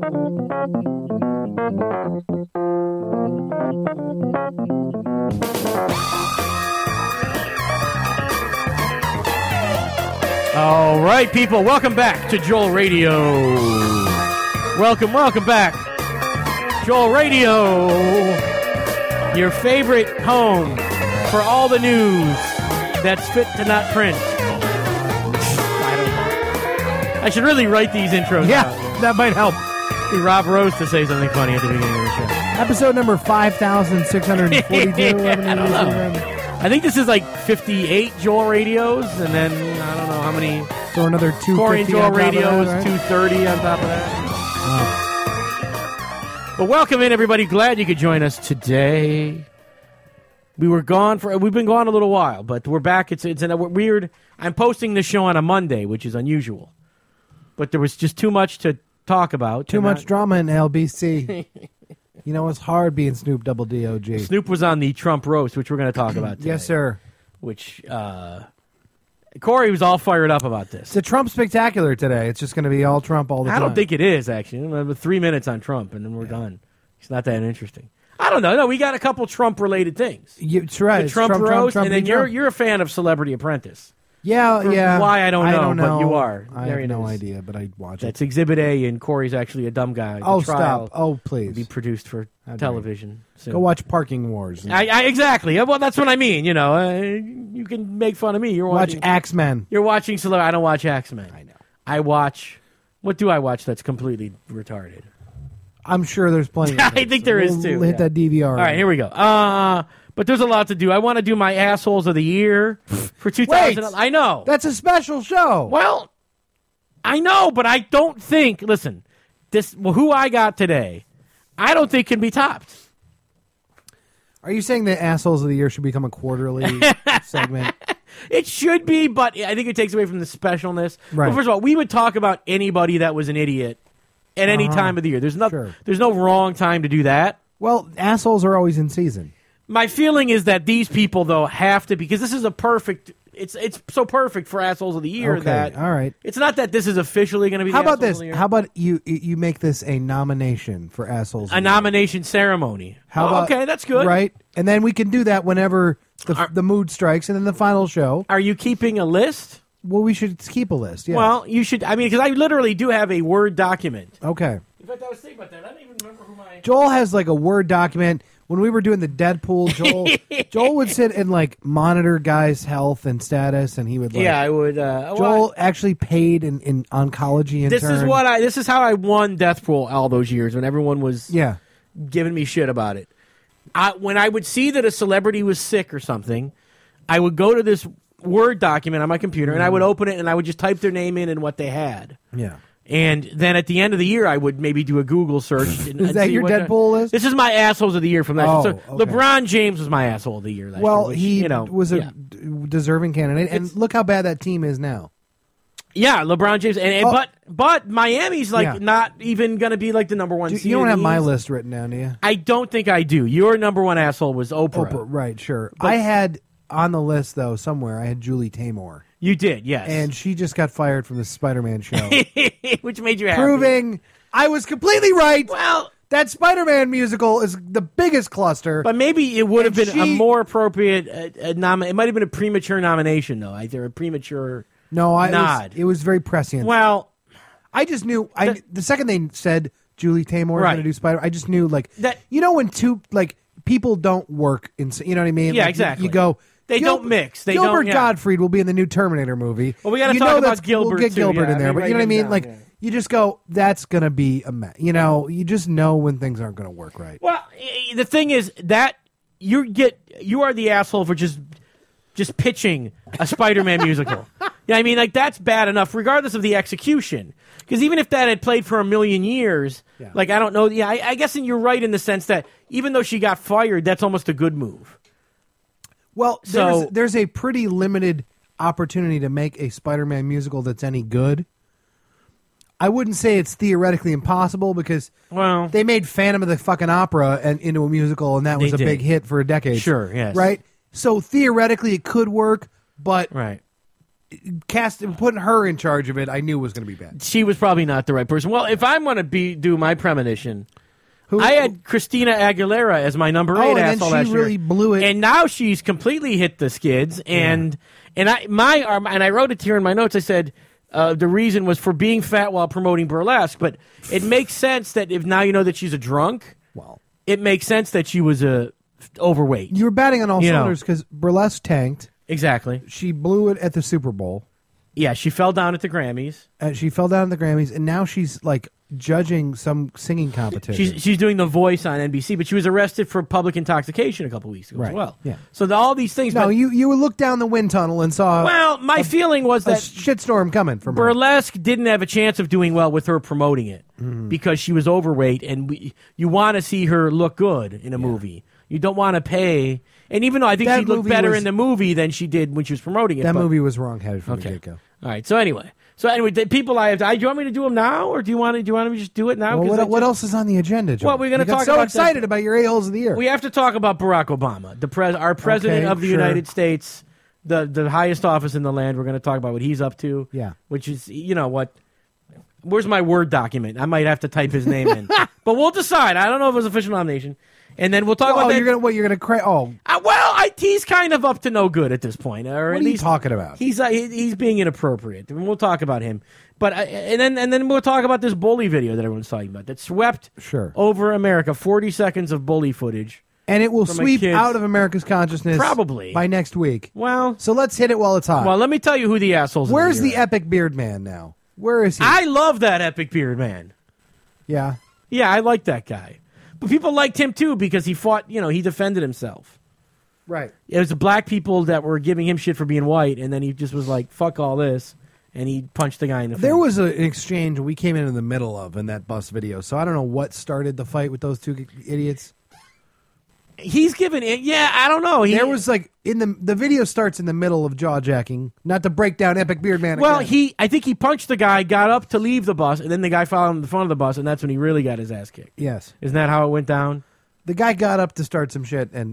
All right, people, welcome back to Joel Radio. Welcome back. Joel Radio, your favorite home for all the news that's fit to not print. I don't know. I should really write these intros Yeah, out. that might help. Be Rob Rose to say something funny at the beginning of the show. Episode number 5,642. I don't know. I think this is like 58 Joel Radios, and then I don't know how many. So another 250 Corey and Joel on top of Radios, that, right? 230 on top of that. But welcome in, everybody. Glad you could join us today. We've been gone a little while, but we're back. It's a weird. I'm posting this show on a Monday, which is unusual. But there was just too much to talk about. Too much drama in LBC. You know, it's hard being Snoop Double D-O-G. Snoop was on the Trump roast, which we're going to talk about today. Yes, sir. Which Corey was all fired up about this. It's a Trump spectacular today. It's just going to be all Trump all the time. I don't think it is, actually. We'll have 3 minutes on Trump, and then we're done. It's not that interesting. I don't know. No, we got a couple Trump-related things. That's right. The Trump roast, and then Trump. you're a fan of Celebrity Apprentice. Yeah. Why, I don't know, but you are. I There have it no is. idea, but I watch That's it. Exhibit A, and Corey's actually a dumb guy. Oh, The trial stop. Oh, will please. be produced for television soon. Go watch Parking Wars. I exactly. Well, that's what I mean. You know, you can make fun of me. You're watch watching Axemen. You're watching Celebrity. I don't watch Axemen. I know. I watch. What do I watch that's completely retarded? I'm sure there's plenty of I think there is, too. We'll hit that DVR. All right, here we go. But there's a lot to do. I want to do my assholes of the year for 2000. Wait. I know. That's a special show. Well, I know, but I don't think. Listen, who I got today, I don't think can be topped. Are you saying that Assholes of the Year should become a quarterly segment? It should be, but I think it takes away from the specialness. Right. Well, first of all, we would talk about anybody that was an idiot at any time of the year. There's no wrong time to do that. Well, assholes are always in season. My feeling is that these people, though, have to, because this is a perfect. It's so perfect for Assholes of the Year that all right. It's not that this is officially going to be. How the about Assholes this? of the Year. How about you make this a nomination for Assholes? A nomination ceremony? Okay, that's good. Right, and then we can do that whenever the mood strikes, and then the final show. Are you keeping a list? Well, we should keep a list. Yeah. Well, you should. I mean, because I literally do have a Word document. Okay. In fact, I was thinking about that. I don't even remember who my. Joel has like a Word document. When we were doing the Deadpool, Joel would sit and like monitor guys' health and status, and he would. Like, I would. Joel actually paid in oncology intern. This is how I won Deathpool all those years when everyone was giving me shit about it. When I would see that a celebrity was sick or something, I would go to this Word document on my computer and I would open it and I would just type their name in and what they had. Yeah. And then at the end of the year, I would maybe do a Google search. Is that your Deadpool list? This is my Assholes of the Year from last year. So okay. LeBron James was my Asshole of the Year last year. Well, which, he was a deserving candidate, and look how bad that team is now. Yeah, LeBron James, but Miami's not even going to be like the number one seed. You don't have my list written down, do you? I don't think I do. Your number one asshole was Oprah. Right, sure. I had on the list though somewhere. I had Julie Taymor. You did, yes, and she just got fired from the Spider-Man show, which made you happy, proving I was completely right. Well, that Spider-Man musical is the biggest cluster. But maybe it would have been a more appropriate it might have been a premature nomination, though. Either a premature nod. It was very prescient. Well, I just knew. The second they said Julie Taymor was going to do Spider, I just knew that. You know when two people don't work in. You know what I mean? Yeah, exactly. You go. They don't mix. Gilbert Gottfried will be in the new Terminator movie. Well, we got to talk about Gilbert. We'll get Gilbert in there, but you know what I mean? Down, you just go, that's going to be a mess. You know, you just know when things aren't going to work right. Well, the thing is that you are the asshole for just pitching a Spider-Man musical. Yeah, I mean, that's bad enough, regardless of the execution. Because even if that had played for a million years, I don't know. Yeah, I guess you're right in the sense that even though she got fired, that's almost a good move. Well, there's a pretty limited opportunity to make a Spider-Man musical that's any good. I wouldn't say it's theoretically impossible because they made Phantom of the fucking Opera into a musical, and that was a big hit for a decade. Sure, yes. Right? So theoretically it could work, but putting her in charge of it, I knew was going to be bad. She was probably not the right person. Well, if I'm going to do my premonition, I had Christina Aguilera as my number 8 asshole last year. And she really blew it. And now she's completely hit the skids. And I wrote it here in my notes. I said the reason was for being fat while promoting burlesque. But it makes sense that if now you know that she's a drunk, it makes sense that she was overweight. You were batting on all cylinders because burlesque tanked. Exactly. She blew it at the Super Bowl. Yeah, she fell down at the Grammys. And now she's like judging some singing competition. She's doing The Voice on NBC, but she was arrested for public intoxication a couple weeks ago as well. Yeah. So all these things. No, you would look down the wind tunnel and saw. Well, my feeling was that shitstorm coming from burlesque didn't have a chance of doing well with her promoting it because she was overweight, and you want to see her look good in a movie. You don't want to pay. And even though I think she looked better in the movie than she did when she was promoting it. That movie was wrong-headed from the get-go. All right. So anyway, the people I have. Do you want me to do them now, or do you want me to just do it now? Well, what else is on the agenda, John? Well, we're going to talk. So excited about your A-holes of the year. We have to talk about Barack Obama, our president of the United States, the highest office in the land. We're going to talk about what he's up to. Yeah. Which is, what? Where's my Word document? I might have to type his name in, but we'll decide. I don't know if it's official nomination. And then we'll talk about that. You're gonna cry? Oh, he's kind of up to no good at this point. Or what are you talking about? He's being inappropriate. And we'll talk about him. But and then we'll talk about this bully video that everyone's talking about that swept over America. 40 seconds of bully footage, and it will sweep out of America's consciousness probably by next week. Well, so let's hit it while it's hot. Well, let me tell you who the assholes. Where's the epic beard man now? Where is he? I love that epic beard man. Yeah, I like that guy. But people liked him, too, because he fought, he defended himself. Right. It was the black people that were giving him shit for being white, and then he just was like, fuck all this, and he punched the guy in the face. There was an exchange we came in the middle of in that bus video, so I don't know what started the fight with those two idiots. He's giving it, I don't know. There was like, the video starts in the middle of jaw-jacking, not to break down Epic Beard Man Well, again. I think he punched the guy, got up to leave the bus, and then the guy followed him in the front of the bus, and that's when he really got his ass kicked. Yes. Isn't that how it went down? The guy got up to start some shit, and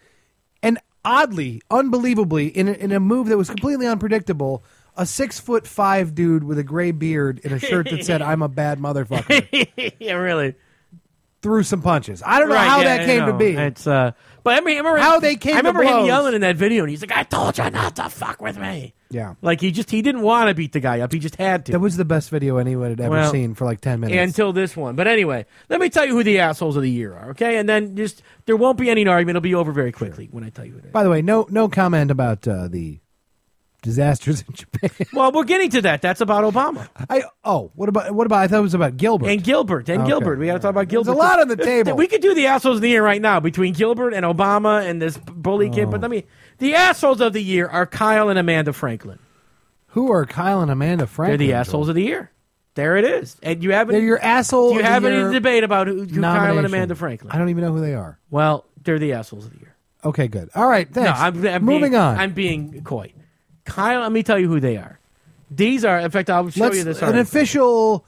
oddly, unbelievably, in a move that was completely unpredictable, a 6'5" dude with a gray beard in a shirt that said, "I'm a bad motherfucker." Yeah, really. Threw some punches. I don't know how that came to be. It's but I remember how they came. I remember to him yelling in that video, and he's like, "I told you not to fuck with me." Yeah, like he didn't want to beat the guy up. He just had to. That was the best video anyone had ever seen for like 10 minutes until this one. But anyway, let me tell you who the assholes of the year are. Okay, and then there won't be any argument. It'll be over very quickly when I tell you who it is. By the way, no comment about the disasters in Japan. Well, we're getting to that. That's about Obama. What about? I thought it was about Gilbert. And Gilbert. We got to talk about Gilbert. There's a lot on the table. We could do the assholes of the year right now between Gilbert and Obama and this bully kid. But the assholes of the year are Kyle and Amanda Franklin. Who are Kyle and Amanda Franklin? They're the assholes of the year. There it is. And you haven't. They're your asshole. Do you have any debate about who Kyle and Amanda Franklin? I don't even know who they are. Well, they're the assholes of the year. Okay, good. All right, thanks. No, I'm moving on. I'm being coy. Kyle, let me tell you who they are. These are, in fact, I'll show you this. An official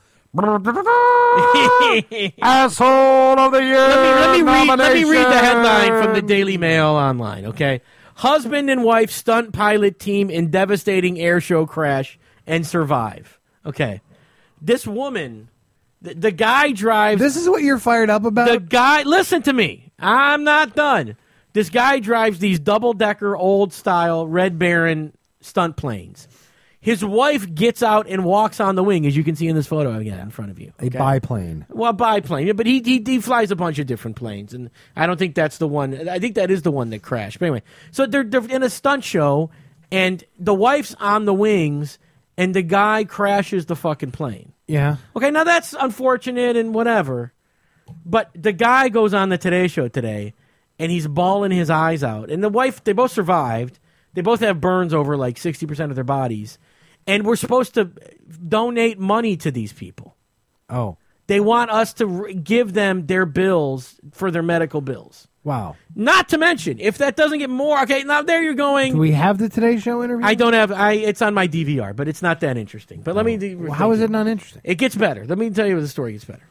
asshole of the year. Let me read the headline from the Daily Mail online. Okay, husband and wife stunt pilot team in devastating air show crash and survive. Okay, this woman, the guy drives. This is what you're fired up about. The guy, listen to me. I'm not done. This guy drives these double-decker, old-style Red Baron stunt planes. His wife gets out and walks on the wing, as you can see in this photo I got in front of you. Okay? A biplane. Well, biplane. Yeah, but he flies a bunch of different planes, and I don't think that's the one. I think that is the one that crashed. But anyway, so they're in a stunt show, and the wife's on the wings, and the guy crashes the fucking plane. Yeah. Okay, now that's unfortunate and whatever, but the guy goes on the Today Show today, and he's bawling his eyes out. And the wife, they both survived. They both have burns over like 60% of their bodies. And we're supposed to donate money to these people. Oh. They want us to give them their bills for their medical bills. Wow. Not to mention, if that doesn't get more, okay, now there you're going. Do we have the Today Show interview? I don't have, it's on my DVR, but it's not that interesting. But let me. Well, how is it not interesting? It gets better. Let me tell you the story gets better.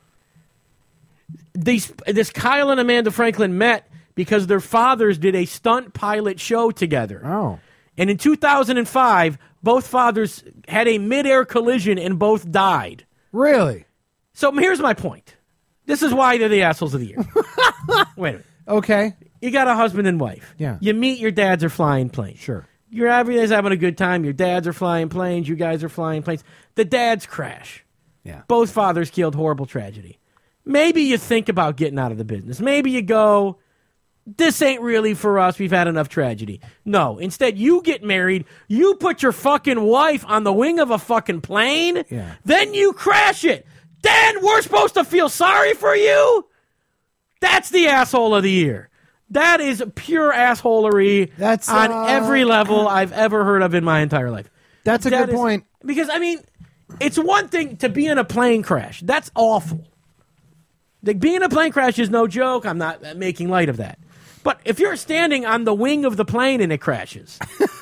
This Kyle and Amanda Franklin met because their fathers did a stunt pilot show together. Oh. And in 2005, both fathers had a midair collision and both died. Really? So here's my point. This is why they're the assholes of the year. Wait a minute. Okay. You got a husband and wife. Yeah. You meet, your dads are flying planes. Sure. You're everybody's having a good time. Your dads are flying planes. You guys are flying planes. The dads crash. Yeah. Both fathers killed. Horrible tragedy. Maybe you think about getting out of the business. Maybe you go, this ain't really for us. We've had enough tragedy. No. Instead, you get married. You put your fucking wife on the wing of a fucking plane. Yeah. Then you crash it. Then we're supposed to feel sorry for you? That's the asshole of the year. That is pure assholery on every level I've ever heard of in my entire life. That's a good point. Because, I mean, it's one thing to be in a plane crash. That's awful. Like, being in a plane crash is no joke. I'm not making light of that. But if you're standing on the wing of the plane and it crashes,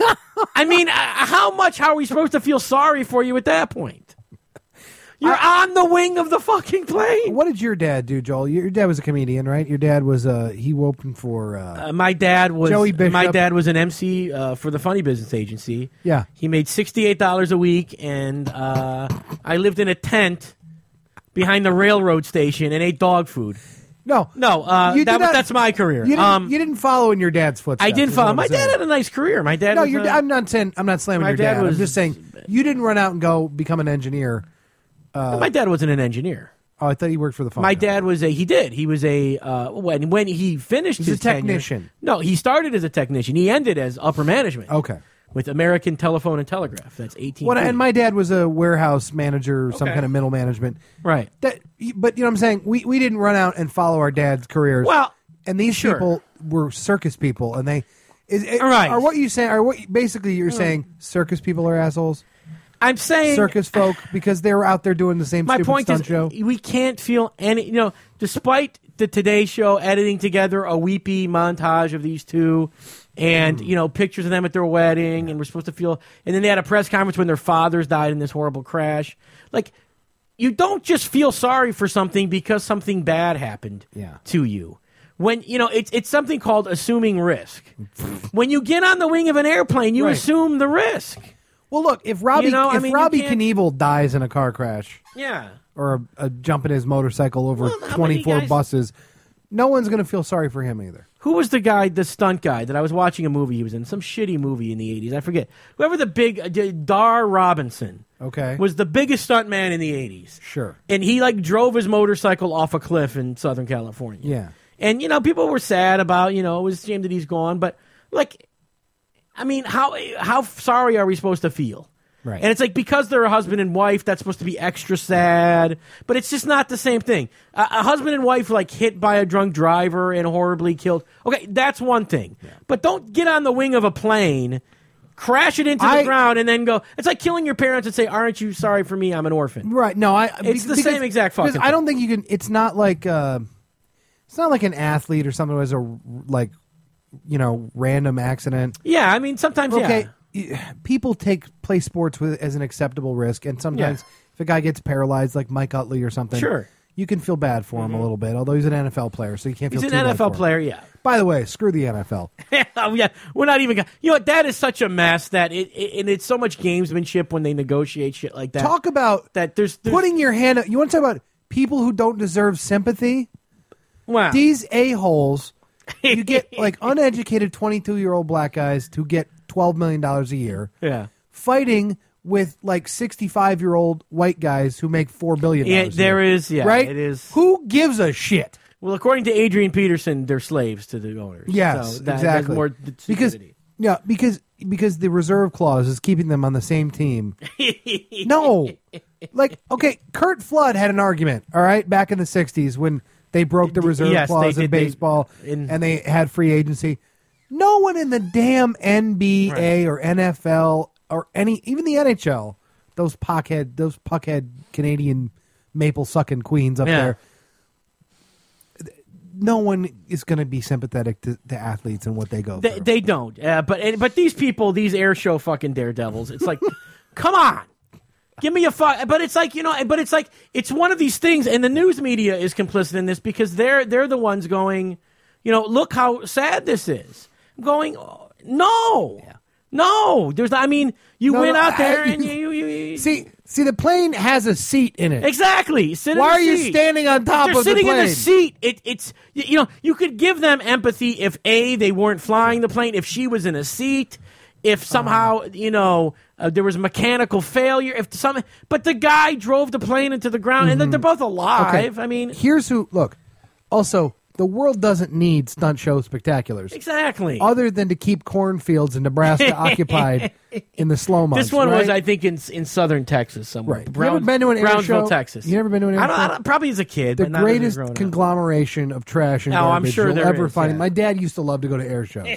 I mean, how are we supposed to feel sorry for you at that point? You're on the wing of the fucking plane. What did your dad do, Joel? Your dad was a comedian, right? Your dad was he opened for my dad was Joey Bishop. My dad was an MC for the Funny Business Agency. Yeah. He made $68 a week, and I lived in a tent behind the railroad station and ate dog food. No, that's my career. You didn't follow in your dad's footsteps. I didn't follow. My dad had a nice career. My dad. No, I'm not slamming your dad. I'm just saying you didn't run out and go become an engineer. My dad wasn't an engineer. Oh, I thought he worked for the phone. My dad was he was a when he finished his technician. No, he started as a technician. He ended as upper management. Okay. With American Telephone and Telegraph. That's 18. Well, and my dad was a warehouse manager, some kind of middle management. Right. But you know what I'm saying? We didn't run out and follow our dad's careers. Well, and these people were circus people, and they right. Are what you saying? Are what basically you're saying? Circus people are assholes. I'm saying circus folk because they were out there doing the same. My stupid point stunt is, show. We can't feel any. Despite the Today Show editing together a weepy montage of these two, and pictures of them at their wedding, and we're supposed to feel. And then they had a press conference when their fathers died in this horrible crash. Like, you don't just feel sorry for something because something bad happened to you. When it's something called assuming risk. When you get on the wing of an airplane, you assume the risk. Well, look, if Robbie Knievel dies in a car crash, or a jump in his motorcycle over 24 buses, no one's going to feel sorry for him either. Who was the stunt guy that I was watching a movie he was in? Some shitty movie in the 80s. I forget. Whoever the big, Dar Robinson. Okay. Was the biggest stunt man in the 80s. Sure. And he drove his motorcycle off a cliff in Southern California. Yeah. And, people were sad about, it was a shame that he's gone. But, how sorry are we supposed to feel? Right. And it's because they're a husband and wife, that's supposed to be extra sad. But it's just not the same thing. A husband and wife hit by a drunk driver and horribly killed. Okay, that's one thing. Yeah. But don't get on the wing of a plane, crash it into the ground, and then go. It's like killing your parents and say, "Aren't you sorry for me? I'm an orphan." Right. No, it's the same exact fucking thing. I don't think you can. It's not like an athlete or someone who has a random accident. Yeah, sometimes. Okay. People play sports as an acceptable risk, and sometimes if a guy gets paralyzed, like Mike Utley or something, sure, you can feel bad for him a little bit. Although he's an NFL player, so you can't feel. He's too an bad NFL for player, him. yeah. By the way, screw the NFL. Yeah, we're not even. That is such a mess that it's so much gamesmanship when they negotiate shit like that. Talk about that. There's putting your hand up. You want to talk about people who don't deserve sympathy? Wow, these a-holes. You get uneducated 22-year-old black guys who get $12 million a year. Yeah, fighting with 65-year-old white guys who make $4 billion. Right? It is. Who gives a shit? Well, according to Adrian Peterson, they're slaves to the owners. Yes, so exactly. More because the reserve clause is keeping them on the same team. No, Curt Flood had an argument. All right, back in the '60s when they broke the reserve clause in baseball and they had free agency. No one in the damn NBA or NFL or even the NHL, those puckhead Canadian maple sucking queens up there. No one is going to be sympathetic to athletes and what they go through. They don't. But these people, these air show fucking daredevils, it's like, come on. Give me a fuck. But it's it's one of these things, and the news media is complicit in this because they're the ones going, look how sad this is. I'm going, no. Yeah. No, there's not. I mean, you went out there and you see. The plane has a seat in it. Exactly. Why are you standing on top of the plane? They're sitting in the seat. It's you could give them empathy if they weren't flying the plane. If she was in a seat. If somehow there was mechanical failure. But the guy drove the plane into the ground, and they're both alive. Okay. I mean, here's who. Look. Also, the world doesn't need stunt show spectaculars. Exactly. Other than to keep cornfields in Nebraska occupied in the slow months. This one right? was, I think, in southern Texas somewhere. Right. You ever been to an air Brownsville, show? Texas. You never been to an air show? Probably as a kid. The but not greatest as a conglomeration of trash and garbage I'm sure you'll there ever is, find. yeah. My dad used to love to go to air shows.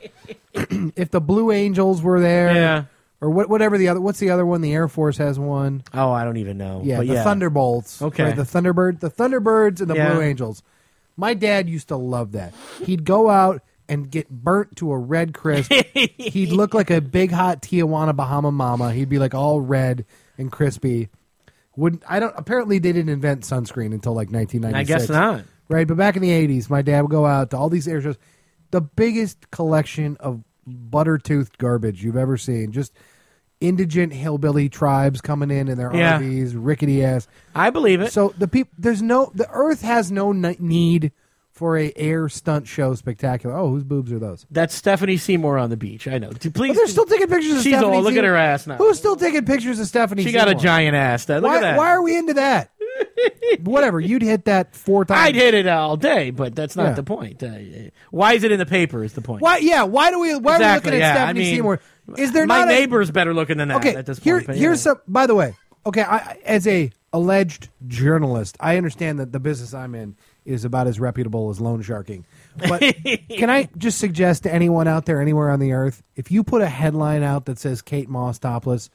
If the Blue Angels were there, yeah. or whatever the other. What's the other one? The Air Force has one. Oh, I don't even know. Yeah, but the Thunderbolts. Okay. Right, the Thunderbirds, and the Blue Angels. My dad used to love that. He'd go out and get burnt to a red crisp. He'd look like a big hot Tijuana Bahama mama. He'd be like all red and crispy. Apparently they didn't invent sunscreen until like 1996. I guess not. Right, but back in the 80s, my dad would go out to all these air shows. The biggest collection of butter-toothed garbage you've ever seen. Just indigent hillbilly tribes coming in their RVs, rickety ass. I believe it. So the Earth has no need for a air stunt show spectacular. Oh, whose boobs are those? That's Stephanie Seymour on the beach. I know. Please, they're still taking pictures of She's Stephanie old. Look Seymour. at her ass now. Who's still taking pictures of Stephanie She Seymour? got a giant ass. Look at that. Why are we into that? Whatever. You'd hit that 4 times. I'd hit it all day, but that's not the point. Why is it in the paper is the point. Why? Yeah. Why are we looking at Stephanie Seymour? Is there my not neighbor's better looking than that at this point. Here's some. By the way, okay, as a alleged journalist, I understand that the business I'm in is about as reputable as loan sharking. But can I just suggest to anyone out there anywhere on the earth, if you put a headline out that says Kate Moss topless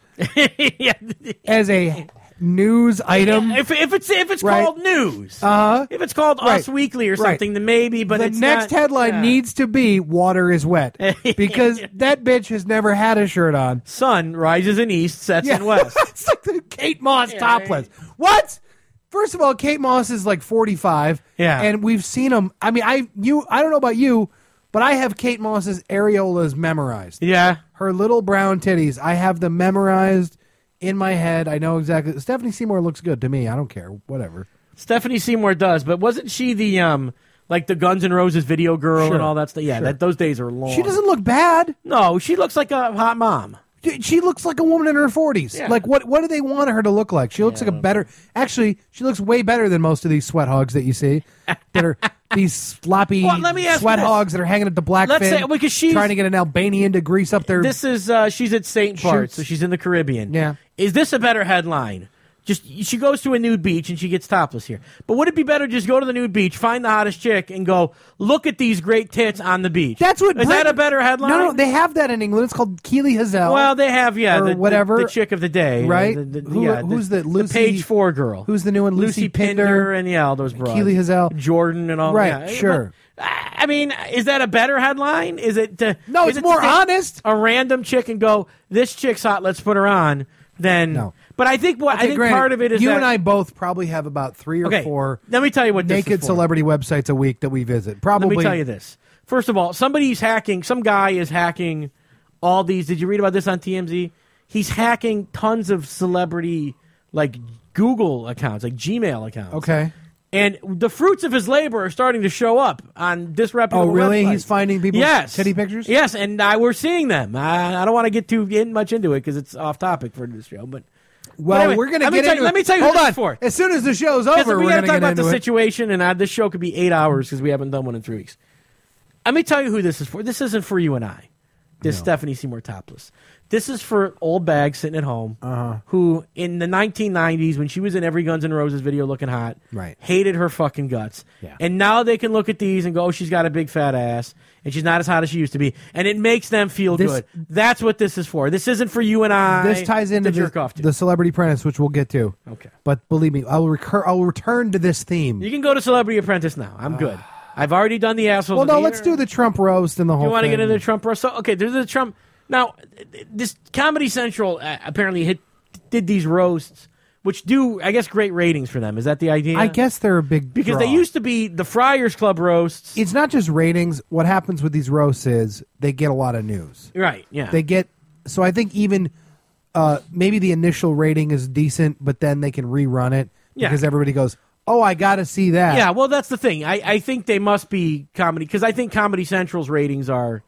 as a news item, if it's called news, if it's called Us Weekly or something, then maybe. But the next headline needs to be "Water is wet" because that bitch has never had a shirt on. Sun rises in east, sets in west. It's like the Kate Moss topless. Right. What? First of all, Kate Moss is like 45. Yeah, and we've seen them. I mean, I don't know about you, but I have Kate Moss's areolas memorized. Yeah, her little brown titties. I have them memorized in my head. I know exactly. Stephanie Seymour looks good to me. I don't care. Whatever. Stephanie Seymour does, but wasn't she the like the Guns N' Roses video girl and all that stuff? Yeah, those days are long. She doesn't look bad. No, she looks like a hot mom. She looks like a woman in her 40s. Yeah. Like, what do they want her to look like? She looks like a better... Actually, she looks way better than most of these sweat hogs that you see. That are these sloppy sweat hogs that are hanging at the Blackfin. Because she's trying to get an Albanian to grease up their... This is... she's at St. Bart's, so she's in the Caribbean. Yeah. Is this a better headline? Just she goes to a nude beach and she gets topless here. But would it be better just go to the nude beach, find the hottest chick, and go, look at these great tits on the beach? That's what... Is that a better headline? No, they have that in England. It's called Keely Hazel. Well, they have, whatever. The chick of the day. Right? Who's the Lucy... The Page 4 girl. Who's the new one? Lucy Pinder and, all those broads. Keely Hazel. Jordan and all. Right, yeah. sure. But, I mean, is that a better headline? Is it... No, it's more honest. A random chick and go, this chick's hot, let's put her on. Then... No. But I think part of it is you and I both probably have about 3 or 4. Let me tell you what naked celebrity websites a week that we visit. Probably. Let me tell you this. First of all, some guy is hacking all these. Did you read about this on TMZ? He's hacking tons of celebrity like Google accounts, like Gmail accounts. Okay. And the fruits of his labor are starting to show up on disreputable websites. Oh, really? Websites. He's finding people's titty pictures? Yes, and we're seeing them. I don't want to get too much into it because it's off topic for this show, but... Well, anyway, we're going to get into it. Let me tell you Hold who this on. is for. As soon as the show's over, we're going to talk get about into the it. situation, and this show could be 8 hours because we haven't done one in 3 weeks. Let me tell you who this is for. This isn't for you and I. Stephanie Seymour topless. This is for old bag sitting at home who, in the 1990s, when she was in every Guns N' Roses video looking hot, hated her fucking guts. Yeah. And now they can look at these and go, oh, she's got a big fat ass, and she's not as hot as she used to be. And it makes them feel good. That's what this is for. This isn't for you and I. This ties into the Celebrity Apprentice, which we'll get to. Okay. But believe me, I'll return to this theme. You can go to Celebrity Apprentice now. I'm good. I've already done the assholes. Well, no, let's do the Trump roast and the whole thing. You want to get into the Trump roast? So, okay, there's the Trump... Now, this Comedy Central apparently did these roasts which do, I guess, great ratings for them. Is that the idea? I guess they're a big because draw. they used to be the Friars Club roasts. It's not just ratings. What happens with these roasts is they get a lot of news. Right, yeah. They get, so I think even maybe the initial rating is decent, but then they can rerun it because everybody goes, oh, I got to see that. Yeah, well, that's the thing. I think they must be comedy, because I think Comedy Central's ratings are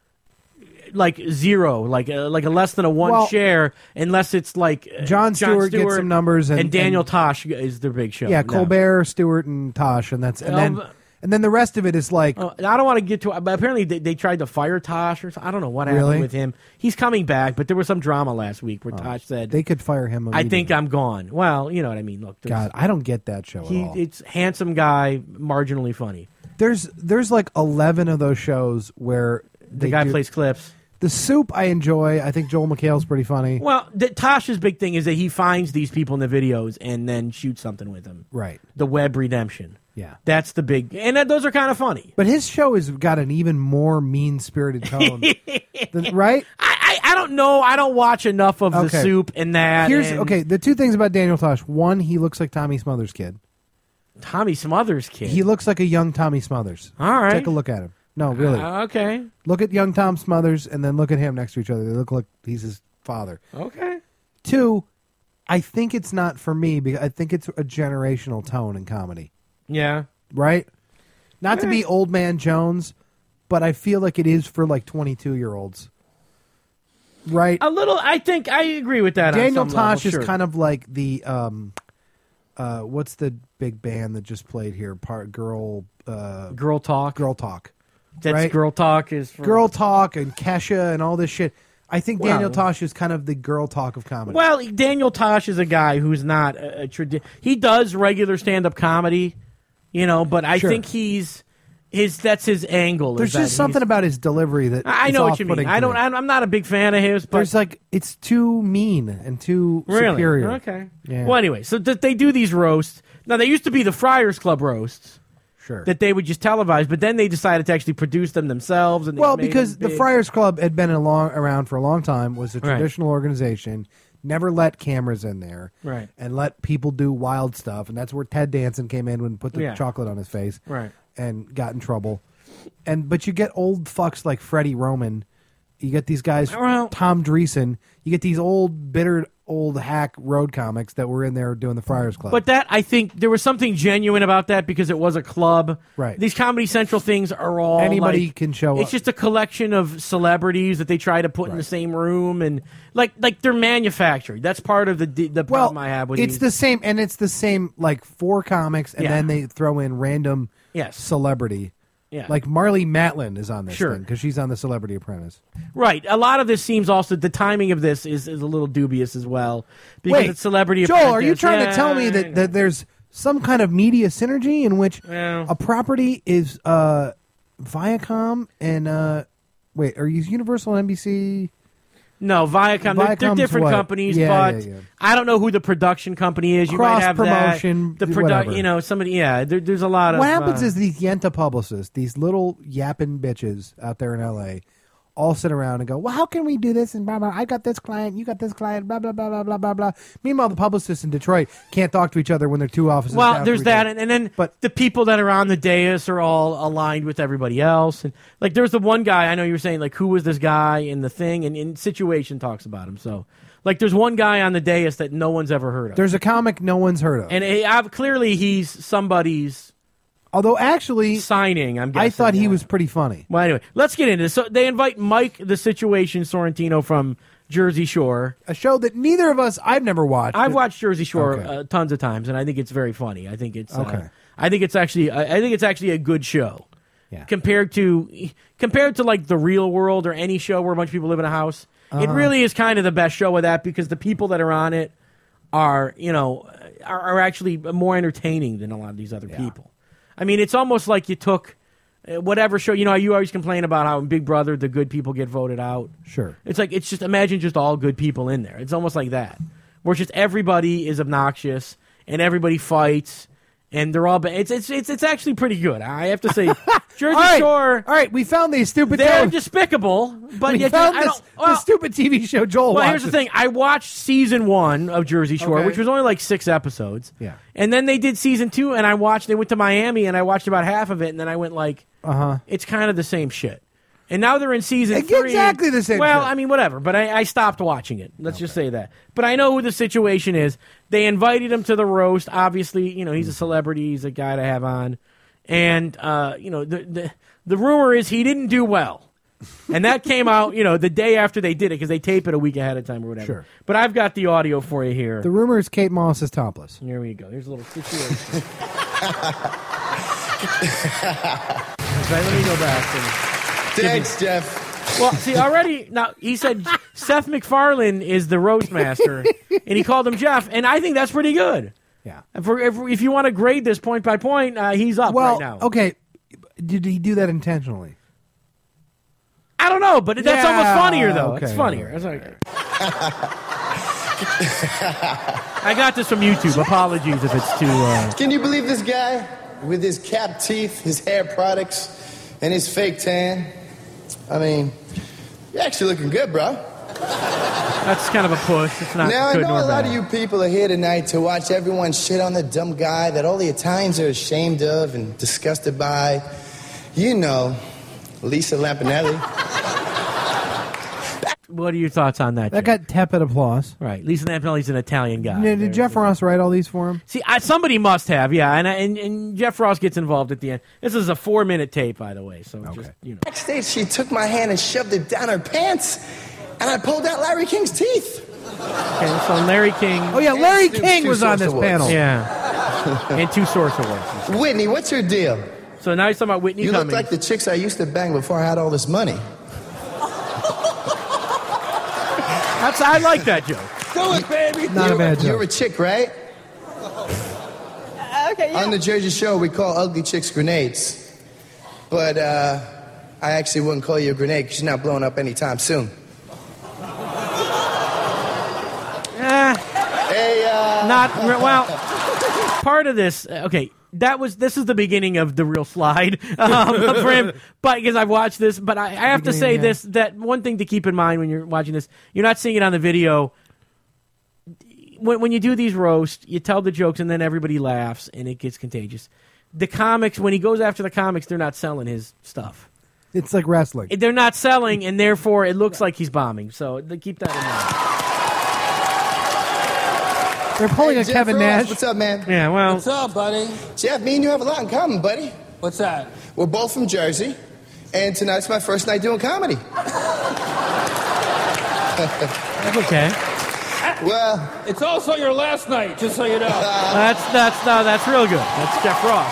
like 0, like a less than a 1 share, unless it's like Jon Stewart gets some numbers, and Daniel Tosh is their big show. Yeah, Colbert, Stewart, and Tosh, and that's and then the rest of it is like I don't want to get to. But apparently they tried to fire Tosh, or something. I don't know what happened with him. He's coming back, but there was some drama last week where Tosh said they could fire him. I think I'm gone. Well, you know what I mean. Look, God, I don't get that show at all. It's handsome guy, marginally funny. There's like 11 of those shows where the guy plays clips. The Soup I enjoy. I think Joel McHale's pretty funny. Well, Tosh's big thing is that he finds these people in the videos and then shoots something with them. Right. The web redemption. Yeah. That's the big... And those are kind of funny. But his show has got an even more mean-spirited tone. Right? I don't know. I don't watch enough of The Soup and that. Okay, the two things about Daniel Tosh. One, he looks like Tommy Smothers' kid. Tommy Smothers' kid? He looks like a young Tommy Smothers. All right. Take a look at him. No, really. Okay. Look at young Tom Smothers and then look at him next to each other. They look like he's his father. Okay. 2, I think it's not for me because I think it's a generational tone in comedy. Yeah. Right? Not to be Old Man Jones, but I feel like it is for like 22-year-olds. Right? A little. I think I agree with that. Daniel on some Tosh level, is kind of like the what's the big band that just played here? Girl Talk. Girl Talk. That's right? Girl Talk is for... Girl Talk and Kesha and all this shit. I think Daniel Tosh is kind of the Girl Talk of comedy. Well, Daniel Tosh is a guy who's not a he does regular stand-up comedy, but I think that's his angle. There's just something about his delivery that I know what you mean. I'm not a big fan of his, but there's it's too mean and too superior. Okay. Yeah. Well, anyway, so they do these roasts. Now, they used to be the Friars Club roasts. Sure. That they would just televise, but then they decided to actually produce them themselves. And because the Friars Club had been around for a long time, was a traditional organization, never let cameras in there, right, and let people do wild stuff, and that's where Ted Danson came in and put the chocolate on his face, right, and got in trouble. But you get old fucks like Freddie Roman, you get these guys, Tom Dreesen, you get these old bitter old hack road comics that were in there doing the Friars Club. But that, I think, there was something genuine about that because it was a club. Right. These Comedy Central things are all anybody can show up. It's just a collection of celebrities that they try to put in the same room, and like they're manufactured. That's part of the problem I have with it's the same, and it's the same like 4 comics, and then they throw in random celebrity. Yeah. Like Marlee Matlin is on this thing because she's on The Celebrity Apprentice. Right. A lot of this seems also, the timing of this is a little dubious as well. Because it's Celebrity Apprentice. Joel, are you trying to tell me that there's some kind of media synergy in which a property is Viacom and, are you Universal and NBC? No, Viacom. They're different companies, but I don't know who the production company is. You might have promotion, the somebody. Yeah, there's a lot of. What happens is these Yenta publicists, these little yapping bitches out there in L.A., all sit around and go, well, how can we do this? And blah, blah, I got this client, you got this client, blah, blah, blah, blah, blah, blah, blah. Meanwhile, the publicists in Detroit can't talk to each other when they're 2 offices down. Well, there's that, and then the people that are on the dais are all aligned with everybody else. And like, there's the one guy, I know you were saying, like, who was this guy in the thing? And in Situation talks about him. So, like, there's one guy on the dais that no one's ever heard of. There's a comic no one's heard of. And clearly he's somebody's... Although actually signing, I'm guessing. I thought he was pretty funny. Well, anyway, let's get into this. So they invite Mike the Situation Sorrentino from Jersey Shore, a show that neither of us I've never watched. I've watched Jersey Shore tons of times, and I think it's very funny. I think it's I think it's actually a good show. Yeah. Compared to like The Real World or any show where a bunch of people live in a house, it really is kind of the best show of that because the people that are on it are actually more entertaining than a lot of these other people. I mean, it's almost like you took whatever show. You always complain about how in Big Brother the good people get voted out. Sure. It's like imagine just all good people in there. It's almost like that, where it's just everybody is obnoxious and everybody fights, And they're all it's actually pretty good. I have to say, Jersey Shore. All right, we found these stupid. They're despicable, but we found the stupid TV show Joel. Well, here's the thing: I watched season 1 of Jersey Shore, which was only like 6 episodes. Yeah, and then they did season 2, and I watched. They went to Miami, and I watched about half of it, and then I went like, it's kind of the same shit. And now they're in season 3. Exactly the same. Well, shit. I mean, whatever. But I stopped watching it. Let's just say that. But I know who the situation is. They invited him to the roast. Obviously, he's a celebrity. He's a guy to have on. And the rumor is he didn't do well. And that came out, the day after they did it because they tape it a week ahead of time or whatever. Sure. But I've got the audio for you here. The rumor is Kate Moss is topless. Here we go. Here's a little situation. Let me go back. Thanks, Jeff. Well, see, already, now, he said Seth MacFarlane is the roast master, and he called him Jeff, and I think that's pretty good. Yeah. If you want to grade this point by point, he's up right now. Okay. Did he do that intentionally? I don't know, but that's almost funnier, though. Okay. It's funnier. It's okay. I got this from YouTube. Apologies if it's too... Can you believe this guy with his capped teeth, his hair products, and his fake tan? I mean, you're actually looking good, bro. That's kind of a push. It's not now, good I know nor a lot bad. of you people are here tonight to watch everyone shit on the dumb guy that all the Italians are ashamed of and disgusted by. Lisa Lampanelli. What are your thoughts on that? That got tepid applause. Right. Lisa Lampanelli's an Italian guy. Did Jeff Ross write all these for him? See, somebody must have, yeah. And Jeff Ross gets involved at the end. This is a 4-minute tape, by the way. So just, Backstage, she took my hand and shoved it down her pants, and I pulled out Larry King's teeth. Okay, so Larry King. Oh, yeah, Larry King was on this panel. Yeah. And 2 Source Awards. Whitney, what's your deal? So now he's talking about Whitney Cummings. You look like the chicks I used to bang before I had all this money. I like that joke. Do it, baby. Not a bad joke. You're a chick, right? Okay, yeah. On the Jersey Shore, we call ugly chicks grenades. But I actually wouldn't call you a grenade because you're not blowing up anytime soon. Part of this, okay, this is the beginning of the real slide for him, but because I've watched this, but I have to say that one thing to keep in mind when you're watching this, you're not seeing it on the video. When you do these roasts, you tell the jokes and then everybody laughs and it gets contagious. The comics, when he goes after the comics, they're not selling his stuff. It's like wrestling. They're not selling, and therefore it looks like he's bombing. So keep that in mind. They're pulling a Jeff Kevin Ross, Nash. What's up, man? Yeah, well. What's up, buddy? Jeff, me and you have a lot in common, buddy. What's that? We're both from Jersey, and tonight's my first night doing comedy. That's okay. Well, it's also your last night, just so you know. That's real good. That's Jeff Ross.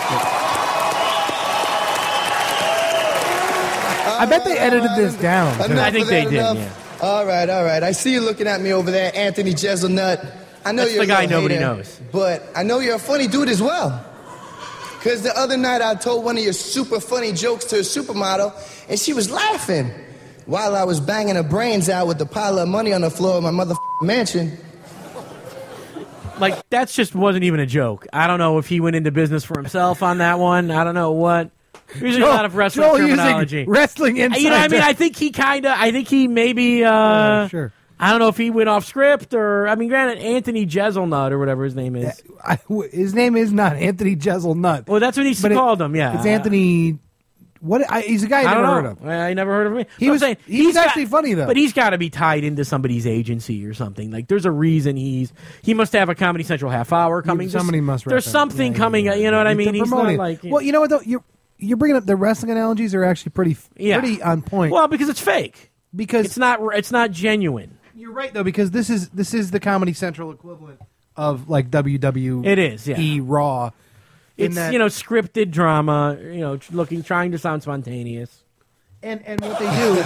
I bet they edited this down. I think they did, yeah. All right. I see you looking at me over there, Anthony Jeselnut. I know That's you're the guy a little nobody hater, knows. But I know you're a funny dude as well. Because the other night I told one of your super funny jokes to a supermodel, and she was laughing while I was banging her brains out with the pile of money on the floor of my motherfucking mansion. Like, that just wasn't even a joke. I don't know if he went into business for himself on that one. I don't know what. Using a lot of wrestling terminology. Wrestling insider. You know what I mean? I think he maybe, sure. I don't know if he went off script or, I mean, granted, Anthony Jeselnut or whatever his name is. His name is not Anthony Jeselnut. Well, that's what he called him, yeah. It's Anthony... he's a guy I never heard of. I never heard of him. He was actually funny, though. But he's got to be tied into somebody's agency or something. Like, there's a reason he must have a Comedy Central half hour coming. Somebody must There's something coming, you know what I mean? He's not like... Well, you know what, though? You're bringing up the wrestling analogies are actually pretty on point. Well, because it's fake. Because it's not genuine. You're right, though, because this is the Comedy Central equivalent of, like, WWE. It is, yeah. Raw. It's, scripted drama, trying to sound spontaneous. And what they do,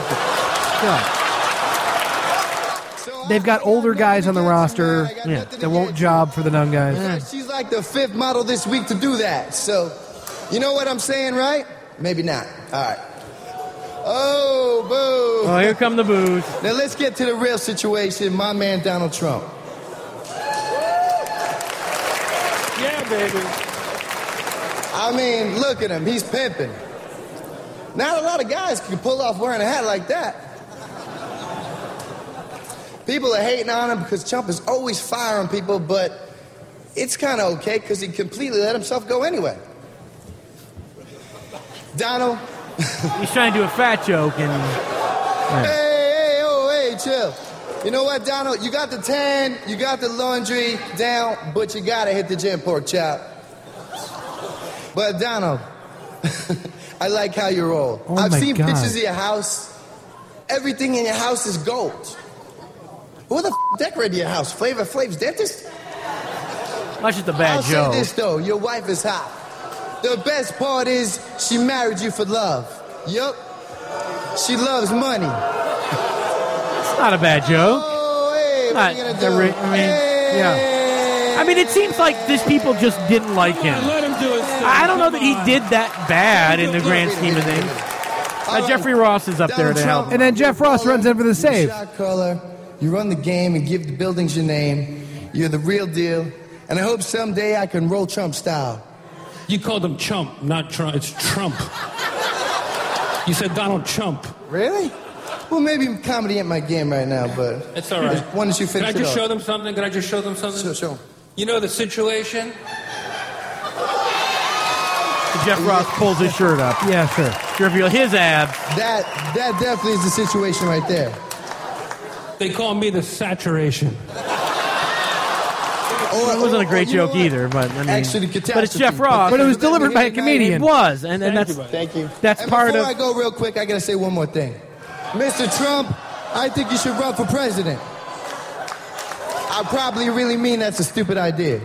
they've got older guys on the roster that won't job for the young guys. Yeah, she's like the 5th model this week to do that. So, you know what I'm saying, right? Maybe not. All right. Oh, boo. Oh, here come the boos. Now let's get to the real situation. My man, Donald Trump. Yeah, baby. I mean, look at him. He's pimping. Not a lot of guys can pull off wearing a hat like that. People are hating on him because Trump is always firing people, but it's kind of okay because he completely let himself go anyway. Donald. He's trying to do a fat joke and... Hey, chill. You know what, Donald? You got the tan, you got the laundry down, but you gotta hit the gym, pork chop. But Donald, I like how you roll. Oh I've seen God. pictures of your house. Everything in your house is gold. Who the decorated your house? Flavor Flav's dentist? That's just a bad I'll joke. say this though, your wife is hot. The best part is she married you for love. Yup. She loves money. It's not a bad joke. Oh, hey, what are you gonna do? Yeah. I mean, it seems like these people just didn't like him. Let him do his thing. I don't know that he did that bad in the grand scheme of things. Jeffrey Ross is up there to help. And then Jeff Ross runs in for the save. Shot caller. You run the game and give the buildings your name. You're the real deal. And I hope someday I can roll Trump style. You called him Chump, not Trump. It's Trump. You said Donald Trump. Really? Well, maybe comedy ain't my game right now, but... It's all right. Why don't you finish Can I just it show up? them something? Can I just show them something? Sure. You know the situation? Jeff Ross pulls his shirt up. Yeah, sure. To reveal his abs. That definitely is the situation right there. They call me the saturation. It wasn't a great joke either, but I mean, Actually, but it's Jeff Ross. But it was delivered by a comedian. It was, and that's Thank you. That's and part before of. I go real quick, I gotta say one more thing. Mr. Trump, I think you should run for president. I probably really mean that's a stupid idea.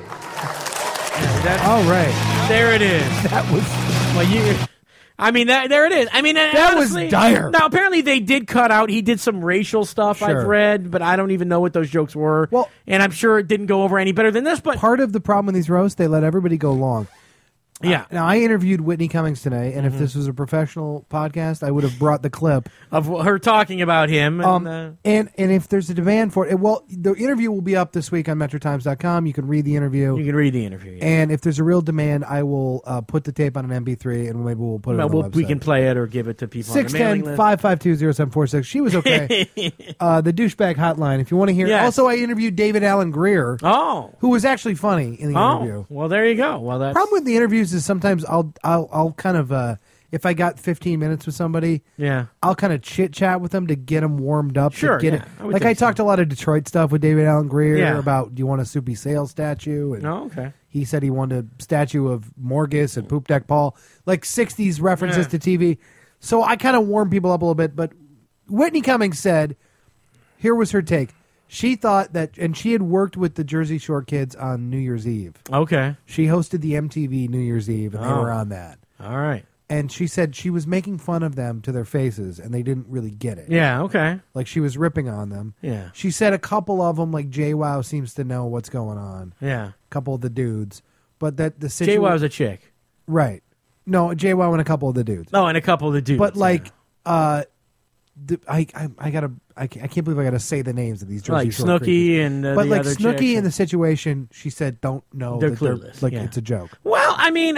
All right. There it is. That was... Well, there it is. I mean, that honestly, was dire. Now, apparently they did cut out. He did some racial stuff Sure. I've read, but I don't even know what those jokes were. Well, and I'm sure it didn't go over any better than this. But part of the problem with these roasts, they let everybody go long. yeah. Now, I interviewed Whitney Cummings today, and if this was a professional podcast, I would have brought the clip Of her talking about him. And, and if there's a demand for it, well, the interview will be up this week on MetroTimes.com. You can read the interview. you can read the interview. Yeah. And if there's a real demand, I will put the tape on an MP3, and maybe we'll put it on the website. We can play it or give it to people on the mailing list. 610-552-0746. She was okay. The douchebag hotline, if you want to hear. Yes. Also, I interviewed David Allen Greer, Oh. who was actually funny in the interview. Well, there you go. Well, that's... Problem with the interviews is sometimes I'll kind of if I got 15 minutes with somebody, Yeah. I'll kind of chit chat with them to get them warmed up. Sure, to get yeah, it. I would Like think I talked a lot of Detroit stuff with David Allen Greer Yeah. about, do you want a Soupy Sales statue? And Oh, okay. he said he wanted a statue of Morgus and Poop Deck Paul, like 60s references to TV. So I kind of warmed people up a little bit. But Whitney Cummings said, here was her take. She thought that, and she had worked with the Jersey Shore kids on New Year's Eve. Okay. She hosted the MTV New Year's Eve, and they were on that. All right. And she said she was making fun of them to their faces, and they didn't really get it. Yeah, okay. Like she was ripping on them. Yeah. She said a couple of them, like JWoww seems to know what's going on. Yeah. A couple of the dudes. But that the situation... JWoww's a chick. Right. No, JWoww and a couple of the dudes. Oh, and a couple of the dudes. But like, yeah. I can't believe I gotta say the names of these Jersey like Shore Snooki creatures. and but the like other Snooki chicks in the situation, she said, don't know They're that clueless, like yeah. it's a joke. Well, I mean,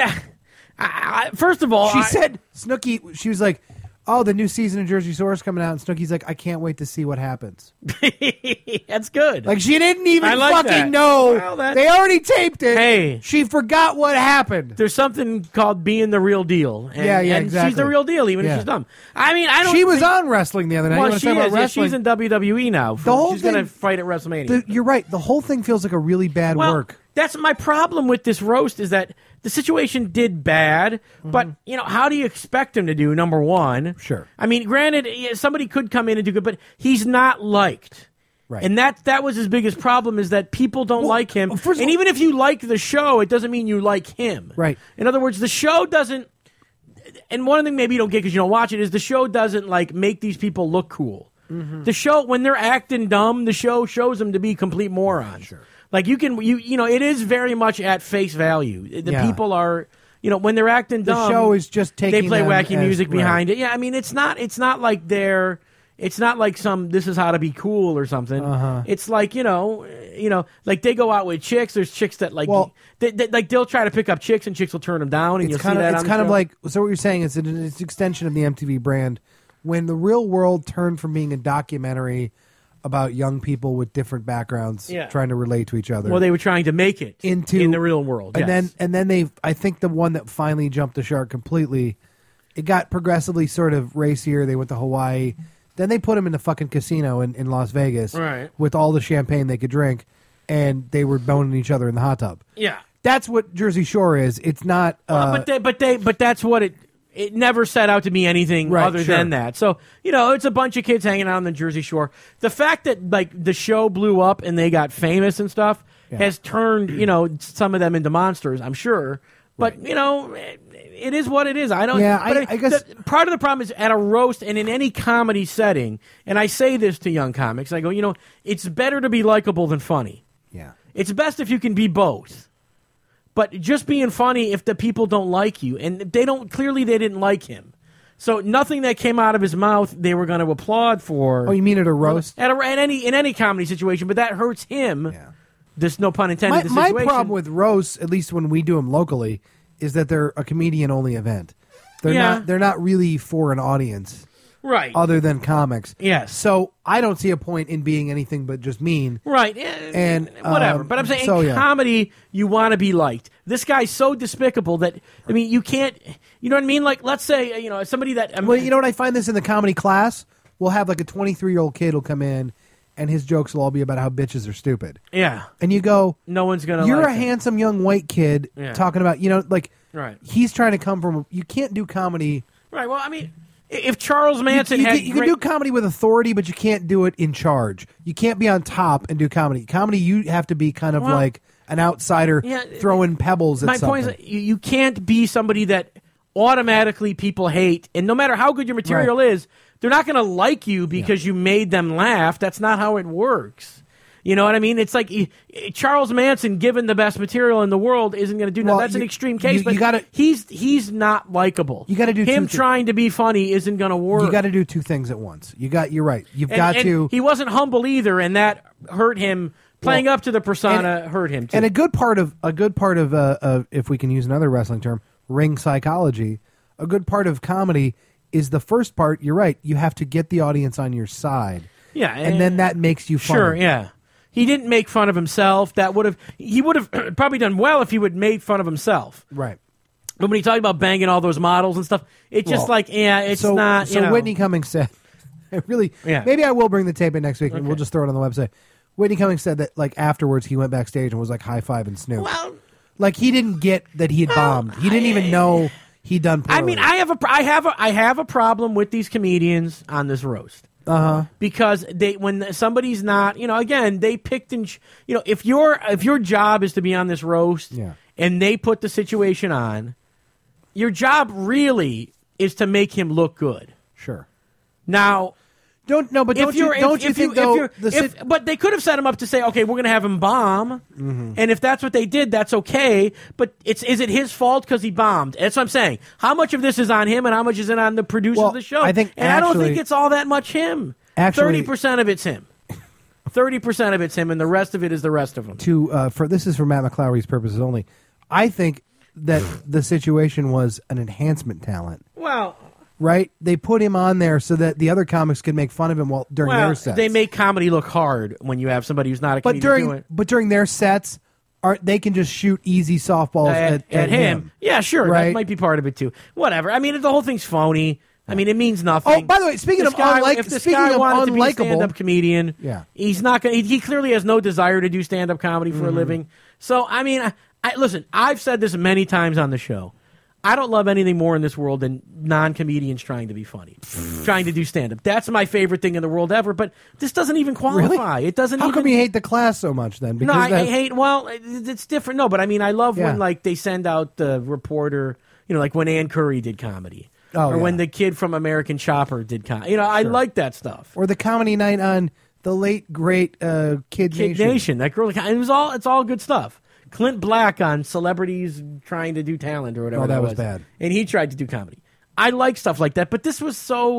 first of all, She said Snooki. She was like, "Oh, the new season of Jersey Shore is coming out," and Snooki's like, "I can't wait to see what happens." that's good. Like she didn't even I like fucking that. know. Well, that's- they already taped it. Hey. She forgot what happened. There's something called being the real deal. And, Yeah, and exactly. she's the real deal, even Yeah. if she's dumb. I mean, I don't. She was think- on wrestling the other night. You Well, wanna she talk about is. Yeah, wrestling? she's in WWE now. The whole she's going to thing- fight at WrestleMania. You're right. The whole thing feels like a really bad well, work. that's my problem with this roast is that the situation did bad, but how do you expect him to do? Number one, Sure. I mean, granted, somebody could come in and do good, but he's not liked. Right. And that was his biggest problem is that people don't like him. first of And all- even if you like the show, it doesn't mean you like him. Right. In other words, the show doesn't. And one thing maybe you don't get because you don't watch it is the show doesn't like make these people look cool. The show, when they're acting dumb, the show shows them to be complete morons. Sure. Like it is very much at face value. The Yeah. people are, when they're acting The dumb, show is just taking they play them wacky as- music right. behind it. Yeah, I mean, it's not like they're, It's not like this is how to be cool or something. It's like, like they go out with chicks. There's chicks that like, they'll try to pick up chicks and chicks will turn them down. And you'll see that. It's kind of like, so what you're saying is it's an extension of the MTV brand. When the real world turned from being a documentary about young people with different backgrounds trying to relate to each other. Well, they were trying to make it in the real world. And then I think the one that finally jumped the shark completely, it got progressively sort of racier. They went to Hawaii. Then they put them in the fucking casino in Las Vegas with all the champagne they could drink, and they were boning each other in the hot tub. Yeah. That's what Jersey Shore is. It's not... but that's what it never set out to be anything other than that. So, it's a bunch of kids hanging out on the Jersey Shore. The fact that, like, the show blew up and they got famous and stuff has turned, some of them into monsters, I'm sure. But, it is what it is. I don't... Yeah, I guess... Part of the problem is at a roast and in any comedy setting, and I say this to young comics, I go, it's better to be likable than funny. Yeah. It's best if you can be both. But just being funny if the people don't like you, and they didn't like him. So nothing that came out of his mouth they were going to applaud for. Oh, you mean at a roast? In any comedy situation, but that hurts him. Yeah. There's no pun intended. My problem with roasts, at least when we do them locally, is that they're a comedian-only event. They're not really for an audience. Right. Other than comics. Yes. So I don't see a point in being anything but just mean. Right. And whatever. But I'm saying in comedy, you want to be liked. This guy's so despicable that, you can't, you know what I mean? Like, let's say, somebody that... well, you know what? I find this in the comedy class. We'll have like a 23-year-old kid will come in and his jokes will all be about how bitches are stupid. Yeah. And you go... No one's going to You're a handsome young white kid talking about, right. He's trying to come from... You can't do comedy... Right. Well, if Charles Manson had... You can do comedy with authority, but you can't do it in charge. You can't be on top and do comedy. Comedy, you have to be kind of like an outsider throwing pebbles at something. My point is, you can't be somebody that automatically people hate, and no matter how good your material is, they're not going to like you because you made them laugh. That's not how it works. You know what I mean? It's like Charles Manson, given the best material in the world, isn't going to do that. That's an extreme case, but he's not likable. You got to do him trying to be funny isn't going to work. You got to do two things at once. You're right. You've got to. He wasn't humble either, and that hurt him. Playing up to the persona hurt him too. And a good part of if we can use another wrestling term, ring psychology. A good part of comedy is the first part. You're right. You have to get the audience on your side. Yeah, and then that makes you funny. Sure. Yeah. He didn't make fun of himself. He would have probably done well if he would have made fun of himself. Right. But when he talked about banging all those models and stuff, it's just it's not. So Whitney Cummings said, maybe I will bring the tape in next week and we'll just throw it on the website. Whitney Cummings said that like afterwards he went backstage and was like high-fiving Snoop. Well, like he didn't get that he had bombed. He didn't even know he'd done poorly. I have a problem with these comedians on this roast. Because when somebody's not, again, they picked and if your job is to be on this roast and they put the situation on, your job really is to make him look good. Sure. Now, but they could have set him up to say, okay, we're going to have him bomb, and if that's what they did, that's okay. But is it his fault because he bombed? That's what I'm saying. How much of this is on him, and how much is it on the producer of the show? I don't think it's all that much him. 30% of it's him. 30% of it's him, and the rest of it is the rest of them. This is for Matt McClowry's purposes only. I think that the situation was an enhancement talent. Well. Right? They put him on there so that the other comics could make fun of him during their sets. They make comedy look hard when you have somebody who's not a comedian. But during their sets, they can just shoot easy softballs at him. Yeah, sure. Right? That might be part of it, too. Whatever. The whole thing's phony. It means nothing. Oh, by the way, speaking of unlikable, if this guy wanted to be a stand-up comedian, he's not going. He clearly has no desire to do stand-up comedy for a living. So, listen, I've said this many times on the show. I don't love anything more in this world than non-comedians trying to be funny, trying to do stand-up. That's my favorite thing in the world ever, but this doesn't even qualify. Really? It doesn't. How come you hate the class so much then? Because I hate, it's different. No, but I love when they send out the reporter, like when Ann Curry did comedy. When the kid from American Chopper did comedy. I like that stuff. Or the comedy night on the late, great Kid Nation. That girl, it's all good stuff. Clint Black on Celebrities Trying to Do Talent or whatever. Oh, that was bad. And he tried to do comedy. I like stuff like that, but this was so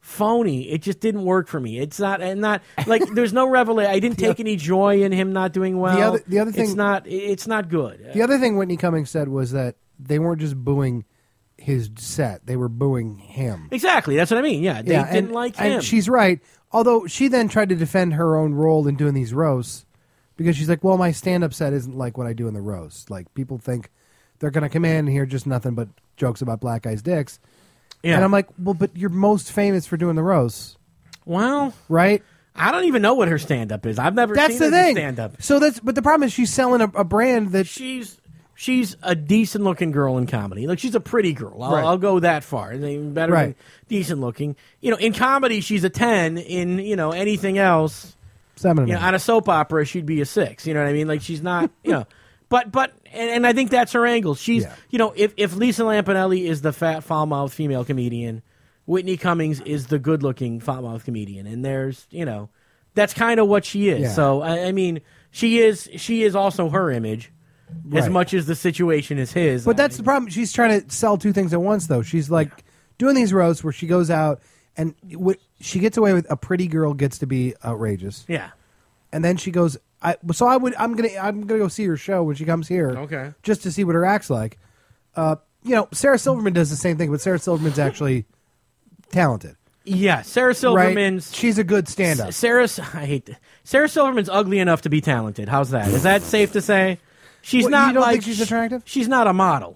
phony. It just didn't work for me. It's not like there's no revelation. I didn't take any joy in him not doing well. The other thing, it's not good. The other thing Whitney Cummings said was that they weren't just booing his set; they were booing him. Exactly, that's what I mean. Yeah, they didn't like him. And she's right. Although she then tried to defend her own role in doing these roasts because she's like, "Well, my stand-up set isn't like what I do in the roast. Like people think they're going to come in and hear just nothing but jokes about black guys' dicks." Yeah. And I'm like, well, but you're most famous for doing the roast. Well, right? I don't even know what her stand-up is. I've never seen her stand-up. So but the problem is she's selling a brand that she's a decent-looking girl in comedy. Like she's a pretty girl. I'll go that far. Better than decent-looking. In comedy she's a 10. In anything else, 7. On a soap opera she'd be a 6. You know what I mean? Like she's not. But I think that's her angle. She's if Lisa Lampanelli is the fat foul-mouthed female comedian, Whitney Cummings is the good-looking foul-mouthed comedian, and there's that's kind of what she is. Yeah. So I mean, she is also her image as much as the situation is his. But that's the problem. She's trying to sell two things at once, though. She's like doing these roasts where she goes out and she gets away with a pretty girl gets to be outrageous. Yeah, and then she goes. I'm gonna go see her show when she comes here. Okay. Just to see what her act's like. Sarah Silverman does the same thing, but Sarah Silverman's actually talented. Yeah, Sarah Silverman's she's a good stand-up. Sarah Silverman's ugly enough to be talented. How's that? Is that safe to say? She's not. You don't think she's attractive? She's not a model.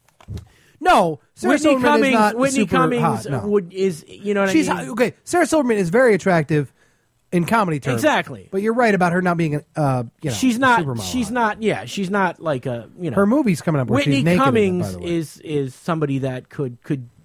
No, Sarah Silverman is not Whitney super Cummings hot, no. She's okay. Sarah Silverman is very attractive. In comedy terms, exactly. But you're right about her not being she's not. supermodel. She's not. Yeah, she's not like a Her movie's coming up. Where Whitney she's naked Cummings in it, is somebody that could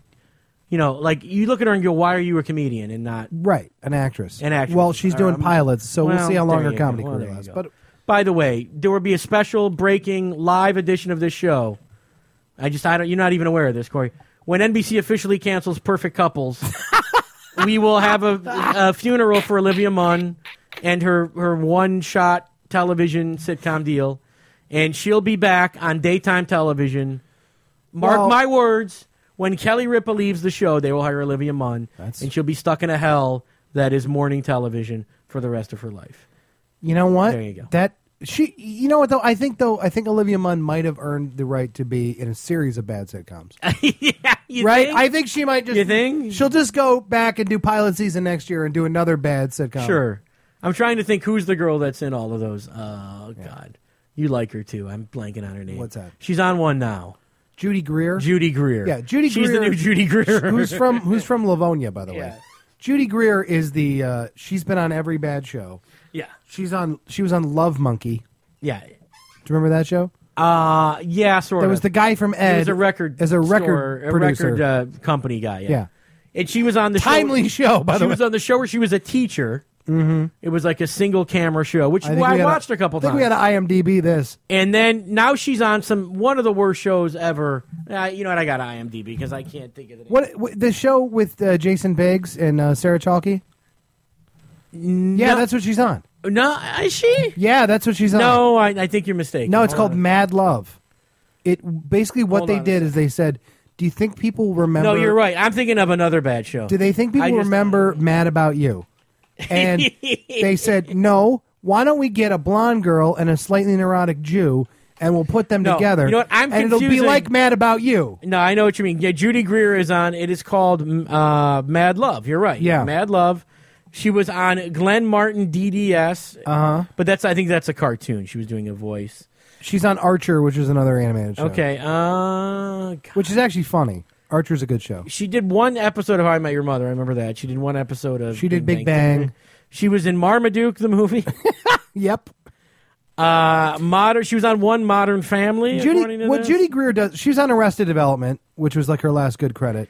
like you look at her and go, why are you a comedian and not an actress? An actress. Well, she's doing pilots, so we'll see how long her comedy career lasts. But by the way, there will be a special breaking live edition of this show. You're not even aware of this, Corey. When NBC officially cancels Perfect Couples. We will have a funeral for Olivia Munn and her one-shot television sitcom deal, and she'll be back on daytime television. Mark my words, when Kelly Ripa leaves the show, they will hire Olivia Munn, and she'll be stuck in a hell that is morning television for the rest of her life. You know what? There you go. You know what though? I think Olivia Munn might have earned the right to be in a series of bad sitcoms. Yeah, right? Think? I think she might just. You think she'll just go back and do pilot season next year and do another bad sitcom? Sure. I'm trying to think who's the girl that's in all of those. Oh God, you like her too. I'm blanking on her name. What's that? She's on one now. Judy Greer. Yeah, Judy Greer. She's the new Judy Greer. who's from Livonia, by the way. Judy Greer is the. She's been on every bad show. Yeah. She was on Love Monkey. Yeah. Do you remember that show? Yeah, sort of. There was the guy from Ed. He was a record producer. A record company guy, yeah. And she was on the timely show, by the way. She was on the show where she was a teacher. Mm-hmm. It was like a single camera show, which I watched a couple times. I think we had to IMDb this. And then now she's on one of the worst shows ever. You know what? I got IMDb because I can't think of the name. What the show with Jason Biggs and Sarah Chalke? Yeah, that's what she's on. No, is she? Yeah, that's what she's on. No, I think you're mistaken. No, it's called Mad Love. It basically what they did is they said, "Do you think people remember?" No, you're right. I'm thinking of another bad show. Do they think people remember Mad About You? And they said, "No. Why don't we get a blonde girl and a slightly neurotic Jew, and we'll put them together? You know what? I'm and confusing. it'll be like Mad About You." No, I know what you mean. Yeah, Judy Greer is on. It is called Mad Love. You're right. Yeah, Mad Love. She was on Glenn Martin DDS. But I think that's a cartoon. She was doing a voice. She's on Archer, which is another animated show. Okay. Which is actually funny. Archer's a good show. She did one episode of How I Met Your Mother. I remember that. She did one episode of. She did Big Bang. She was in Marmaduke, the movie. Yep. She was on one Modern Family. Judy Greer does. She was on Arrested Development, which was like her last good credit.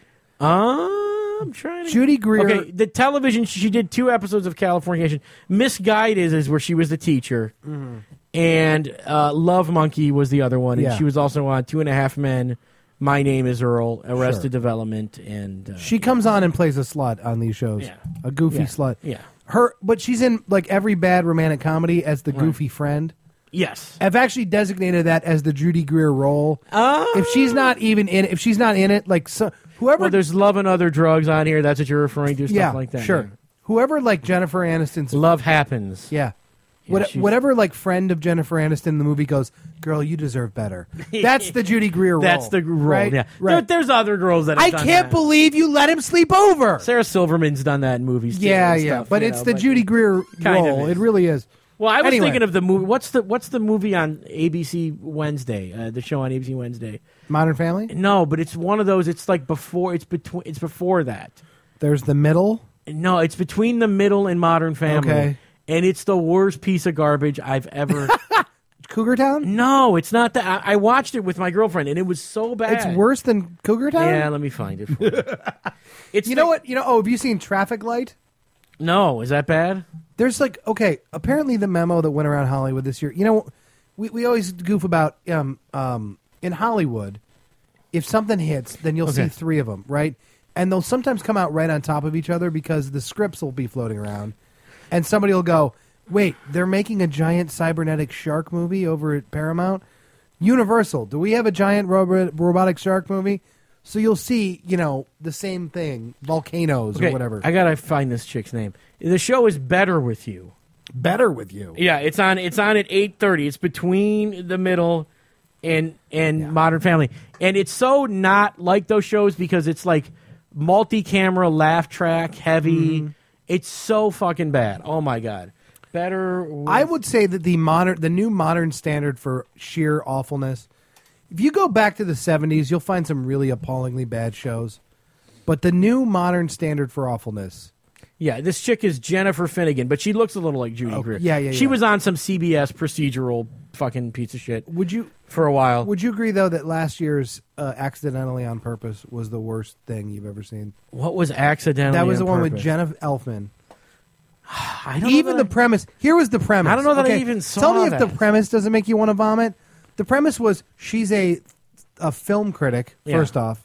I'm trying to... Judy Greer... Okay, the television, she did 2 episodes of Californication. Misguided is where she was the teacher. Mm-hmm. And Love Monkey was the other one. And she was also on 2.5 Men, My Name is Earl, Arrested Development, and... she comes on and plays a slut on these shows. Yeah. A goofy slut. Yeah. But she's in like every bad romantic comedy as the goofy friend. Yes. I've actually designated that as the Judy Greer role. If she's not even in it, if she's not in it, like whoever. Well, there's Love and Other Drugs on here. That's what you're referring to. Stuff like that. Sure. Yeah. Whoever like Jennifer Aniston's Love Happens. Yeah. Whatever like friend of Jennifer Aniston in the movie goes, girl, you deserve better. That's the Judy Greer role. That's the role. Right? Yeah. Right. There's other girls that have I done can't that. believe you let him sleep over. Sarah Silverman's done that in movies too. Yeah, and yeah. stuff, But it's the Judy Greer role. It really is. Well, I was Anyway. thinking of the movie. What's the movie on ABC Wednesday? The show on ABC Wednesday. Modern Family? No, but it's one of those. It's like before. It's before that. There's The Middle. No, it's between The Middle and Modern Family. Okay. And it's the worst piece of garbage I've ever. Cougar Town? No, it's not that. I watched it with my girlfriend, and it was so bad. It's worse than Cougar Town? Yeah, let me find it. For you. It's You know what? Have you seen Traffic Light? No, is that bad? There's apparently the memo that went around Hollywood this year. We always goof about in Hollywood, if something hits, then you'll see 3 of them, right? And they'll sometimes come out right on top of each other because the scripts will be floating around. And somebody will go, wait, they're making a giant cybernetic shark movie over at Paramount? Universal, do we have a giant robotic shark movie? So you'll see, the same thing, volcanoes or whatever. I gotta find this chick's name. The show is Better With You. Better With You. Yeah, it's on at 8:30. It's between The Middle and Modern Family, and it's so not like those shows because it's like multi-camera, laugh track heavy. Mm. It's so fucking bad. Oh my god. Better. I would say that the new modern standard for sheer awfulness. If you go back to the 70s, you'll find some really appallingly bad shows. But the new modern standard for awfulness. Yeah, this chick is Jennifer Finnegan, but she looks a little like Judy Greer. Yeah. She was on some CBS procedural fucking piece of shit. For a while. Would you agree though that last year's Accidentally on Purpose was the worst thing you've ever seen? What was Accidentally? That was on the one Purpose? with Jenna Elfman. I don't even know the premise. Here was the premise. I don't know that I even saw Tell me if that. the premise doesn't make you want to vomit. The premise was she's a film critic. First off,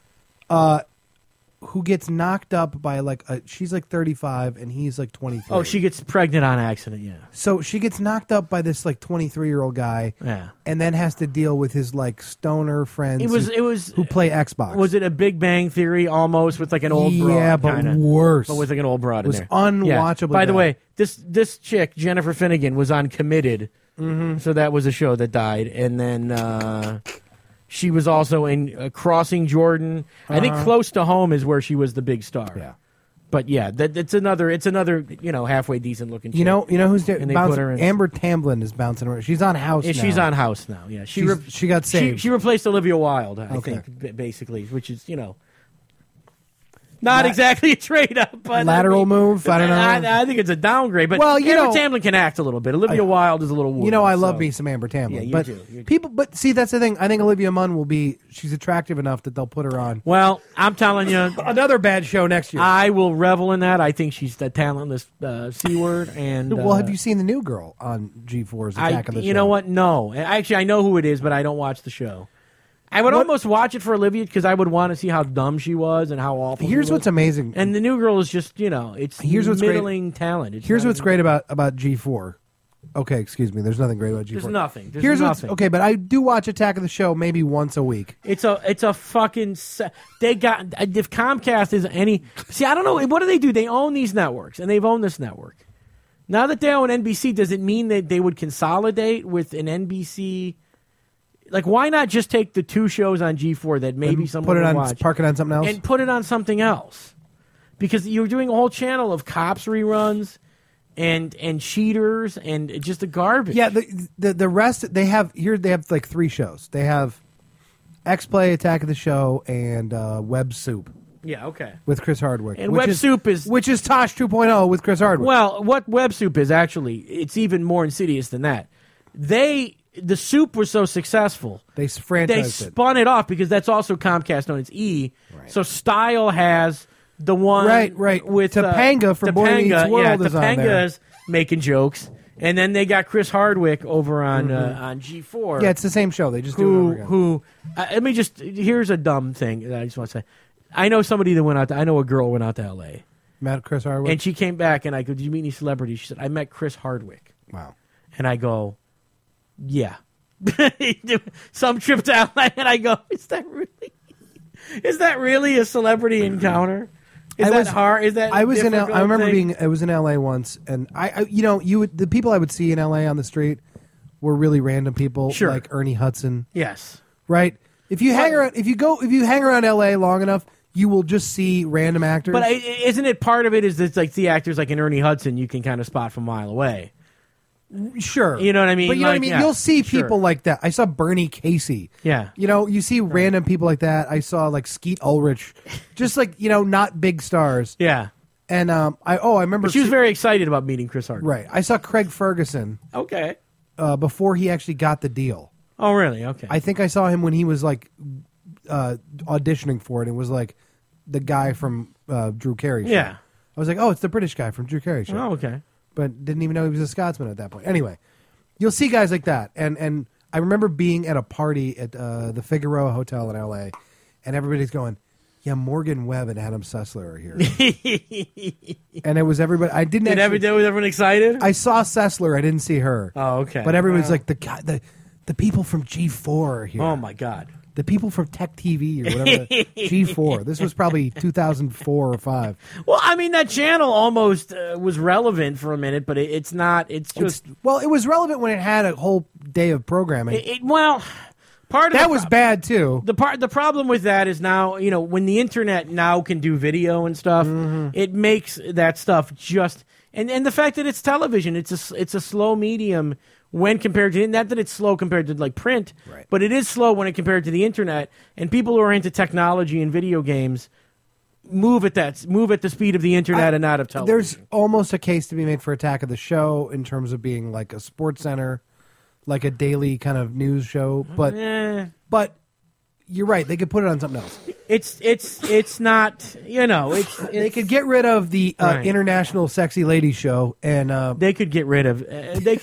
who gets knocked up by she's 35 and he's 23. Oh, she gets pregnant on accident. Yeah. So she gets knocked up by this 23-year-old guy. Yeah. And then has to deal with his stoner friends. It was who play Xbox. Was it a Big Bang Theory almost with an old broad? Yeah, but kinda, worse. But with an old broad it was in there. unwatchable. Yeah. By the way, this chick Jennifer Finnegan was on Committed, so that was a show that died, and then she was also in Crossing Jordan. I think Close to Home is where she was the big star. Yeah. But yeah, it's another halfway decent looking chick. You know who's And they bouncing? put her in- Amber Tamblyn is bouncing around. She's on House now. She's on House now. Yeah, she got saved. She replaced Olivia Wilde, I Okay. think, basically, which is not exactly a trade up, but Lateral move. I don't know. I think it's a downgrade. But Well, Amber Tamblyn can act a little bit. Olivia Wilde is a little wooden. I love me some Amber Tamblyn. Yeah, you but do. You do. people, but see, that's the thing. I think Olivia Munn she's attractive enough that they'll put her on. Well, I'm telling you, Another bad show next year. I will revel in that. I think she's the talentless C word. And well, have you seen the new girl on G4's Attack of the Show? You know what? No. Actually, I know who it is, but I don't watch the show. I would almost watch it for Olivia because I would want to see how dumb she was and how awful. Here's what's amazing. And the new girl is just, it's middling talent. Here's what's great about G4. Okay, excuse me. There's nothing great about G4. There's nothing. Here's nothing. Okay, but I do watch Attack of the Show maybe once a week. It's a fucking. They got if Comcast is any. See, I don't know. What do they do? They own these networks, and they've owned this network. Now that they own NBC, does it mean that they would consolidate with an NBC? Why not just take the 2 shows on G4 that maybe someone would watch, park it on something else, and put it on something else? Because you're doing a whole channel of Cops reruns and cheaters and just the garbage. Yeah, the rest they have 3 shows. They have X-Play, Attack of the Show, and Web Soup. Yeah, okay. With Chris Hardwick. And Web Soup is Tosh 2.0 with Chris Hardwick. Well, what Web Soup is actually, it's even more insidious than that. The Soup was so successful. They franchised They spun it off because that's also Comcast known as E. Right. So Style has the one right with Topanga from Boy Meets World is on there. Topanga's making jokes. And then they got Chris Hardwick over on G4. Yeah, it's the same show. They just do it over again. Here's a dumb thing that I just want to say. I know somebody that went out. I know a girl went out to L.A. Met Chris Hardwick? And she came back and I go, did you meet any celebrities? She said, I met Chris Hardwick. Wow. And I go, Yeah. Some trip to LA, and I go, is that really a celebrity encounter? Is that hard? Is that I was in? I remember I was in LA once, and the people I would see in LA on the street were really random people, sure. like Ernie Hudson. Yes, right. If you hang around LA long enough, you will just see random actors. But isn't it part of it is it's like the actors like in Ernie Hudson you can kind of spot from a mile away. Sure. You know what I mean? But you know what I mean? Yeah, you'll see people like that. I saw Bernie Casey. Yeah. You see random people like that. I saw like Skeet Ulrich. Just like, not big stars. Yeah. And I remember. But she was very excited about meeting Chris Hardwick. Right. I saw Craig Ferguson. Okay. Before he actually got the deal. Oh, really? Okay. I think I saw him when he was like auditioning for it. It was like the guy from Drew Carey show. Yeah. I was like, oh, it's the British guy from Drew Carey show. Oh, okay. But didn't even know he was a Scotsman at that point. Anyway, you'll see guys like that. And I remember being at a party at the Figueroa Hotel in L.A., and everybody's going, yeah, Morgan Webb and Adam Sessler are here. And it was everybody. I didn't was everyone excited? I saw Sessler. I didn't see her. Oh, okay. But everybody's like, the people from G4 are here. Oh, my God. The people from Tech TV or whatever, G4. This was probably 2004 or 5. Well, I mean, that channel almost was relevant for a minute, but it's not. It's just. It was relevant when it had a whole day of programming. Part of that was bad too. The problem with that is now, when the internet now can do video and stuff, it makes that stuff just. And the fact that it's television, it's a slow medium. When compared to, not that it's slow compared to like print, right. But it is slow when it compared to the internet. And people who are into technology and video games move at the speed of the internet and not of television. There's almost a case to be made for Attack of the Show in terms of being like a sports center, like a daily kind of news show. But you're right. They could put it on something else. It's not, they could get rid of the International Sexy Ladies Show, and they could get rid of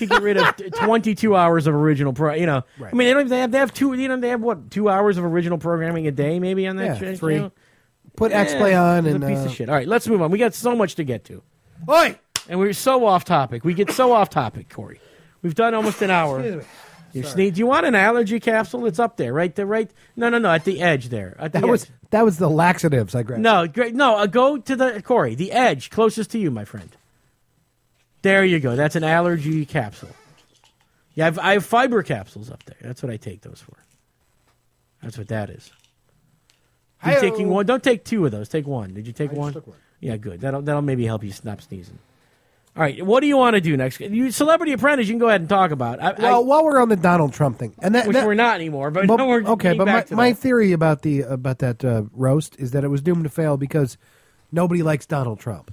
22 hours of original Right. I mean, they have 2 hours of original programming a day maybe on that show. 3. Put X-Play on it's and a piece of shit. All right, let's move on. We got so much to get to. Oi! And we're so off topic. We get so off topic, Corey. We've done almost an hour. Excuse me. Do you want an allergy capsule? It's up there, right? No, at the edge there. That was the laxatives I grabbed. No, great. No, go to the edge closest to you, my friend. There you go. That's an allergy capsule. Yeah, I have fiber capsules up there. That's what I take those for. That's what that is. You taking one? Don't take 2 of those. Take one. Did you take one? I just took one. Yeah, good. That'll maybe help you stop sneezing. All right, what do you want to do next? Celebrity Apprentice, you can go ahead and talk about. While we're on the Donald Trump thing, which we're not anymore, but we're okay. But my theory about that roast is that it was doomed to fail because nobody likes Donald Trump.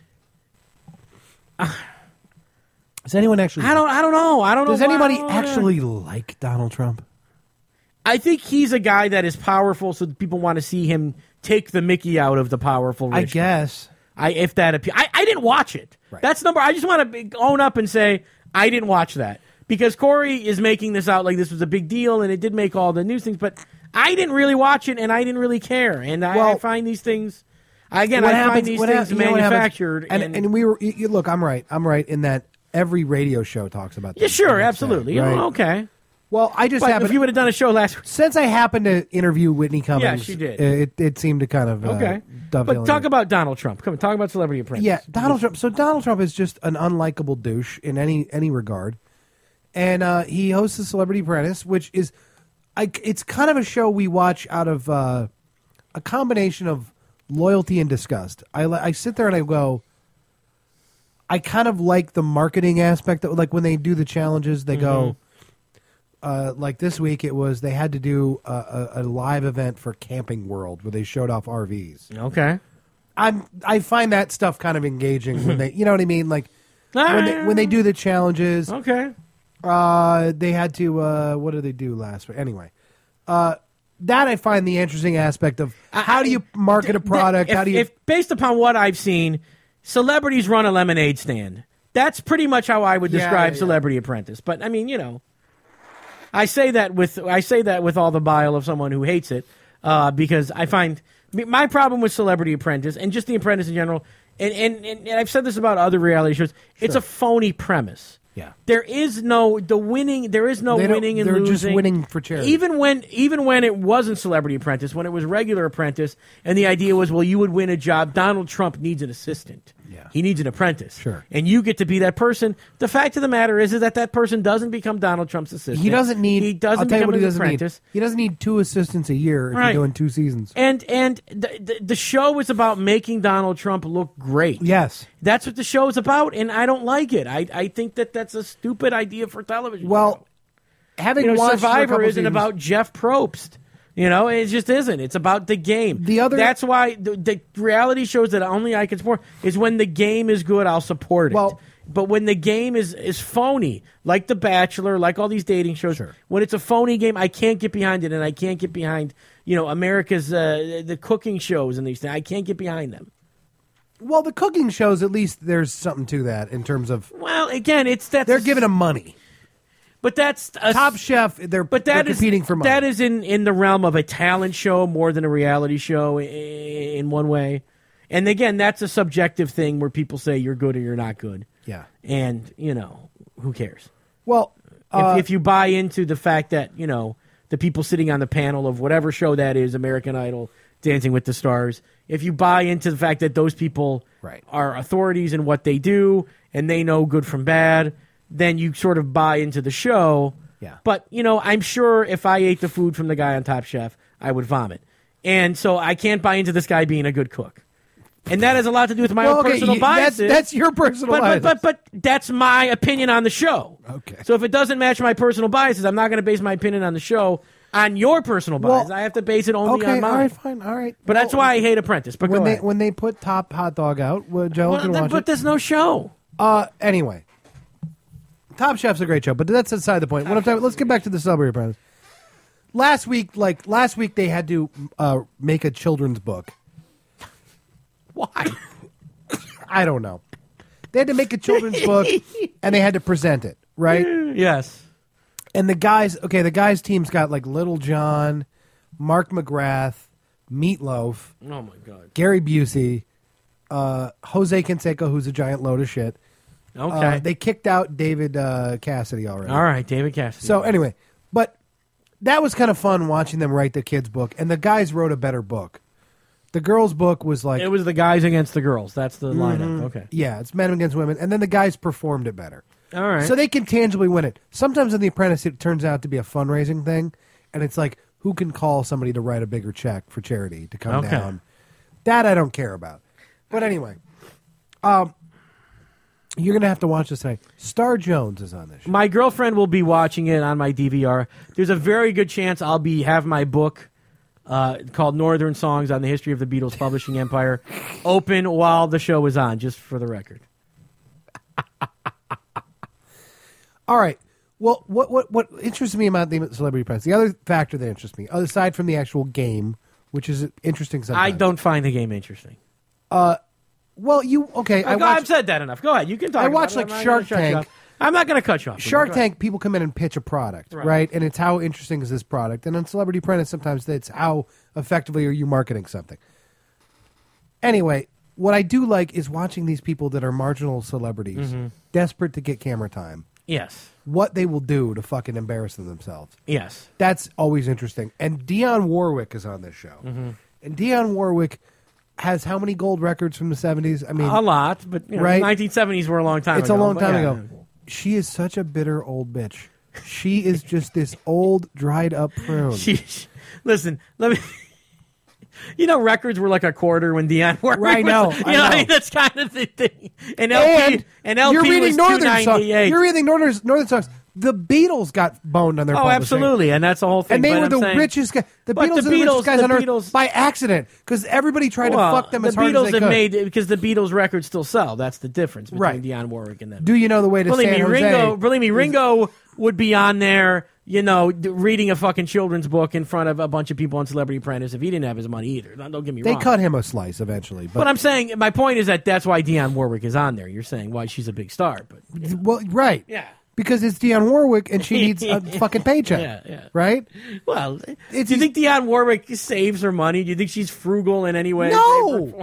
Does anyone actually? I don't know. Does anybody actually like Donald Trump? I think he's a guy that is powerful, so people want to see him take the Mickey out of the powerful rich. I guess. If that appeals. I didn't watch it. Right. That's I just want to own up and say I didn't watch that because Corey is making this out like this was a big deal and it did make all the news things, but I didn't really watch it and I didn't really care. And I find these things find these things manufactured. And we were look. I'm right. I'm right in that every radio show talks about this. Yeah, sure, absolutely. Right? Okay. Well, if you would have done a show last week. Since I happened to interview Whitney Cummings, yeah, she did. It seemed to kind of okay. But talk about Donald Trump. Come on, talk about Celebrity Apprentice. Yeah, Donald Trump. So Donald Trump is just an unlikable douche in any regard, and he hosts the Celebrity Apprentice, which is, it's kind of a show we watch out of a combination of loyalty and disgust. I sit there and I go, I kind of like the marketing aspect. Like when they do the challenges, they go. Like this week, they had to do a live event for Camping World where they showed off RVs. Okay, I find that stuff kind of engaging when they, you know what I mean, like when they do the challenges. Okay, they had to. What did they do last week? Anyway, that I find the interesting aspect of how do you market a product? If based upon what I've seen, celebrities run a lemonade stand. That's pretty much how I would describe Celebrity Apprentice. But I mean, I say that with all the bile of someone who hates it, because I find my problem with Celebrity Apprentice and just The Apprentice in general, and I've said this about other reality shows. It's a phony premise. Yeah. There is no winning and losing. They're just winning for charity. Even when it wasn't Celebrity Apprentice, when it was regular Apprentice, and the idea was, well, you would win a job. Donald Trump needs an assistant. Yeah. He needs an apprentice. Sure. And you get to be that person. The fact of the matter is that person doesn't become Donald Trump's assistant. He doesn't need. He doesn't I'll tell you become what he his doesn't apprentice. need. He doesn't need 2 assistants a year if you're doing 2 seasons. And the show is about making Donald Trump look great. Yes. That's what the show is about, and I don't like it. I think that's a stupid idea for television. Well, having watched Survivor isn't about Jeff Probst. It just isn't. It's about the game. That's why the reality shows that only I can support is when the game is good, I'll support it. Well, but when the game is phony, like The Bachelor, like all these dating shows, when it's a phony game, I can't get behind it, and I can't get behind America's the cooking shows and these things. I can't get behind them. Well, the cooking shows, at least there's something to that in terms of. Well, again, they're giving them money. But that's Top Chef. They're competing for money. That is in the realm of a talent show more than a reality show in one way. And again, that's a subjective thing where people say you're good or you're not good. Yeah. And who cares? Well, if you buy into the fact that the people sitting on the panel of whatever show that is, American Idol, Dancing with the Stars, if you buy into the fact that those people are authorities in what they do and they know good from bad, then you sort of buy into the show. Yeah. But, I'm sure if I ate the food from the guy on Top Chef, I would vomit. And so I can't buy into this guy being a good cook. And that has a lot to do with my own personal biases. That's your personal biases. But that's my opinion on the show. Okay. So if it doesn't match my personal biases, I'm not going to base my opinion on the show on your personal bias. I have to base it only on mine. All right, fine, all right. But that's why I hate Apprentice. But when they put Top Hot Dog out, Joe can watch it. But there's no show. Anyway, Top Chef's a great show, but that's aside the point. Let's get back to the Celebrity Apprentice. Last week they had to make a children's book. Why? I don't know. They had to make a children's book, and they had to present it, right? Yes. And the guys' team's got like Little John, Mark McGrath, Meatloaf. Oh my God. Gary Busey, Jose Canseco, who's a giant load of shit. Okay. They kicked out David Cassidy already. All right, David Cassidy. So anyway, but that was kind of fun watching them write the kids' book, and the guys wrote a better book. The girls' book was like... It was the guys against the girls. That's the lineup. Okay. Yeah, it's men against women. And then the guys performed it better. All right. So they can tangibly win it. Sometimes in The Apprentice, it turns out to be a fundraising thing. And it's like, who can call somebody to write a bigger check for charity to come down? That I don't care about. But anyway, you're going to have to watch this tonight. Star Jones is on this show. My girlfriend will be watching it on my DVR. There's a very good chance I'll have my book... called Northern Songs on the History of the Beatles Publishing Empire open while the show is on, just for the record. All right. Well, what interests me about the Celebrity Apprentice, the other factor that interests me, aside from the actual game, which is interesting sometimes. I don't find the game interesting. Well, I've said that enough. Go ahead. You can talk. I watch like Shark Tank. I'm not going to cut you off. Shark Tank, people come in and pitch a product, right? And it's how interesting is this product. And on Celebrity Apprentice, sometimes it's how effectively are you marketing something. Anyway, what I do like is watching these people that are marginal celebrities, desperate to get camera time. Yes. What they will do to fucking embarrass themselves. Yes. That's always interesting. And Dionne Warwick is on this show. And Dionne Warwick has how many gold records from the 70s? I mean, a lot, but right? 1970s were a long time ago. It's a long time ago. She is such a bitter old bitch. She is just this old, dried up prune. Listen, let me... records were like a quarter when Dionne Warwick was... I know. I mean, that's kind of the thing. And LP you're reading was Northern Songs. $2.98. You're reading Northern Songs. The Beatles got boned on their publishing. Absolutely, and that's the whole thing. And they were the richest guys. The Beatles are the richest guys on Earth by accident, because everybody tried to fuck them as hard as they could. Because the Beatles records still sell. That's the difference between Dionne Warwick and them. Do you know the way to San Jose? Believe me, Ringo would be on there, reading a fucking children's book in front of a bunch of people on Celebrity Apprentice if he didn't have his money either. Don't get me wrong. They cut him a slice eventually. But I'm saying, my point is that's why Dionne Warwick is on there. You're saying why she's a big star. But well, right. Yeah. Because it's Dionne Warwick and she needs a fucking paycheck. Yeah. Right? Well, do you think Dionne Warwick saves her money? Do you think she's frugal in any way? No!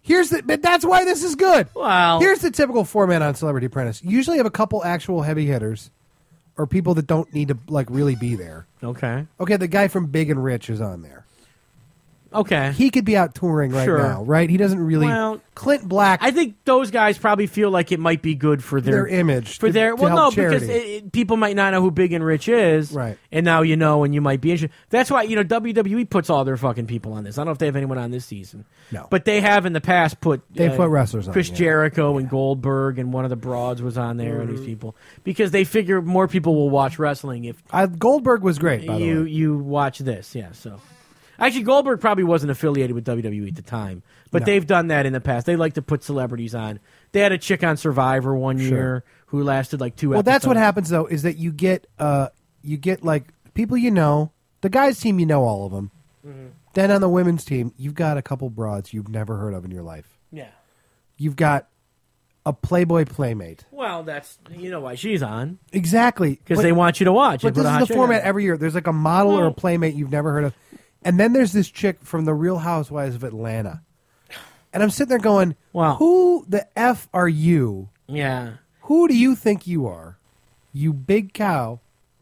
But that's why this is good. Well, here's the typical format on Celebrity Apprentice. You usually have a couple actual heavy hitters, or people that don't need to like really be there. Okay. Okay, the guy from Big and Rich is on there. Okay. He could be out touring right now, right? He doesn't really. Well, Clint Black. I think those guys probably feel like it might be good for their image. For their well, no, charity. because people might not know who Big and Rich is, right? And now you know, and you might be interested. That's why WWE puts all their fucking people on this. I don't know if they have anyone on this season, no, but they have in the past put put wrestlers on. Chris Jericho and Goldberg, and one of the broads was on there, and these people because they figure more people will watch wrestling if Goldberg was great. By the way, you watch this, yeah. So. Actually, Goldberg probably wasn't affiliated with WWE at the time, but they've done that in the past. They like to put celebrities on. They had a chick on Survivor one year who lasted like 2 episodes. Well, that's what happens, though, is that you get like people you know. The guys' team, you know all of them. Mm-hmm. Then on the women's team, you've got a couple broads you've never heard of in your life. Yeah. You've got a Playboy Playmate. Well, that's why she's on. Exactly. Because they want you to watch. But this is the format every year. There's like a model or a Playmate you've never heard of. And then there's this chick from the Real Housewives of Atlanta. And I'm sitting there going, wow. Who the F are you? Yeah. Who do you think you are? You big cow.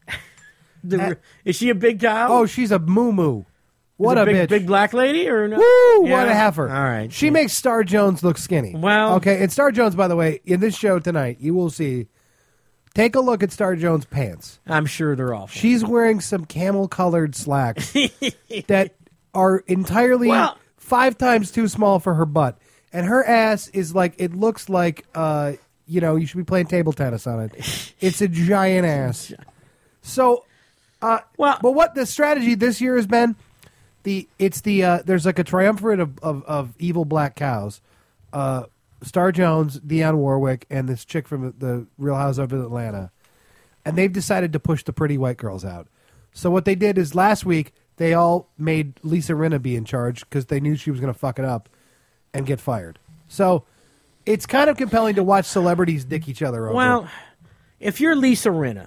Is she a big cow? Oh, she's a moo-moo. What a bitch. Big black lady? Or no? Woo, what a heifer. All right. She makes Star Jones look skinny. Well. Okay, and Star Jones, by the way, in this show tonight, you will see... Take a look at Star Jones' pants. I'm sure they're awful. She's wearing some camel-colored slacks that are entirely 5 times too small for her butt. And her ass is like, it looks like, you should be playing table tennis on it. It's a giant ass. So, but what the strategy this year has been, there's like a triumvirate of evil black cows. Star Jones, Dionne Warwick, and this chick from the Real Housewives of Atlanta. And they've decided to push the pretty white girls out. So what they did is last week, they all made Lisa Rinna be in charge because they knew she was going to fuck it up and get fired. So it's kind of compelling to watch celebrities dick each other over. Well, if you're Lisa Rinna,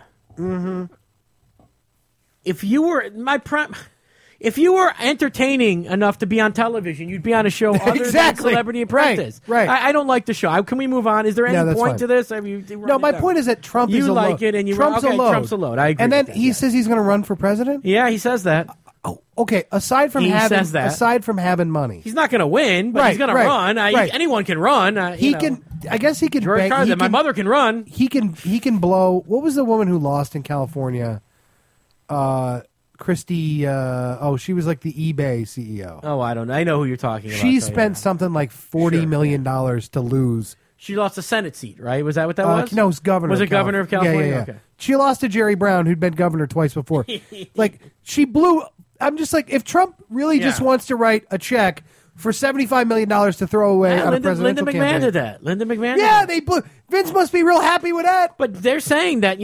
if you were if you were entertaining enough to be on television, you'd be on a show other than Celebrity Apprentice. Right. I don't like the show. Can we move on? Is there any point to this? No, my point is that Trump is a load. You like it, and Trump's a load. Trump's a load. I agree. And then he says he's going to run for president? Yeah, he says that. Oh, okay. Aside from having money, he's not going to win, but he's going to run. Anyone can run. Can. I guess he can. George Carlin, my mother can run. He can blow. What was the woman who lost in California? Christy. She was like the eBay CEO. Oh, I don't know. I know who you're talking about. She spent something like $40 million to lose. She lost a Senate seat, right? Was that what that was? No, it was governor. Was it governor of California? Yeah. Okay. She lost to Jerry Brown, who'd been governor twice before. Like, she blew... I'm just like, if Trump really just wants to write a check for $75 million to throw away on a presidential campaign... Linda McMahon did that. Linda McMahon Yeah, they blew... Vince must be real happy with that. But they're saying that,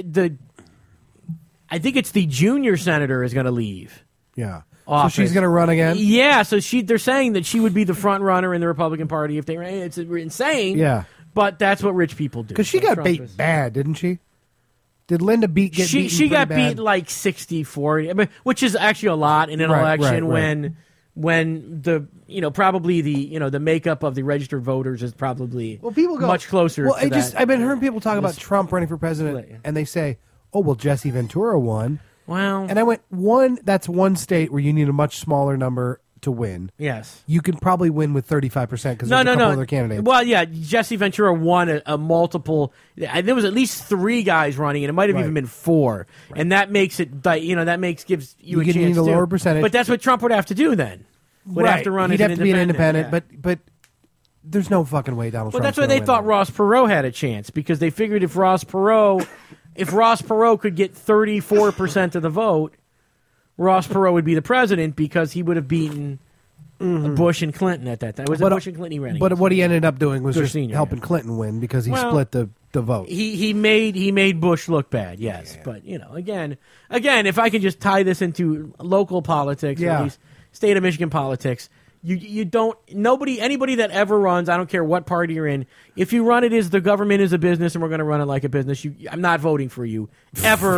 I think it's the junior senator is going to leave. Yeah. Office. So she's going to run again? Yeah, so they're saying that she would be the front runner in the Republican Party if they ran. It's insane. Yeah. But that's what rich people do. Because she got beat bad, didn't she? Did Linda get beaten? She got beat like 60-40, which is actually a lot in an election when the probably the makeup of the registered voters is probably people go much closer. Well, to that. I've been hearing people talk about Trump running for president, and they say, "Oh, well, Jesse Ventura won." Well, and I went, that's one state where you need a much smaller number to win. Yes. You can probably win with 35% because there's a couple other candidates. Well, yeah, Jesse Ventura won a multiple. There was at least 3 guys running, and it might have even been 4. Right. And that makes it, gives you a chance need a lower percentage. But that's what Trump would have to do then. Would have to run as an independent. He'd have to be an independent, but there's no fucking way Donald Trump. Well, that's why they thought Ross Perot had a chance, because they figured if Ross Perot could get 34% of the vote, Ross Perot would be the president because he would have beaten Bush and Clinton at that time. It was Bush and Clinton he ran. But what he ended up doing was Bush just Senior, helping Clinton win because he split the vote. He made Bush look bad, yes. Yeah. But again, if I can just tie this into local politics, or at least state of Michigan politics. Anybody that ever runs, I don't care what party you're in, if you run it as the government is a business and we're going to run it like a business, I'm not voting for you ever,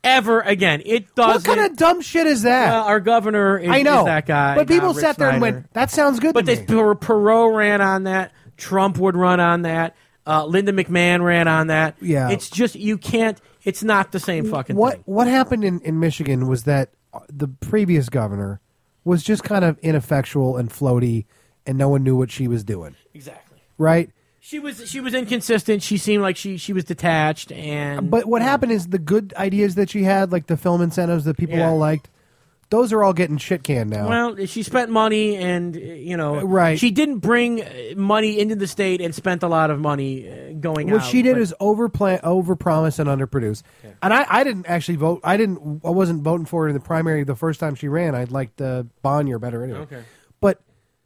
ever again. It doesn't. What kind of dumb shit is that? Well, our governor is, I know. is that guy. But people sat there and went, that sounds good to me. But Perot ran on that. Trump would run on that. Linda McMahon ran on that. Yeah. It's just, you can't, it's not the same fucking thing. What happened in Michigan was that the previous governor was just kind of ineffectual and floaty, and no one knew what she was doing. Exactly. Right? She was inconsistent. She seemed like she was detached. But what happened is the good ideas that she had, like the film incentives that people all liked, those are all getting shit canned now. Well, she spent money, and right. She didn't bring money into the state and spent a lot of money going out. What she did is overpromise and underproduce. Yeah. And I didn't actually vote. I wasn't voting for her in the primary the first time she ran. I'd liked Bonnier better anyway. Okay. But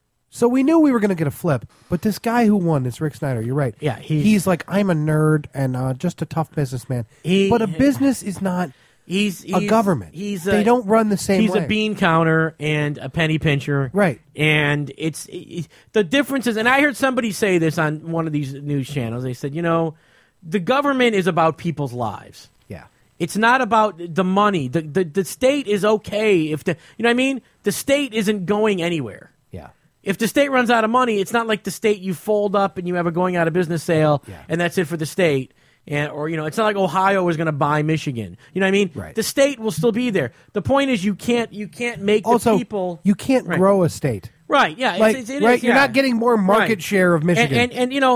so we knew we were going to get a flip. But this guy who won, this Rick Snyder, you're right. Yeah, he's like, I'm a nerd and just a tough businessman. But a business is not. He's a government. They don't run the same way. He's a bean counter and a penny pincher. Right. And it's the difference is, and I heard somebody say this on one of these news channels. They said, the government is about people's lives. Yeah. It's not about the money. The state is okay if you know what I mean? The state isn't going anywhere. Yeah. If the state runs out of money, it's not like the state you fold up and you have a going out of business sale and that's it for the state. Or it's not like Ohio is going to buy Michigan. You know what I mean? Right. The state will still be there. The point is you can't make the people. You can't grow a state. Right. Yeah. Like, it right. is, You're not getting more market share of Michigan.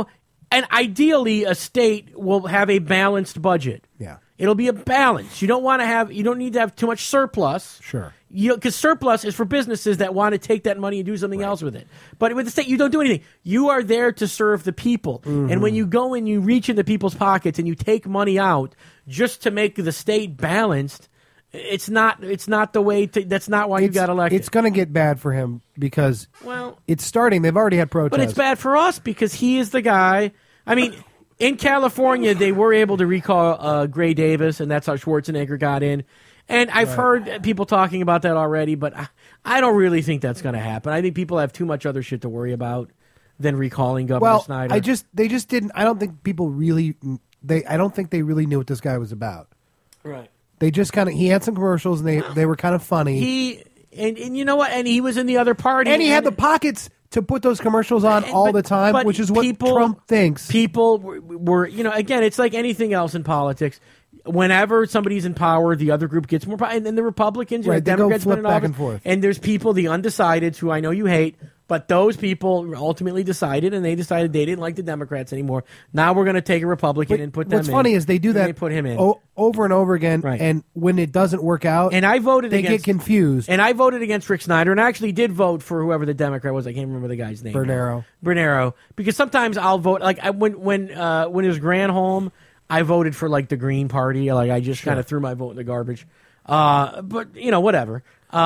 And ideally a state will have a balanced budget. Yeah. It'll be a balance. You don't need to have too much surplus. Sure. Because surplus is for businesses that want to take that money and do something else with it. But with the state, you don't do anything. You are there to serve the people. Mm-hmm. And when you go and you reach into people's pockets and you take money out just to make the state balanced, it's not the way to. That's not why you got elected. It's going to get bad for him because it's starting. They've already had protests. But it's bad for us because he is the guy. I mean, in California, they were able to recall Gray Davis, and that's how Schwarzenegger got in. And I've heard people talking about that already, but I don't really think that's going to happen. I think people have too much other shit to worry about than recalling Governor Snyder. They just didn't. I don't think people really. I don't think they really knew what this guy was about. Right. They just kind of. He had some commercials, and they were kind of funny. And you know what? And he was in the other party, and he had the pockets to put those commercials on all the time, which is what Trump thinks. People were again, it's like anything else in politics. Whenever somebody's in power, the other group gets more power. And then the Republicans, right, they Democrats go flip back and forth. And there's people, the undecideds, who I know you hate, but those people ultimately decided, and they decided they didn't like the Democrats anymore. Now we're going to take a Republican and put them in. What's funny is they do that they put him in. Over and over again, right. And when it doesn't work out, and I voted they get confused. And I voted against Rick Snyder, and I actually did vote for whoever the Democrat was. I can't remember the guy's name. Bernero. Because sometimes I'll vote, like when it was Granholm, I voted for like the Green Party. Like I just kind of threw my vote in the garbage. But whatever.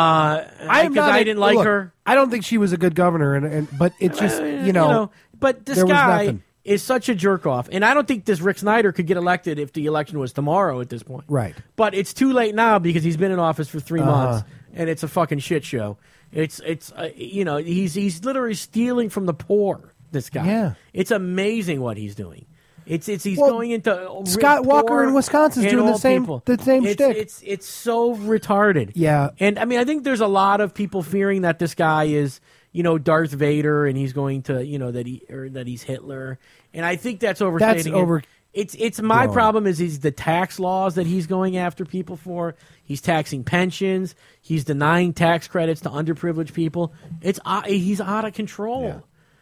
I didn't like her. I don't think she was a good governor, but it's just But this guy is such a jerk off, and I don't think this Rick Snyder could get elected if the election was tomorrow at this point. Right. But it's too late now because he's been in office for 3 months, and it's a fucking shit show. It's he's literally stealing from the poor. This guy. Yeah. It's amazing what he's doing. He's going into Scott Walker in Wisconsin is doing the same shtick. It's so retarded. Yeah, and I mean I think there's a lot of people fearing that this guy is Darth Vader and he's going to that he's Hitler, and I think that's overstating. It's my problem is the tax laws that he's going after people for. He's taxing pensions. He's denying tax credits to underprivileged people. He's out of control. Yeah.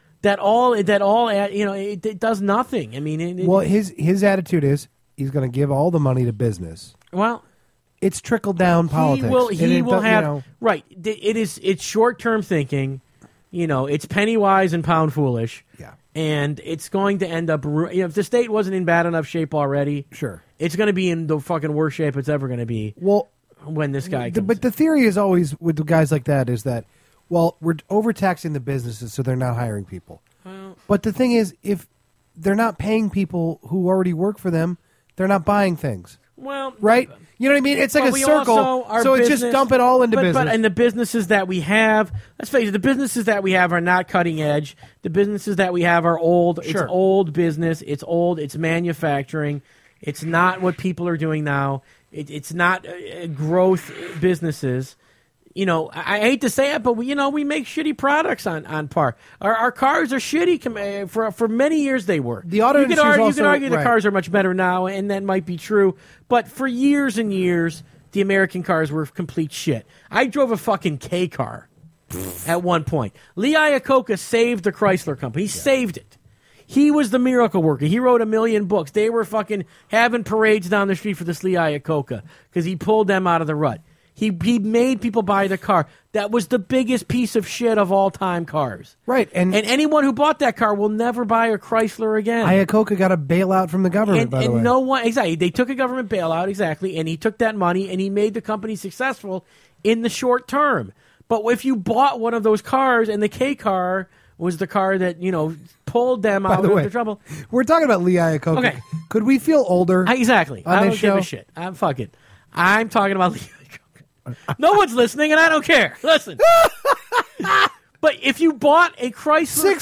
It does nothing. I mean, his attitude is he's going to give all the money to business. Well, it's trickle down politics. He will have right. It's short term thinking. It's penny wise and pound foolish. Yeah, and it's going to end up. If the state wasn't in bad enough shape already, sure, it's going to be in the fucking worst shape it's ever going to be. Well, when this guy comes but the theory is always with the guys like that is that. Well, we're overtaxing the businesses, so they're not hiring people. Well, but the thing is, if they're not paying people who already work for them, they're not buying things. Well, right? You know what I mean? It's like a circle, so it's just dump it all into business. And the businesses that we have, let's face it, the businesses that we have are not cutting edge. The businesses that we have are old. Sure. It's old business. It's old. It's manufacturing. It's not what people are doing now. It's not growth businesses. You know, I hate to say it, but we make shitty products on par. Our cars are shitty. For many years they were. The auto industry you can argue the cars are much better now, and that might be true. But for years and years, the American cars were complete shit. I drove a fucking K car at one point. Lee Iacocca saved the Chrysler Company. He saved it. He was the miracle worker. He wrote 1 million books. They were fucking having parades down the street for this Lee Iacocca because he pulled them out of the rut. He made people buy the car. That was the biggest piece of shit of all time cars. Right. And anyone who bought that car will never buy a Chrysler again. Iacocca got a bailout from the government, by the way. No one, exactly. They took a government bailout, exactly, and he took that money and he made the company successful in the short term. But if you bought one of those cars, and the K car was the car that, pulled them out of the trouble. We're talking about Lee Iacocca. Okay. Could we feel older? Exactly. I don't give a shit. Fuck it. I'm talking about Lee Iacocca. No one's listening, and I don't care. Listen. But if you bought a Chrysler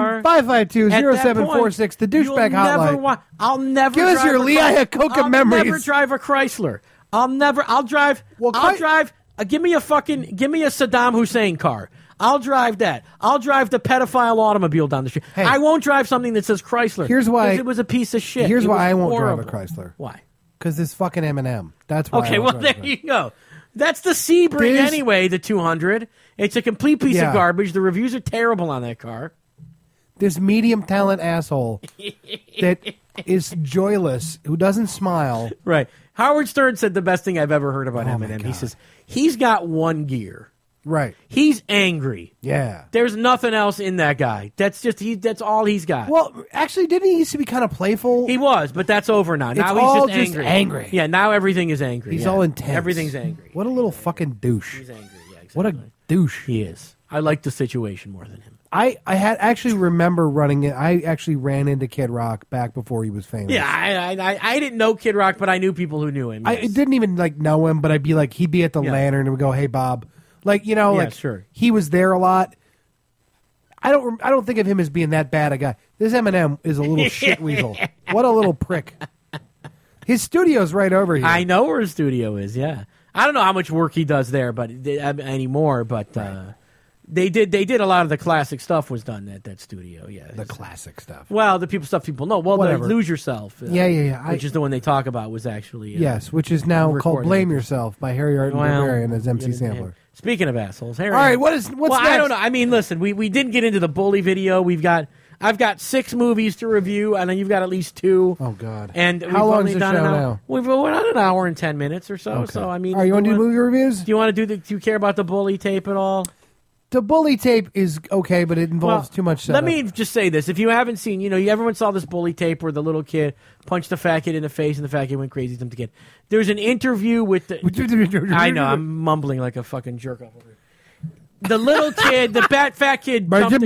610-552-0746, the douchebag hotline. I'll never give us your Lee Iacocca memories. I'll never drive a Chrysler. I'll drive. Give me a Saddam Hussein car. I'll drive that. I'll drive the pedophile automobile down the street. Hey, I won't drive something that says Chrysler. Here's why. It was a piece of shit. Here's why I won't drive a Chrysler. Why? Because this fucking M&M. That's why. Okay, well, there you go. That's the Sebring anyway, the 200. It's a complete piece of garbage. The reviews are terrible on that car. This medium talent asshole that is joyless, who doesn't smile. Right. Howard Stern said the best thing I've ever heard about Eminem. He says, he's got one gear. Right. He's angry. Yeah. There's nothing else in that guy. That's all he's got. Well, actually, didn't he used to be kind of playful? He was, but that's over now. Now he's just angry. Yeah, now everything is angry. He's all intense. Everything's angry. What a little fucking douche. He's angry, yeah, exactly. What a douche. He is. I like the situation more than him. I had actually remember running it. I actually ran into Kid Rock back before he was famous. Yeah, I didn't know Kid Rock, but I knew people who knew him. Yes. I didn't even know him, but I'd be like, he'd be at the Lantern and would go, "Hey, Bob." Sure. He was there a lot. I don't think of him as being that bad a guy. This Eminem is a little shit weasel. What a little prick. His studio's right over here. I know where his studio is, yeah. I don't know how much work he does there anymore, but they did a lot of the classic stuff was done at that studio, yeah. The classic stuff. Well, the stuff people know. Well, the Lose Yourself. Yeah. Which is the one they talk about was actually yes, which is now called Blame Yourself by Harry Arden Barbarian as MC Sampler. Speaking of assholes, Harry. All right, what's next? I don't know. I mean, listen, we didn't get into the bully video. I've got 6 movies to review, and then you've got at least 2. Oh God! And how long is the show now? We're on an hour and 10 minutes or so. Okay. So I mean, all right, you want to do movie reviews? Do you want to do? Do you care about the bully tape at all? The bully tape is okay, but it involves too much setup. Let me just say this. If you haven't seen, everyone saw this bully tape where the little kid punched the fat kid in the face and the fat kid went crazy, dumped the kid. There's an interview with the... I know, I'm mumbling like a fucking jerk off over here. The little kid, the fat kid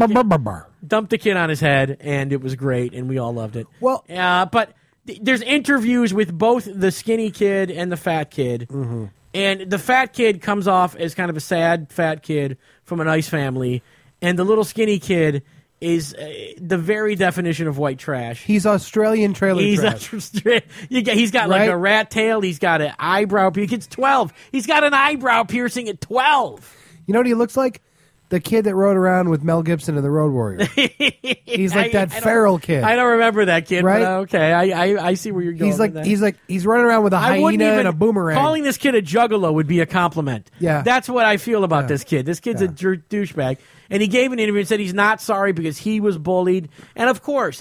dumped the kid on his head, and it was great, and we all loved it. Well, but there's interviews with both the skinny kid and the fat kid, and the fat kid comes off as kind of a sad fat kid from a nice family, and the little skinny kid is the very definition of white trash. He's Australian trailer trash. He's got like a rat tail. He's got an eyebrow piercing. He's 12. He's got an eyebrow piercing at 12. You know what he looks like? The kid that rode around with Mel Gibson in The Road Warrior. He's like that feral kid. I don't remember that kid, right? But okay, I see where you're going. He's running around with a hyena and a boomerang. Calling this kid a juggalo would be a compliment. Yeah, that's what I feel about this kid. This kid's a douchebag, and he gave an interview and said he's not sorry because he was bullied. And of course,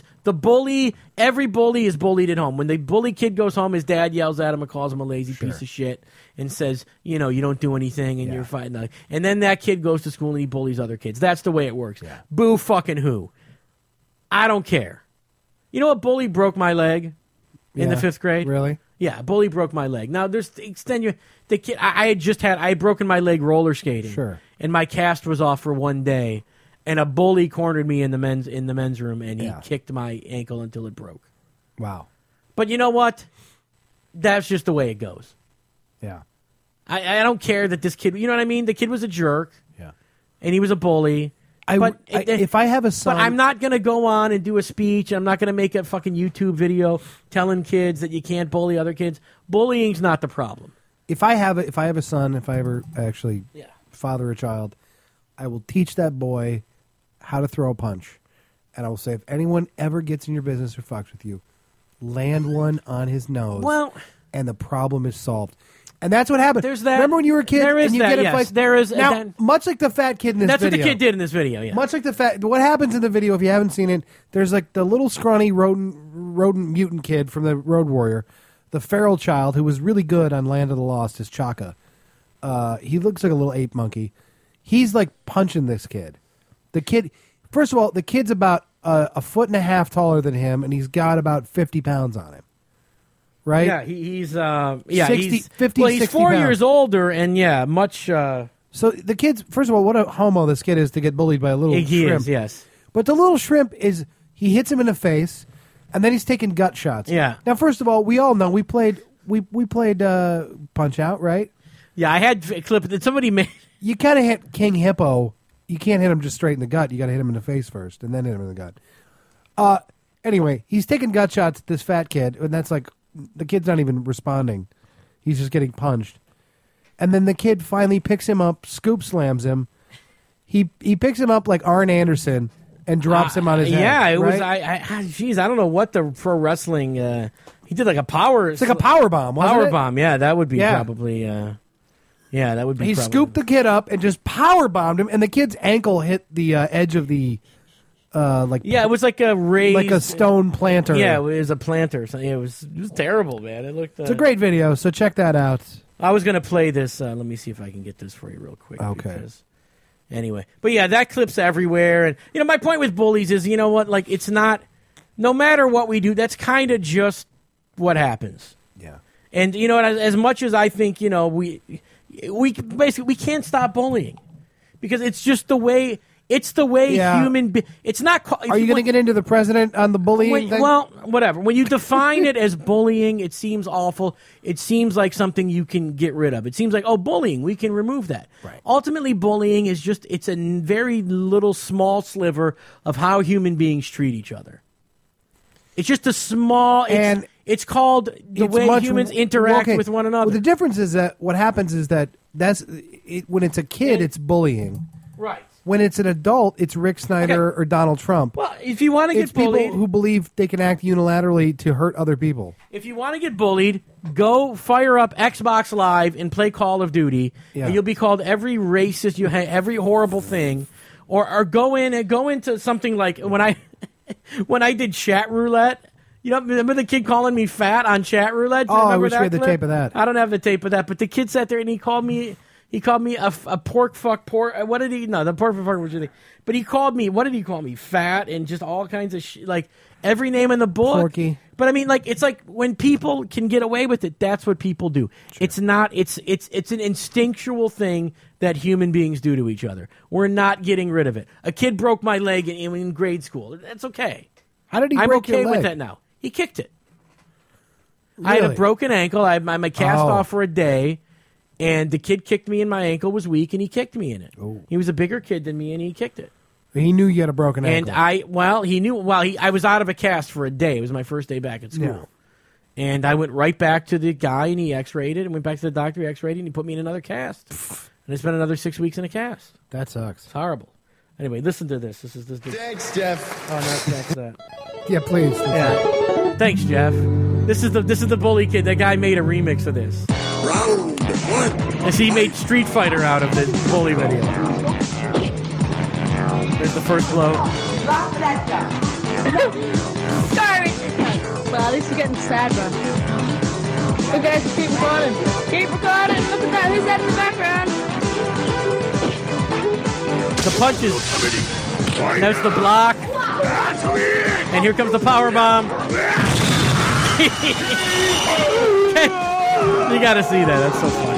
every bully is bullied at home. When the bully kid goes home, his dad yells at him and calls him a lazy piece of shit. And says, you don't do anything, and you're fighting. And then that kid goes to school and he bullies other kids. That's the way it works. Yeah. Boo fucking who. I don't care. You know what bully broke my leg in the 5th grade? Really? Yeah, bully broke my leg. Now there's the kid. I had broken my leg roller skating. Sure. And my cast was off for one day, and a bully cornered me in the men's room, and he kicked my ankle until it broke. Wow. But you know what? That's just the way it goes. Yeah. I don't care that this kid, you know what I mean? The kid was a jerk. Yeah. And he was a bully. if I have a son... But I'm not going to go on and do a speech. I'm not going to make a fucking YouTube video telling kids that you can't bully other kids. Bullying's not the problem. If I have a son, if I ever actually father a child, I will teach that boy how to throw a punch. And I will say, if anyone ever gets in your business or fucks with you, land one on his nose. Well, and the problem is solved. And that's what happened. There's that. Remember when you were a kid? There is and you that, get yes. Fight? There is. Now, much like the fat kid in this video. That's what the video. kid did in this video, yeah. Much like the fat... What happens in the video, if you haven't seen it, there's like the little scrawny rodent mutant kid from the Road Warrior, the feral child who was really good on Land of the Lost, is Chaka. He looks like a little ape monkey. He's like punching this kid. The kid... First of all, the kid's about a foot and a half taller than him, and he's got about 50 pounds on him. Right? Yeah, he's 50, well, he's 60 4 pounds. years older, and much. So the kid's, first of all, what a homo this kid is to get bullied by a little shrimp. Is, yes. But the little shrimp he hits him in the face, and then he's taking gut shots. Yeah. Now, first of all, we all know we played Punch Out, right? Yeah, I had a clip that somebody made. You kind of hit King Hippo. You can't hit him just straight in the gut. You got to hit him in the face first, and then hit him in the gut. Anyway, he's taking gut shots at this fat kid, and that's like, the kid's not even responding. He's just getting punched. And then the kid finally picks him up, scoop slams him. He picks him up like Arn Anderson and drops him on his head. Yeah, it was. Right? Geez, I don't know what the pro wrestling. He did like a power. It's like a power bomb. Wasn't power it? bomb. Yeah, that would be probably. Yeah, that would be. He scooped the kid up and just power bombed him, and the kid's ankle hit the edge of the. It was like a raised, like a stone planter. Yeah, it was a planter. So, it was terrible, man. It looked. It's a great video, so check that out. I was gonna play this. Let me see if I can get this for you real quick. Okay. Anyway, but yeah, that clip's everywhere, and my point with bullies is, you know what? Like, it's not. No matter what we do, that's kind of just what happens. Yeah. And you know, as much as I think, we basically we can't stop bullying because it's just the way. It's the way it's not. Are you going to get into the president on the bullying thing? Well, whatever. When you define it as bullying, it seems awful. It seems like something you can get rid of. It seems like, bullying, we can remove that. Right. Ultimately, bullying is it's a very little small sliver of how human beings treat each other. It's just a small. It's called the way humans interact with one another. Well, the difference is that what happens is that when it's a kid, it's bullying. Right. When it's an adult, it's Rick Snyder or Donald Trump. Well, if you want to get bullied, people who believe they can act unilaterally to hurt other people. If you want to get bullied, go fire up Xbox Live and play Call of Duty, and you'll be called every racist, every horrible thing, or go into something like when I did chat roulette. Remember the kid calling me fat on chat roulette? I wish we had the tape of that. I don't have the tape of that, but the kid sat there and he called me. He called me a pork fuck pork. What did he? No, the pork fuck was the. But he called me. What did he call me? Fat and just all kinds of shit. Like every name in the book. Porky. But I mean, like it's like when people can get away with it, that's what people do. Sure. It's not. It's an instinctual thing that human beings do to each other. We're not getting rid of it. A kid broke my leg in grade school. That's okay. How did he I'm break okay your leg? with that now. He kicked it. Really? I had a broken ankle. I'm a cast off for a day. And the kid kicked me, and my ankle was weak, and he kicked me in it. Oh. He was a bigger kid than me, and he kicked it. He knew you had a broken ankle. And he knew. Well, I was out of a cast for a day. It was my first day back at school. Yeah. And I went right back to the guy, and he x-rayed it, and went back to the doctor, he x-rayed it, and he put me in another cast. And I spent another 6 weeks in a cast. That sucks. It's horrible. Anyway, listen to this. This is this. Thanks, Jeff. Oh, no, that's that. Yeah, please. Yeah. Thanks, Jeff. This is the bully kid. That guy made a remix of this. Round one. As he made Street Fighter out of the bully video. There's the first blow. Sorry. Well, at least you're getting sad, bro. Look, guys, keep recording. Keep recording. Look at that. Who's that in the background? The punches. There's the block. And here comes the power bomb. You gotta see that. That's so funny.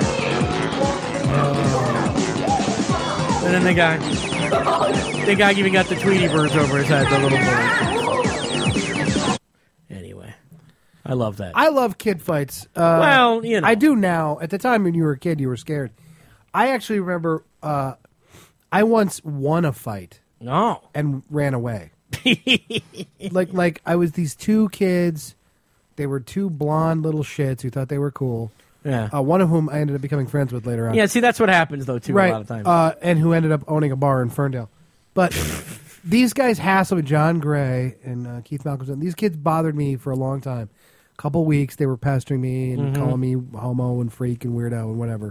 And then the guy even got the Tweety birds over his head, the little boy. Anyway, I love that. I love kid fights. Well, you know. I do now. At the time when you were a kid, you were scared. I actually remember I once won a fight. No. And ran away. like I was these two kids. They were two blonde little shits who thought they were cool. Yeah. One of whom I ended up becoming friends with later on. Yeah, see, that's what happens, though, too, right. a lot of times. And who ended up owning a bar in Ferndale. But these guys hassled John Gray and Keith Malcolm. These kids bothered me for a long time. A couple weeks, they were pestering me and calling me homo and freak and weirdo and whatever.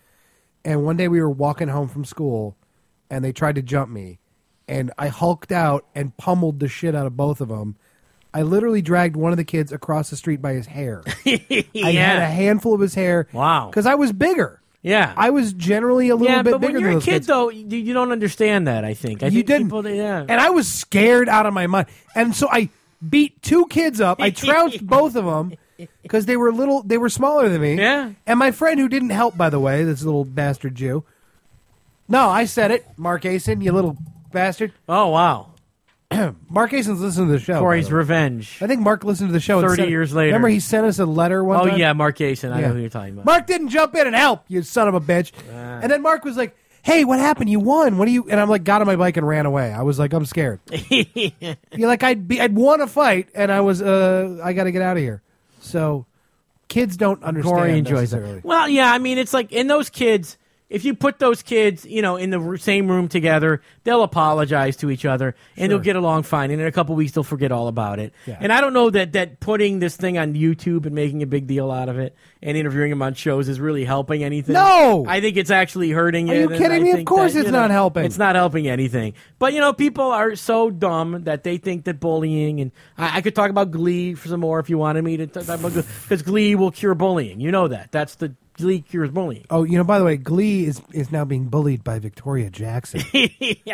And one day we were walking home from school, and they tried to jump me. And I hulked out and pummeled the shit out of both of them. I literally dragged one of the kids across the street by his hair. I had a handful of his hair. Wow. Because I was bigger. Yeah. I was generally a little bit bigger than those kids. Yeah, but when you're a kid, though, you don't understand that, I think. You didn't. And I was scared out of my mind. And so I beat two kids up. I trounced both of them because they were smaller than me. Yeah. And my friend who didn't help, by the way, this little bastard Jew. No, I said it. Mark Asen, you little bastard. Oh, wow. Mark Asen's listening to the show. Corey's Revenge. I think Mark listened to the show 30 years later. Remember he sent us a letter one time? Oh, yeah, Mark Asen. I know who you're talking about. Mark didn't jump in and help, you son of a bitch. And then Mark was like, hey, what happened? You won. What do you... And I'm like, got on my bike and ran away. I was like, I'm scared. You're like, I'd won a fight, and I was, I got to get out of here. So, kids don't understand. Corey enjoys it. Well, yeah, I mean, it's like, in those kids... If you put those kids, in the same room together, they'll apologize to each other, and they'll get along fine. And in a couple weeks, they'll forget all about it. Yeah. And I don't know that putting this thing on YouTube and making a big deal out of it and interviewing them on shows is really helping anything. No! I think it's actually hurting it. Are you kidding me? Of course it's not helping. It's not helping anything. But, people are so dumb that they think that bullying, and I could talk about Glee for some more if you wanted me to talk about Glee, because Glee will cure bullying. You know that. That's the... Glee cures bullying. Oh, by the way, Glee is now being bullied by Victoria Jackson. Do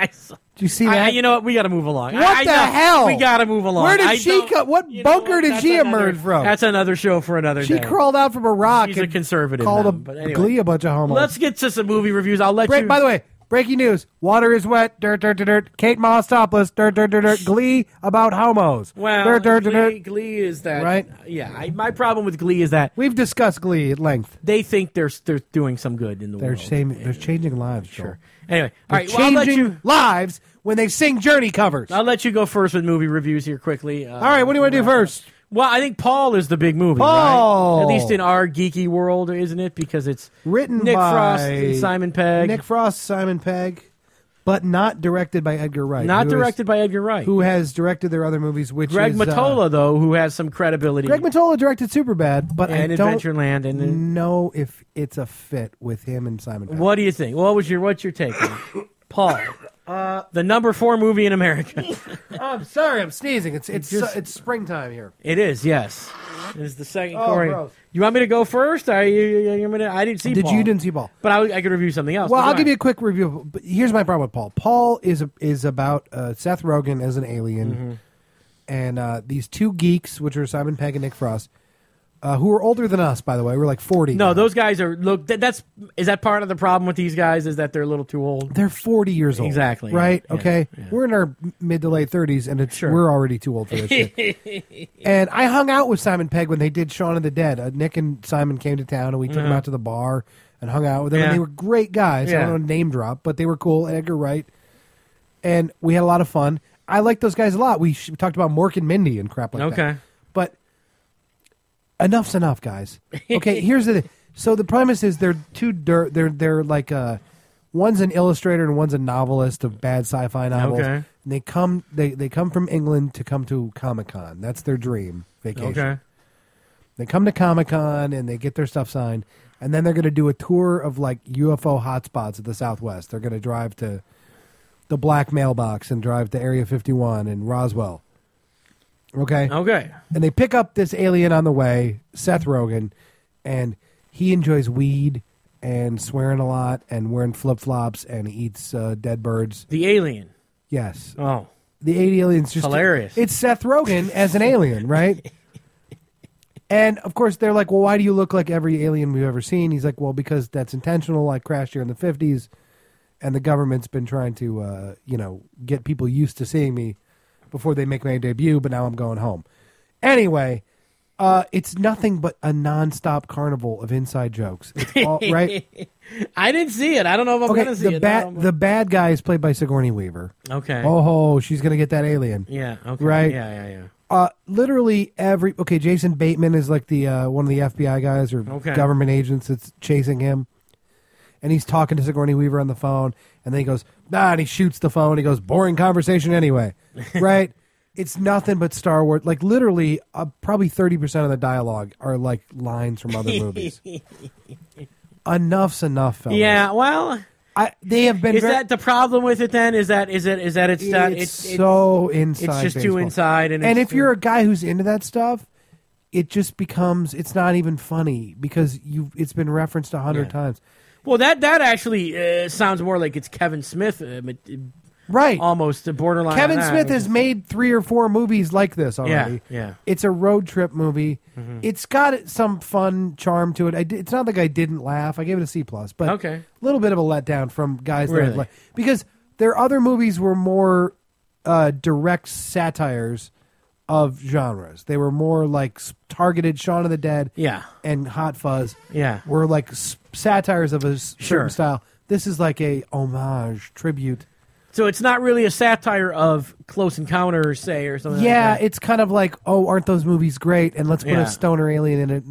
you see that? You know what? We got to move along. What the hell? We got to move along. Where did she come? What bunker did she emerge from? That's another show for another day. She crawled out from a rock. She's a conservative. Called anyway. Glee a bunch of homos. Let's get to some movie reviews. I'll let you. By the way, breaking news: water is wet. Dirt, dirt, dirt, dirt. Kate Moss topless. Dirt, dirt, dirt, dirt. Glee about homos. Well, dirt, dirt, dirt, dirt. Glee is that right? Yeah. My problem with Glee is that we've discussed Glee at length. They think they're doing some good in the world. They're changing lives. Sure. Anyway, all right. Changing I'll let you lives when they sing Journey covers. I'll let you go first with movie reviews here quickly. All right. What do you want to do first? Well, I think Paul is the big movie, Paul. Right? At least in our geeky world, isn't it? Because it's written Nick by Frost and Simon Pegg. Nick Frost, Simon Pegg, but not directed by Edgar Wright. Not directed by Edgar Wright. Who has directed their other movies, which Greg is... Mottola, though, who has some credibility. Greg Mottola directed Superbad, but and I don't Adventureland, know if it's a fit with him and Simon Pegg. What do you think? What's your take? Paul, the number 4 movie in America. I'm sorry, I'm sneezing. It's springtime here. It is, yes. It is the second. Oh, Corey. gross. You want me to go first? I didn't see Paul. You didn't see Paul. But I could review something else. Well, I'll give you a quick review. But here's my problem with Paul. Paul is about Seth Rogen as an alien, and these two geeks, which are Simon Pegg and Nick Frost, who are older than us, by the way. We're like 40. No, now. Those guys are... Look, is that part of the problem with these guys, is that they're a little too old? They're 40 years old. Exactly. Right? Yeah, okay? Yeah. We're in our mid to late 30s, and we're already too old for this shit. And I hung out with Simon Pegg when they did Shaun of the Dead. Nick and Simon came to town, and we took them out to the bar and hung out with them. And they were great guys. I don't want to name drop, but they were cool. Edgar Wright. And we had a lot of fun. I like those guys a lot. We talked about Mork and Mindy and crap like that. Okay. But... enough's enough, guys. Okay, here's the thing. So the premise is they're like one's an illustrator and one's a novelist of bad sci-fi novels. Okay. And they come from England to come to Comic-Con. That's their dream vacation. Okay. They come to Comic-Con and they get their stuff signed, and then they're going to do a tour of like UFO hotspots of the Southwest. They're going to drive to the Black Mailbox and drive to Area 51 and Roswell. Okay. And they pick up this alien on the way, Seth Rogen, and he enjoys weed and swearing a lot and wearing flip-flops, and he eats dead birds. The alien. Yes. Oh. The alien's just... hilarious. It's Seth Rogen as an alien, right? And, of course, they're like, well, why do you look like every alien we've ever seen? He's like, well, because that's intentional. I crashed here in the 50s, and the government's been trying to, get people used to seeing me before they make my debut, but now I'm going home. Anyway, It's nothing but a nonstop carnival of inside jokes. It's all, right? I didn't see it. I don't know if I'm going to see it. The bad guy is played by Sigourney Weaver. Okay. Oh, she's going to get that alien. Yeah. Okay. Right? Yeah. Literally Jason Bateman is like the one of the FBI guys or government agents that's chasing him. And he's talking to Sigourney Weaver on the phone. And then he goes, and he shoots the phone. He goes, boring conversation anyway. Right? It's nothing but Star Wars. Like, literally, probably 30% of the dialogue are, like, lines from other movies. Enough's enough, fellas. Yeah, well... They have been. Is that the problem with it? Then is that it's so inside. It's just baseball. too inside, and if you're a guy who's into that stuff, it just becomes. It's not even funny because it's been referenced 100 times. Well, that actually sounds more like it's Kevin Smith, right? Almost a borderline. Kevin Smith has made 3 or 4 movies like this already. Yeah. It's a road trip movie. Mm-hmm. It's got some fun charm to it. It's not like I didn't laugh. I gave it a C+, but a little bit of a letdown from guys that because their other movies were more direct satires of genres. They were more like targeted. Shaun of the Dead, and Hot Fuzz, were like satires of a certain style. This is like a homage, tribute. So it's not really a satire of Close Encounters, say, or something like that. It's kind of like, aren't those movies great? And let's put a stoner alien in it.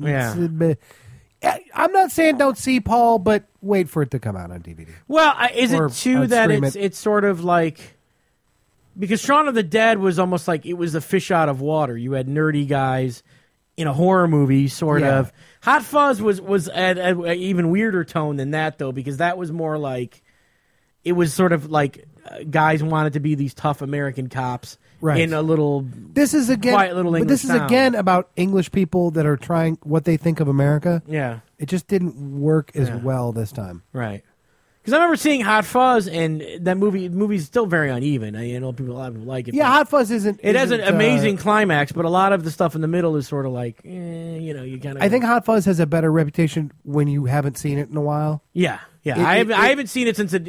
I'm not saying don't see Paul, but wait for it to come out on DVD. Well, is it too that it's sort of like... Because Shaun of the Dead was almost like it was a fish out of water. You had nerdy guys in a horror movie, sort of. Hot Fuzz was at an even weirder tone than that, though, because that was more like... It was sort of like guys wanted to be these tough American cops in a little quiet little English This is town. again about English people that are trying what they think of America. Yeah. It just didn't work as well this time. Right. Because I remember seeing Hot Fuzz, and that movie's still very uneven. A lot of people like it. Yeah, Hot Fuzz isn't... It has an amazing climax, but a lot of the stuff in the middle is sort of like, you kind of... I think Hot Fuzz has a better reputation when you haven't seen it in a while. Yeah. I haven't seen it since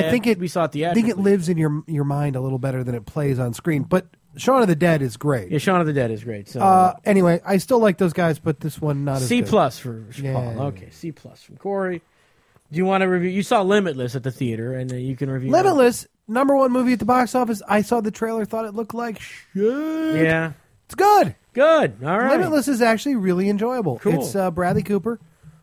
we saw it theatrically. I think it lives in your mind a little better than it plays on screen. But Shaun of the Dead is great. Yeah, Shaun of the Dead is great. So anyway, I still like those guys, but this one not as C+ good. for Paul. Okay, C+ from Corey. Do you want to review? You saw Limitless at the theater, and you can review Limitless, #1 movie at the box office. I saw the trailer, thought it looked like shit. Yeah. It's good. Good. All right. Limitless is actually really enjoyable. Cool. It's Bradley Cooper.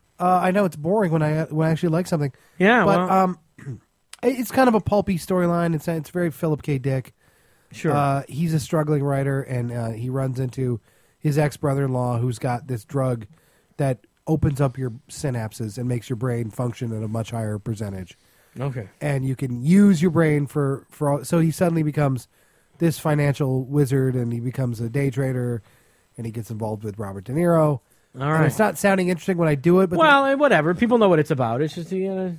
I know it's boring when I actually like something. Yeah, but it's kind of a pulpy storyline. It's very Philip K. Dick. Sure. He's a struggling writer, and he runs into his ex-brother-in-law who's got this drug that opens up your synapses and makes your brain function at a much higher percentage. Okay. And you can use your brain for all, so he suddenly becomes this financial wizard, and he becomes a day trader, and he gets involved with Robert De Niro. All right. And it's not sounding interesting when I do it, but whatever. People know what it's about. It's just the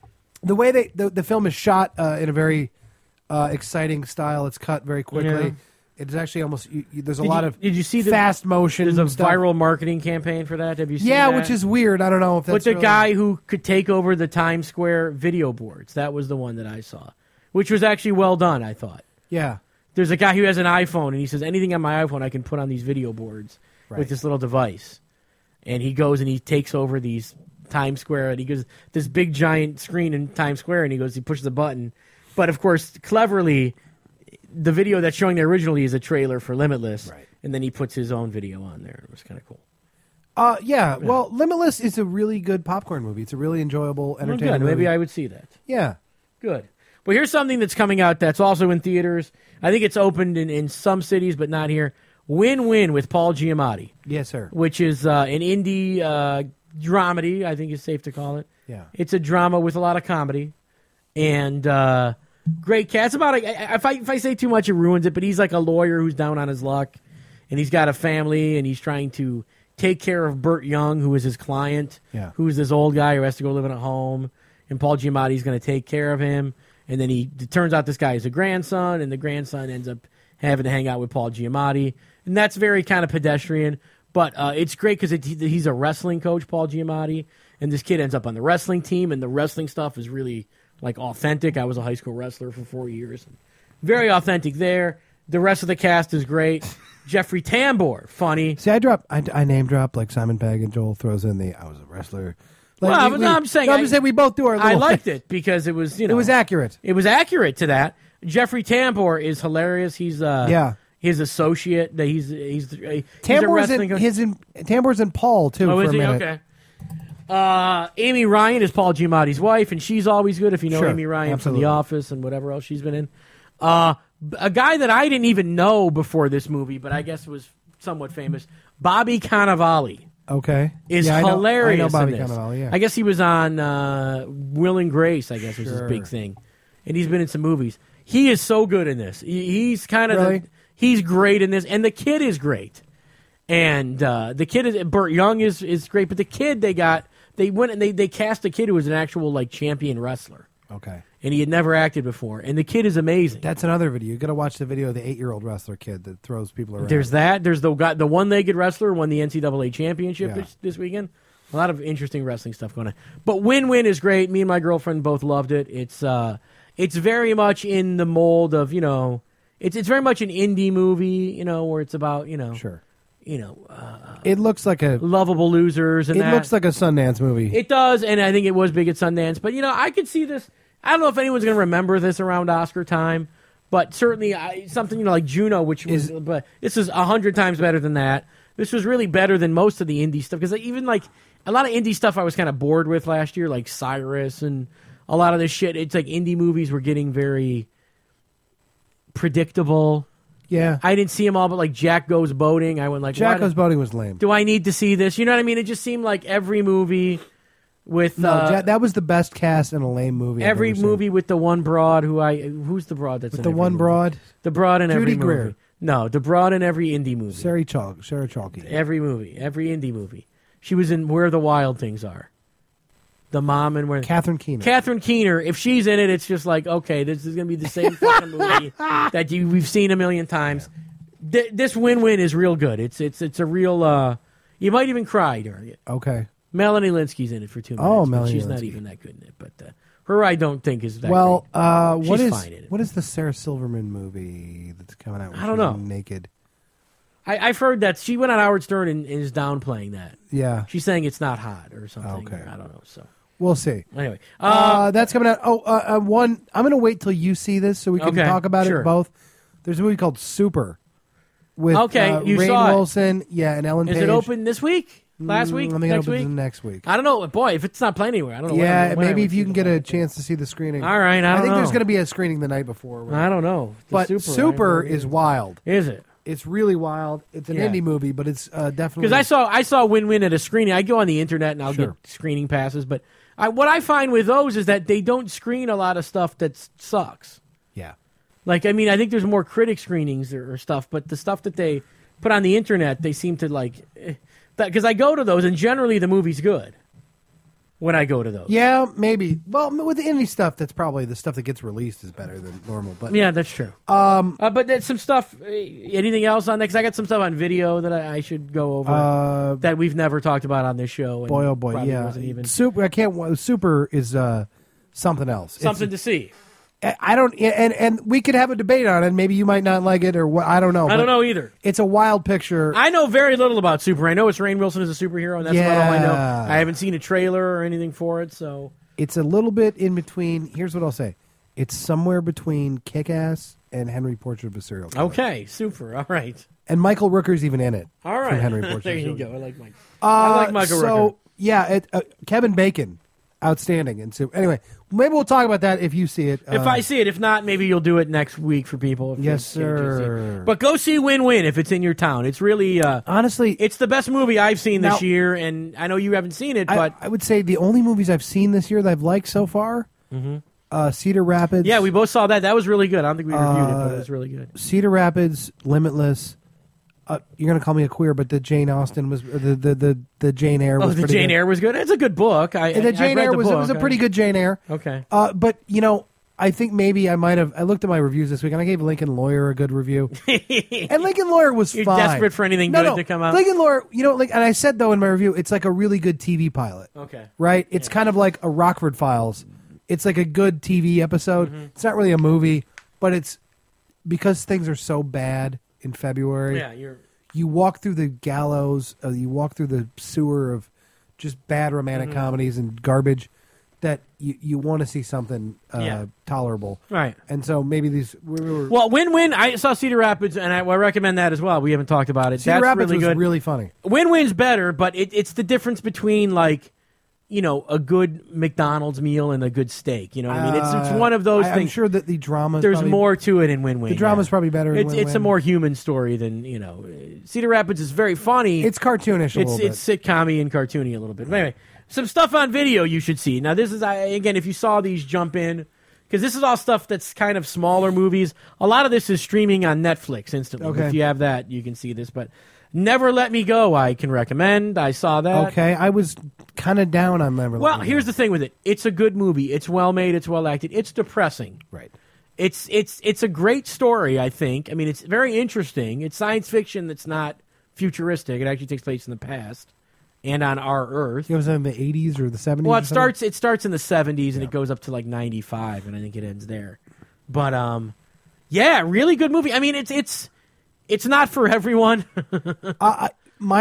way the film is shot in a very exciting style. It's cut very quickly. Yeah. It's actually almost there's a lot of did you see fast motion. There's a stuff. Viral marketing campaign for that. Have you seen that? Yeah, which is weird. I don't know if that's with the guy who could take over the Times Square video boards. That was the one that I saw, which was actually well done, I thought. Yeah. There's a guy who has an iPhone, and he says, anything on my iPhone I can put on these video boards with this little device. And he goes and he takes over these Times Square, and he goes, this big giant screen in Times Square, and he pushes the button. But, of course, cleverly, the video that's showing there originally is a trailer for Limitless, and then he puts his own video on there. It was kind of cool. Yeah. Well, Limitless is a really good popcorn movie. It's a really enjoyable, entertaining movie. Maybe I would see that. Yeah. Good. Well, here's something that's coming out that's also in theaters. I think it's opened in some cities, but not here. Win-Win with Paul Giamatti. Yes, sir. Which is an indie dramedy, I think it's safe to call it. Yeah. It's a drama with a lot of comedy. And great cast. If I say too much, it ruins it, but he's like a lawyer who's down on his luck. And he's got a family, and he's trying to take care of Burt Young, who is his client, who's this old guy who has to go live in a home. And Paul Giamatti's going to take care of him. And then it turns out this guy is a grandson, and the grandson ends up having to hang out with Paul Giamatti. And that's very kind of pedestrian, but it's great because he's a wrestling coach, Paul Giamatti, and this kid ends up on the wrestling team, and the wrestling stuff is really like authentic. I was a high school wrestler for 4 years. Very authentic there. The rest of the cast is great. Jeffrey Tambor, funny. See, I name drop like Simon Pegg, and Joel throws in I was a wrestler. Like, I'm saying we both do our. I liked it because it was it was accurate. It was accurate to that. Jeffrey Tambor is hilarious. He's his associate. That he's a wrestling coach. Tambor's in Paul too. Oh, for is a he? minute. Okay. Amy Ryan is Paul Giamatti's wife, and she's always good if you know Sure, Amy Ryan absolutely. from The Office and whatever else she's been in. A guy that I didn't even know before this movie, but I guess was somewhat famous, Bobby Cannavale. Okay. Is hilarious. I know Bobby in this. Cannavale, yeah. I guess he was on Will and Grace, I guess was his big thing. And he's been in some movies. He is so good in this. He's kind of really? He's great in this, and the kid is great. And the kid is Burt Young is great, but the kid they went and they cast a kid who was an actual like champion wrestler. Okay. And he had never acted before, and the kid is amazing. That's another video. You got to watch the video of the 8-year-old wrestler kid that throws people around. There's that. There's the one-legged wrestler who won the NCAA championship this weekend. A lot of interesting wrestling stuff going on. But Win-Win is great. Me and my girlfriend both loved it. It's very much in the mold of it's very much an indie movie where it's about Sure. It looks like a lovable losers. And it looks like a Sundance movie. It does, and I think it was big at Sundance. But I could see this. I don't know if anyone's going to remember this around Oscar time, but certainly something like Juno, but this is 100 times better than that. This was really better than most of the indie stuff because even like a lot of indie stuff I was kind of bored with last year, like Cyrus and a lot of this shit. It's like indie movies were getting very predictable. Yeah, I didn't see them all, but like Jack Goes Boating, I went like Jack Goes Boating was lame. Do I need to see this? You know what I mean? It just seemed like every movie. That was the best cast in a lame movie. Every movie with the one broad who's the broad that's with in the every one movie? broad? The broad in Judy every Greer. movie. No, the broad in every indie movie. Sarah Chalke. Every movie, every indie movie. She was in Where the Wild Things Are. The mom and where Catherine Keener. Catherine Keener. If she's in it, it's just like okay, this is going to be the same fucking movie that we've seen a million times. Yeah. This Win-Win is real good. It's a real. You might even cry during it. Okay. Melanie Linsky's in it for 2 minutes. Oh, Melanie she's Linsky. not even that good in it. But her, I don't think is that. Well, great. what fine is the Sarah Silverman movie that's coming out? I don't know. Naked. I've heard that she went on Howard Stern and is downplaying that. Yeah, she's saying it's not hot or something. Okay, I don't know. So we'll see. Anyway, that's coming out. I'm going to wait till you see this so we can talk about it both. There's a movie called Super with you Rainn saw Wilson, and Ellen Page. Is it open this week? Last week? I think next it week? opens next week. I don't know. Boy, if it's not playing anywhere, I don't know. Yeah, when maybe if you can get a chance to see the screening. All right, I think know. there's going to be a screening the night before. I don't know. But Super is wild. Is it? It's really wild. It's an indie movie, but it's definitely... Because I saw Win-Win at a screening. I go on the internet and I'll get screening passes, but what I find with those is that they don't screen a lot of stuff that sucks. Yeah. Like, I mean, I think there's more critic screenings or stuff, but the stuff that they put on the internet, they seem to like... Because I go to those, and generally the movie's good when I go to those. Yeah, maybe. Well, with the indie stuff, that's probably the stuff that gets released is better than normal. But yeah, that's true. But there's some stuff. Anything else on that? Because I got some stuff on video that I should go over that we've never talked about on this show. Boy, oh boy, yeah. Wasn't even. Super. I can't. Super is something else. Something to see. I don't, and we could have a debate on it. Maybe you might not like it, or what? I don't know. I don't know either. It's a wild picture. I know very little about Super. I know it's Rainn Wilson as a superhero, and that's about all I know. I haven't seen a trailer or anything for it, so it's a little bit in between. Here's what I'll say: it's somewhere between Kick-Ass and Henry Portrait of a Serial Killer. Okay, Super. All right. And Michael Rooker's even in it. All right, from Henry Portrait. There you go. I like Mike. I like Michael Rooker. So yeah, Kevin Bacon. Outstanding. And so, anyway, maybe we'll talk about that if you see it. If I see it. If not, maybe you'll do it next week for people. Yes, sir. But go see Win-Win if it's in your town. It's really... honestly... It's the best movie I've seen this year, and I know you haven't seen it, but... I would say the only movies I've seen this year that I've liked so far, Cedar Rapids... Yeah, we both saw that. That was really good. I don't think we reviewed it, but it was really good. Cedar Rapids, Limitless... you're going to call me a queer, but the Jane Austen was the Jane Eyre was the pretty Jane good. Eyre was good. It's a good book. The Jane Eyre was a pretty good Jane Eyre. Okay. But I think maybe I might have. I looked at my reviews this week, and I gave Lincoln Lawyer a good review. And Lincoln Lawyer was You're fine. desperate for anything good to come out. Lincoln Lawyer, and I said though in my review, it's like a really good TV pilot. Okay. Right? It's kind of like a Rockford Files. It's like a good TV episode. It's not really a movie, but it's because things are so bad. in February. Yeah, you walk through the gallows, you walk through the sewer of just bad romantic comedies and garbage that you want to see something tolerable. Right. And so maybe these... Well, Win-Win, I saw Cedar Rapids, and I recommend that as well. We haven't talked about it. Cedar Rapids really was good. really funny. Win-Win's better, but it's the difference between, like, you know, a good McDonald's meal and a good steak. You know what I mean? It's one of those things. I'm sure that the drama... There's more to it in Win-Win. The drama's probably better in Win-Win. It's a more human story than, you know... Cedar Rapids is very funny. It's cartoonish a little bit. It's sitcom-y and cartoony a little bit. But anyway... Some stuff on video you should see. Now, this is, again, if you saw these, jump in. Because this is all stuff that's kind of smaller movies. A lot of this is streaming on Netflix instantly. Okay. If you have that, you can see this. But Never Let Me Go, I can recommend. I saw that. Okay, I was kind of down on Never Let Me Go. Well, here's the thing with it. It's a good movie. It's well made. It's well acted. It's depressing. Right. It's a great story, I think. I mean, it's very interesting. It's science fiction that's not futuristic. It actually takes place in the past. And on our Earth. It was in the 80s or the 70s? Well, it starts in the 70s, and it goes up to like 95, and I think it ends there. But, yeah, really good movie. I mean, it's not for everyone. I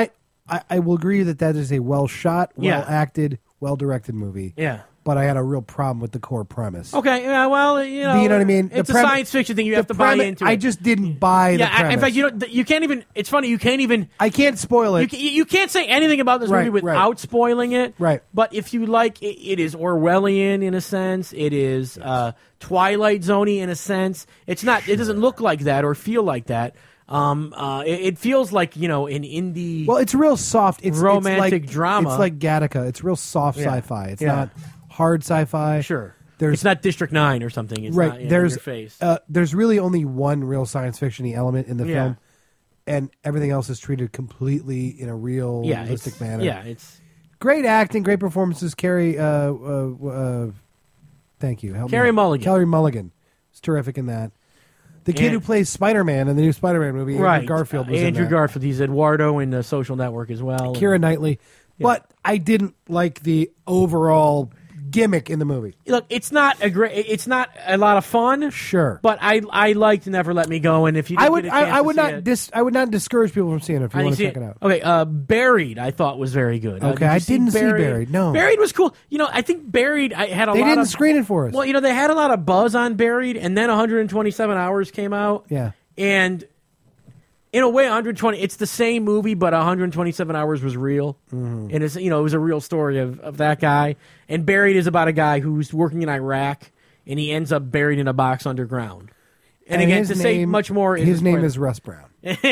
will agree that is a well-shot, well-acted, well-directed movie. Yeah. But I had a real problem with the core premise. Okay, yeah, well, you know. Do you know what I mean? It's a science fiction thing. You have to buy into it. I just didn't buy the premise. In fact, you can't even... It's funny, you can't even... I can't spoil it. You can't say anything about this movie without spoiling it. Right. But if you like, it is Orwellian in a sense. It is Twilight Zone-y in a sense. It's not... It doesn't look like that or feel like that. It feels like, you know, an indie... Well, it's real soft. It's romantic like, drama. It's like Gattaca. It's real soft sci-fi. It's not... hard sci-fi. Sure. It's not District 9 or something. It's not in your face. There's really only one real science fiction-y element in the film, and everything else is treated completely in a realistic manner. Yeah, it's... Great acting, great performances. Carrie, thank you. Carrie Mulligan. Carrie Mulligan is terrific in that. The kid who plays Spider-Man in the new Spider-Man movie, Andrew Garfield, was Andrew in that. Garfield. He's Eduardo in The Social Network as well. Keira Knightley. Yeah. But I didn't like the overall gimmick in the movie. Look, it's not a lot of fun. Sure, but I liked Never Let Me Go, and if you didn't get a chance I would not discourage people from seeing it if you want to check it out. Okay, Buried I thought was very good. Okay, I didn't see Buried. No, Buried was cool. You know, I think Buried had a lot. They didn't screen it for us. Well, you know, they had a lot of buzz on Buried, and then 127 Hours came out. Yeah, and in a way, 120. It's the same movie, but 127 Hours was real, and it's, you know, it was a real story of that guy. And Buried is about a guy who's working in Iraq, and he ends up buried in a box underground. And again, to say much more, his name is Russ Brown.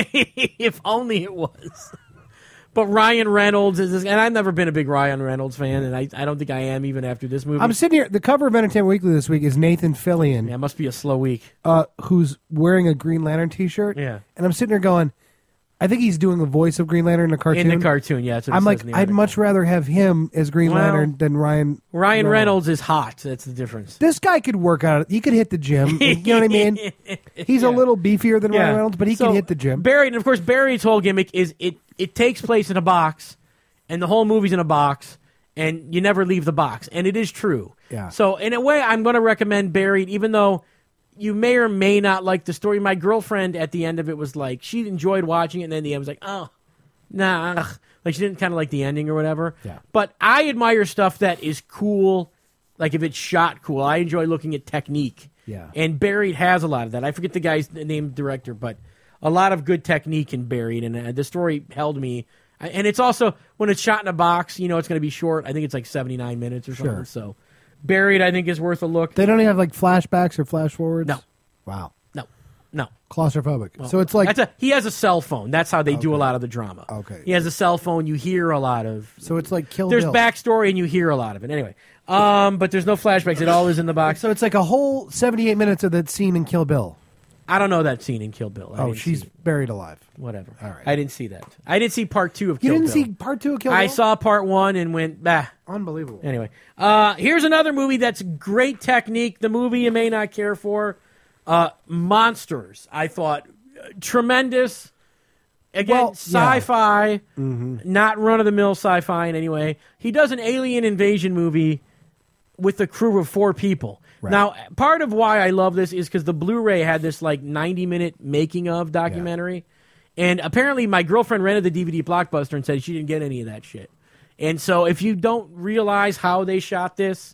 If only it was. But Ryan Reynolds is, and I've never been a big Ryan Reynolds fan, and I don't think I am even after this movie. I'm sitting here. The cover of Entertainment Weekly this week is Nathan Fillion. Yeah, it must be a slow week. Who's wearing a Green Lantern T-shirt. Yeah, and I'm sitting here going, I think he's doing the voice of Green Lantern in a cartoon. In the cartoon, yeah. That's what I'm like, I'd much rather have him as Green Lantern than Ryan. Ryan Reynolds is hot. That's the difference. This guy could work out. He could hit the gym. You know what I mean? He's a little beefier than Ryan Reynolds, but he can hit the gym. Buried, and of course, Buried's whole gimmick is it takes place in a box, and the whole movie's in a box, and you never leave the box. And it is true. Yeah. So in a way, I'm going to recommend Buried, even though you may or may not like the story. My girlfriend at the end of it was like, she enjoyed watching it, and then the end was like, oh, nah. Like, she didn't kind of like the ending or whatever. Yeah. But I admire stuff that is cool, like if it's shot cool. I enjoy looking at technique. Yeah. And Buried has a lot of that. I forget the guy's name, director, but a lot of good technique in Buried, and the story held me. And it's also, when it's shot in a box, you know it's going to be short. I think it's like 79 minutes or something. Sure. So Buried, I think, is worth a look. They don't even have like flashbacks or flash forwards? No. Wow. No. Claustrophobic. Well, so it's like... he has a cell phone. That's how they do a lot of the drama. Okay. He has a cell phone. You hear a lot of... So it's like Kill Bill. Bill. There's backstory, and you hear a lot of it. Anyway. But there's no flashbacks. It all is in the box. So it's like a whole 78 minutes of that scene in Kill Bill. I don't know that scene in Kill Bill. She's buried alive. Whatever. All right. I didn't see that. I didn't see part 2 of Kill Bill. You didn't see part 2 of Kill Bill? I saw part 1 and went, bah. Unbelievable. Anyway. Here's another movie that's great technique. The movie you may not care for. Monsters. I thought tremendous. Again, sci-fi. Not run-of-the-mill sci-fi in any way. He does an alien invasion movie with a crew of 4 people. Right. Now, part of why I love this is because the Blu-ray had this like 90-minute making of documentary, and apparently my girlfriend rented the DVD at Blockbuster and said she didn't get any of that shit. And so if you don't realize how they shot this,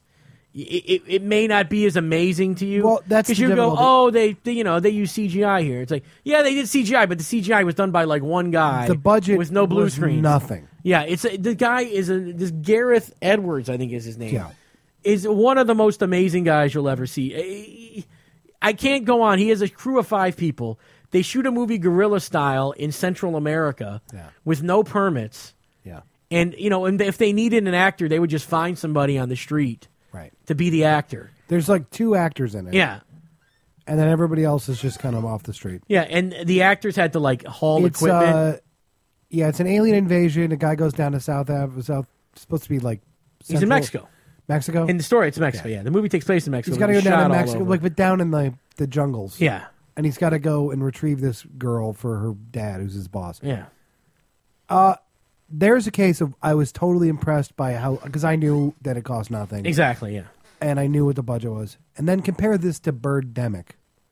it may not be as amazing to you. Well, that's because you go, they use CGI here. It's like, yeah, they did CGI, but the CGI was done by like one guy. The budget with no blue screen, nothing. Yeah, the guy is this Gareth Edwards, I think is his name. Yeah. Is one of the most amazing guys you'll ever see. I can't go on. He has a crew of 5 people. They shoot a movie guerrilla style in Central America with no permits. Yeah. And and if they needed an actor, they would just find somebody on the street. Right. To be the actor. There's like 2 actors in it. Yeah. And then everybody else is just kind of off the street. Yeah, and the actors had to like haul equipment. It's an alien invasion. A guy goes down to South, supposed to be like He's in Mexico. Mexico? In the story, it's Mexico, yeah. The movie takes place in Mexico. He's got to go down to Mexico, but down in the jungles. Yeah. And he's got to go and retrieve this girl for her dad, who's his boss. Yeah. There's a case of I was totally impressed by how, because I knew that it cost nothing. Exactly, yeah. And I knew what the budget was. And then compare this to Birdemic.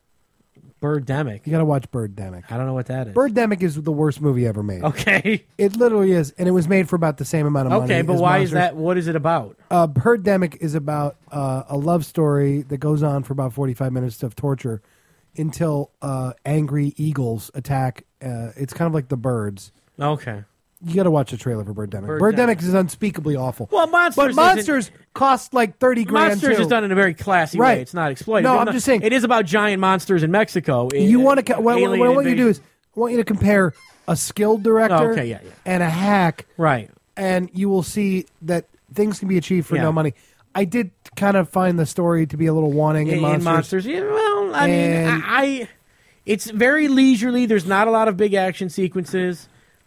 Birdemic? You got to watch Birdemic. I don't know what that is. Birdemic is the worst movie ever made. Okay. It literally is. And it was made for about the same amount of money. Okay, but why is that? What is it about? Birdemic is about a love story that goes on for about 45 minutes of torture until angry eagles attack. It's kind of like The Birds. Okay. You got to watch the trailer for Birdemic. Birdemic is unspeakably awful. Well, Monsters cost like $30,000. Monsters is done in a very classy way. It's not exploited. No, I'm just saying it is about giant monsters in Mexico. You want to? What I want you to do is I want you to compare a skilled director and a hack, right? And you will see that things can be achieved for no money. I did kind of find the story to be a little wanting in Monsters. Yeah, well, I mean, it's very leisurely. There's not a lot of big action sequences.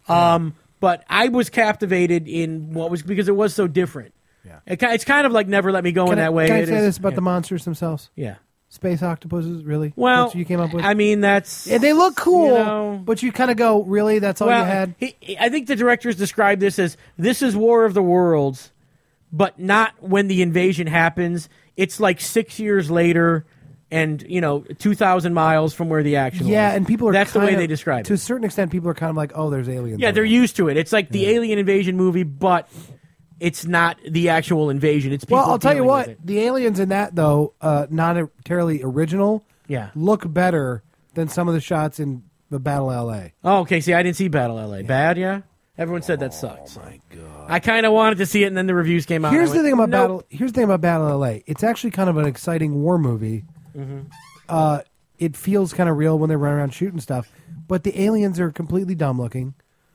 But I was captivated in because it was so different. Yeah. It's kind of like Never Let Me Go in that way. Can I say this about the monsters themselves? Yeah. Space octopuses, really? Well, that's what you came up with? I mean, that's... And they look cool, but you kind of go, really? That's all you had? I think the directors described this as, this is War of the Worlds, but not when the invasion happens. It's like 6 years later... And 2,000 miles from where the action was. Yeah, and people are that's the way they describe it. To a certain extent, people are kind of like, oh, there's aliens. Yeah, they're used to it. It's like the alien invasion movie, but it's not the actual invasion. It's people. Well, I'll tell you what, with it. The aliens in that though, not entirely original. Yeah, look better than some of the shots in the Battle LA. Oh, okay. See, I didn't see Battle LA. Yeah. Bad, yeah. Everyone said that sucks. Oh my god! I kind of wanted to see it, and then the reviews came out. Here's the thing about Battle LA. It's actually kind of an exciting war movie. Mm-hmm. It feels kind of real when they run around shooting stuff, but the aliens are completely dumb looking.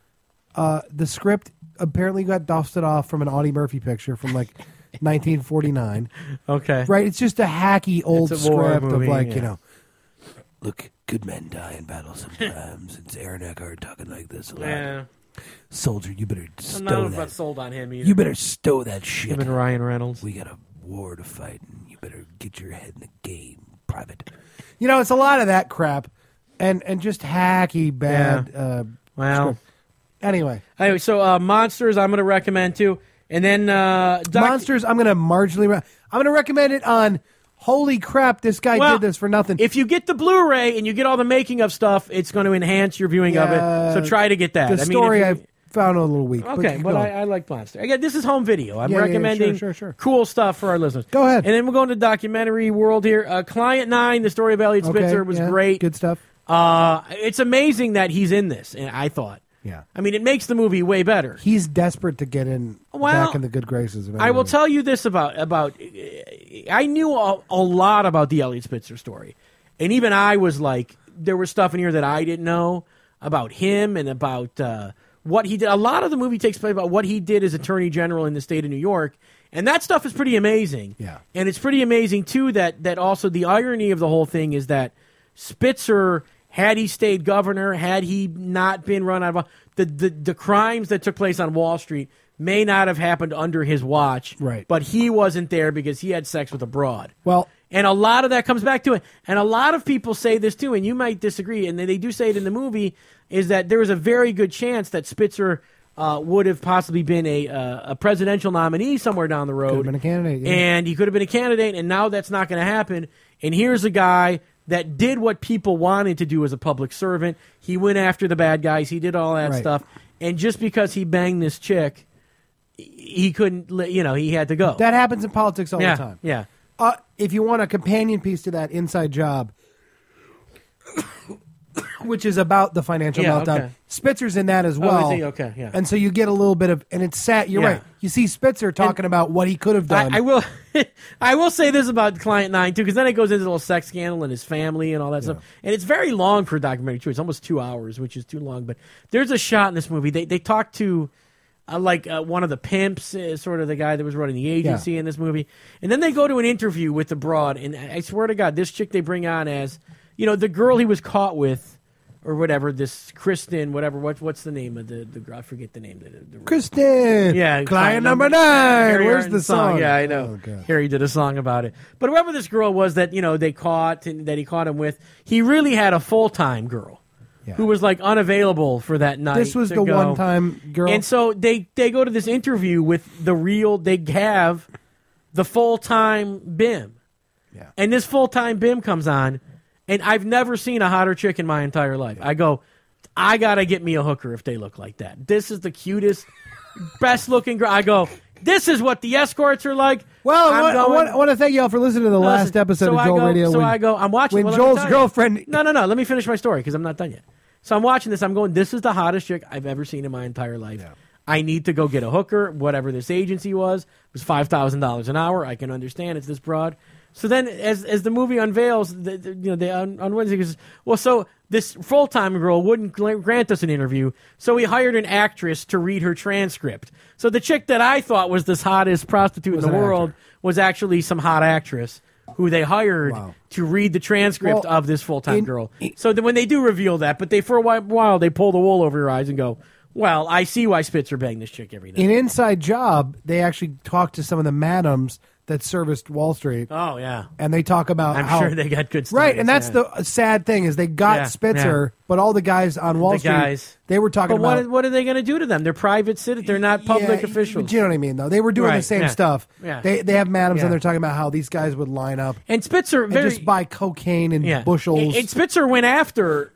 The script apparently got dusted off from an Audie Murphy picture from like 1949. Okay, right? It's just a hacky old script movie, of like look, good men die in battle sometimes. It's Aaron Eckhart talking like this a lot. Yeah. Soldier, you better stow that. I'm not sold on him either. You better stow that shit. Him and Ryan Reynolds. We got a war to fight, and you better get your head in the game. Private, it's a lot of that crap, and just hacky bad. Yeah. Well, anyway, so Monsters I'm going to recommend too, and then Monsters I'm going to marginally. I'm going to recommend it on. Holy crap! This guy did this for nothing. If you get the Blu-ray and you get all the making of stuff, it's going to enhance your viewing of it. So try to get that. The story I found a little weak. Okay, but I like Monster. Again, this is home video. I'm recommending sure. cool stuff for our listeners. Go ahead. And then we'll go into documentary world here. Client 9, the story of Elliot Spitzer was great. Good stuff. It's amazing that he's in this, I thought. Yeah. I mean, it makes the movie way better. He's desperate to get back in the good graces of everybody. I will tell you this about I knew a lot about the Elliot Spitzer story. And even I was like, there was stuff in here that I didn't know about him and about what he did. A lot of the movie takes place about what he did as Attorney General in the state of New York. And that stuff is pretty amazing. Yeah. And it's pretty amazing, too, that also the irony of the whole thing is that Spitzer, had he stayed governor, had he not been run out of the crimes that took place on Wall Street may not have happened under his watch. Right. But he wasn't there because he had sex with a broad. Well, and a lot of that comes back to it. And a lot of people say this, too, and you might disagree, and they do say it in the movie, is that there was a very good chance that Spitzer would have possibly been a presidential nominee somewhere down the road. Could have been a candidate. Yeah. And he could have been a candidate, and now that's not going to happen. And here's a guy that did what people wanted to do as a public servant. He went after the bad guys. He did all that stuff. And just because he banged this chick, he couldn't, he had to go. That happens in politics all the time. Yeah. If you want a companion piece to that, Inside Job, which is about the financial meltdown. Okay. Spitzer's in that as well. Oh, is he? Okay, yeah. And so you get a little bit of, and it's sad. You're right. You see Spitzer talking about what he could have done. I will I will say this about Client 9, too, because then it goes into the little sex scandal and his family and all that stuff. And it's very long for a documentary, too. It's almost 2 hours, which is too long. But there's a shot in this movie. They talk to, one of the pimps, sort of the guy that was running the agency in this movie. And then they go to an interview with the broad. And I swear to God, this chick they bring on as, the girl he was caught with, or whatever, this Kristen, whatever, what's the name of the girl? I forget the name. The Kristen! Yeah. Client number 9! Where's the song? Yeah, I know. Oh, Harry did a song about it. But whoever this girl was that, they caught, and that he caught him with, he really had a full-time girl who was, unavailable for that night. This was the one-time girl? And so they go to this interview with they have the full-time BIM. Yeah. And this full-time BIM comes on, and I've never seen a hotter chick in my entire life. I go, I got to get me a hooker if they look like that. This is the cutest, best-looking girl. I go, this is what the escorts are like. Well, I want to thank you all for listening to the last episode of Joel Radio. I'm watching. When Joel's girlfriend... No, let me finish my story because I'm not done yet. So I'm watching this. I'm going, this is the hottest chick I've ever seen in my entire life. Yeah. I need to go get a hooker. Whatever this agency was $5,000 an hour. I can understand it's this broad. So then, as the movie unveils, on Wednesday, he says, well, so this full-time girl wouldn't grant us an interview, so he hired an actress to read her transcript. So the chick that I thought was this hottest prostitute in the world was actually some hot actress who they hired to read the transcript of this full-time girl. So when they do reveal that, but for a while, they pull the wool over your eyes and go, well, I see why Spitzer banged this chick every night. In Inside Job, they actually talked to some of the madams that serviced Wall Street. Oh, yeah. And they talk about I'm sure they got good stories. Right, and that's the sad thing is they got Spitzer, but all the guys on Wall Street, they were talking about... What are they going to do to them? They're private citizens. They're not public officials. But you know what I mean, though? They were doing the same stuff. Yeah. They have madams, and they're talking about how these guys would line up. And Spitzer... and just buy cocaine and bushels. And Spitzer went after...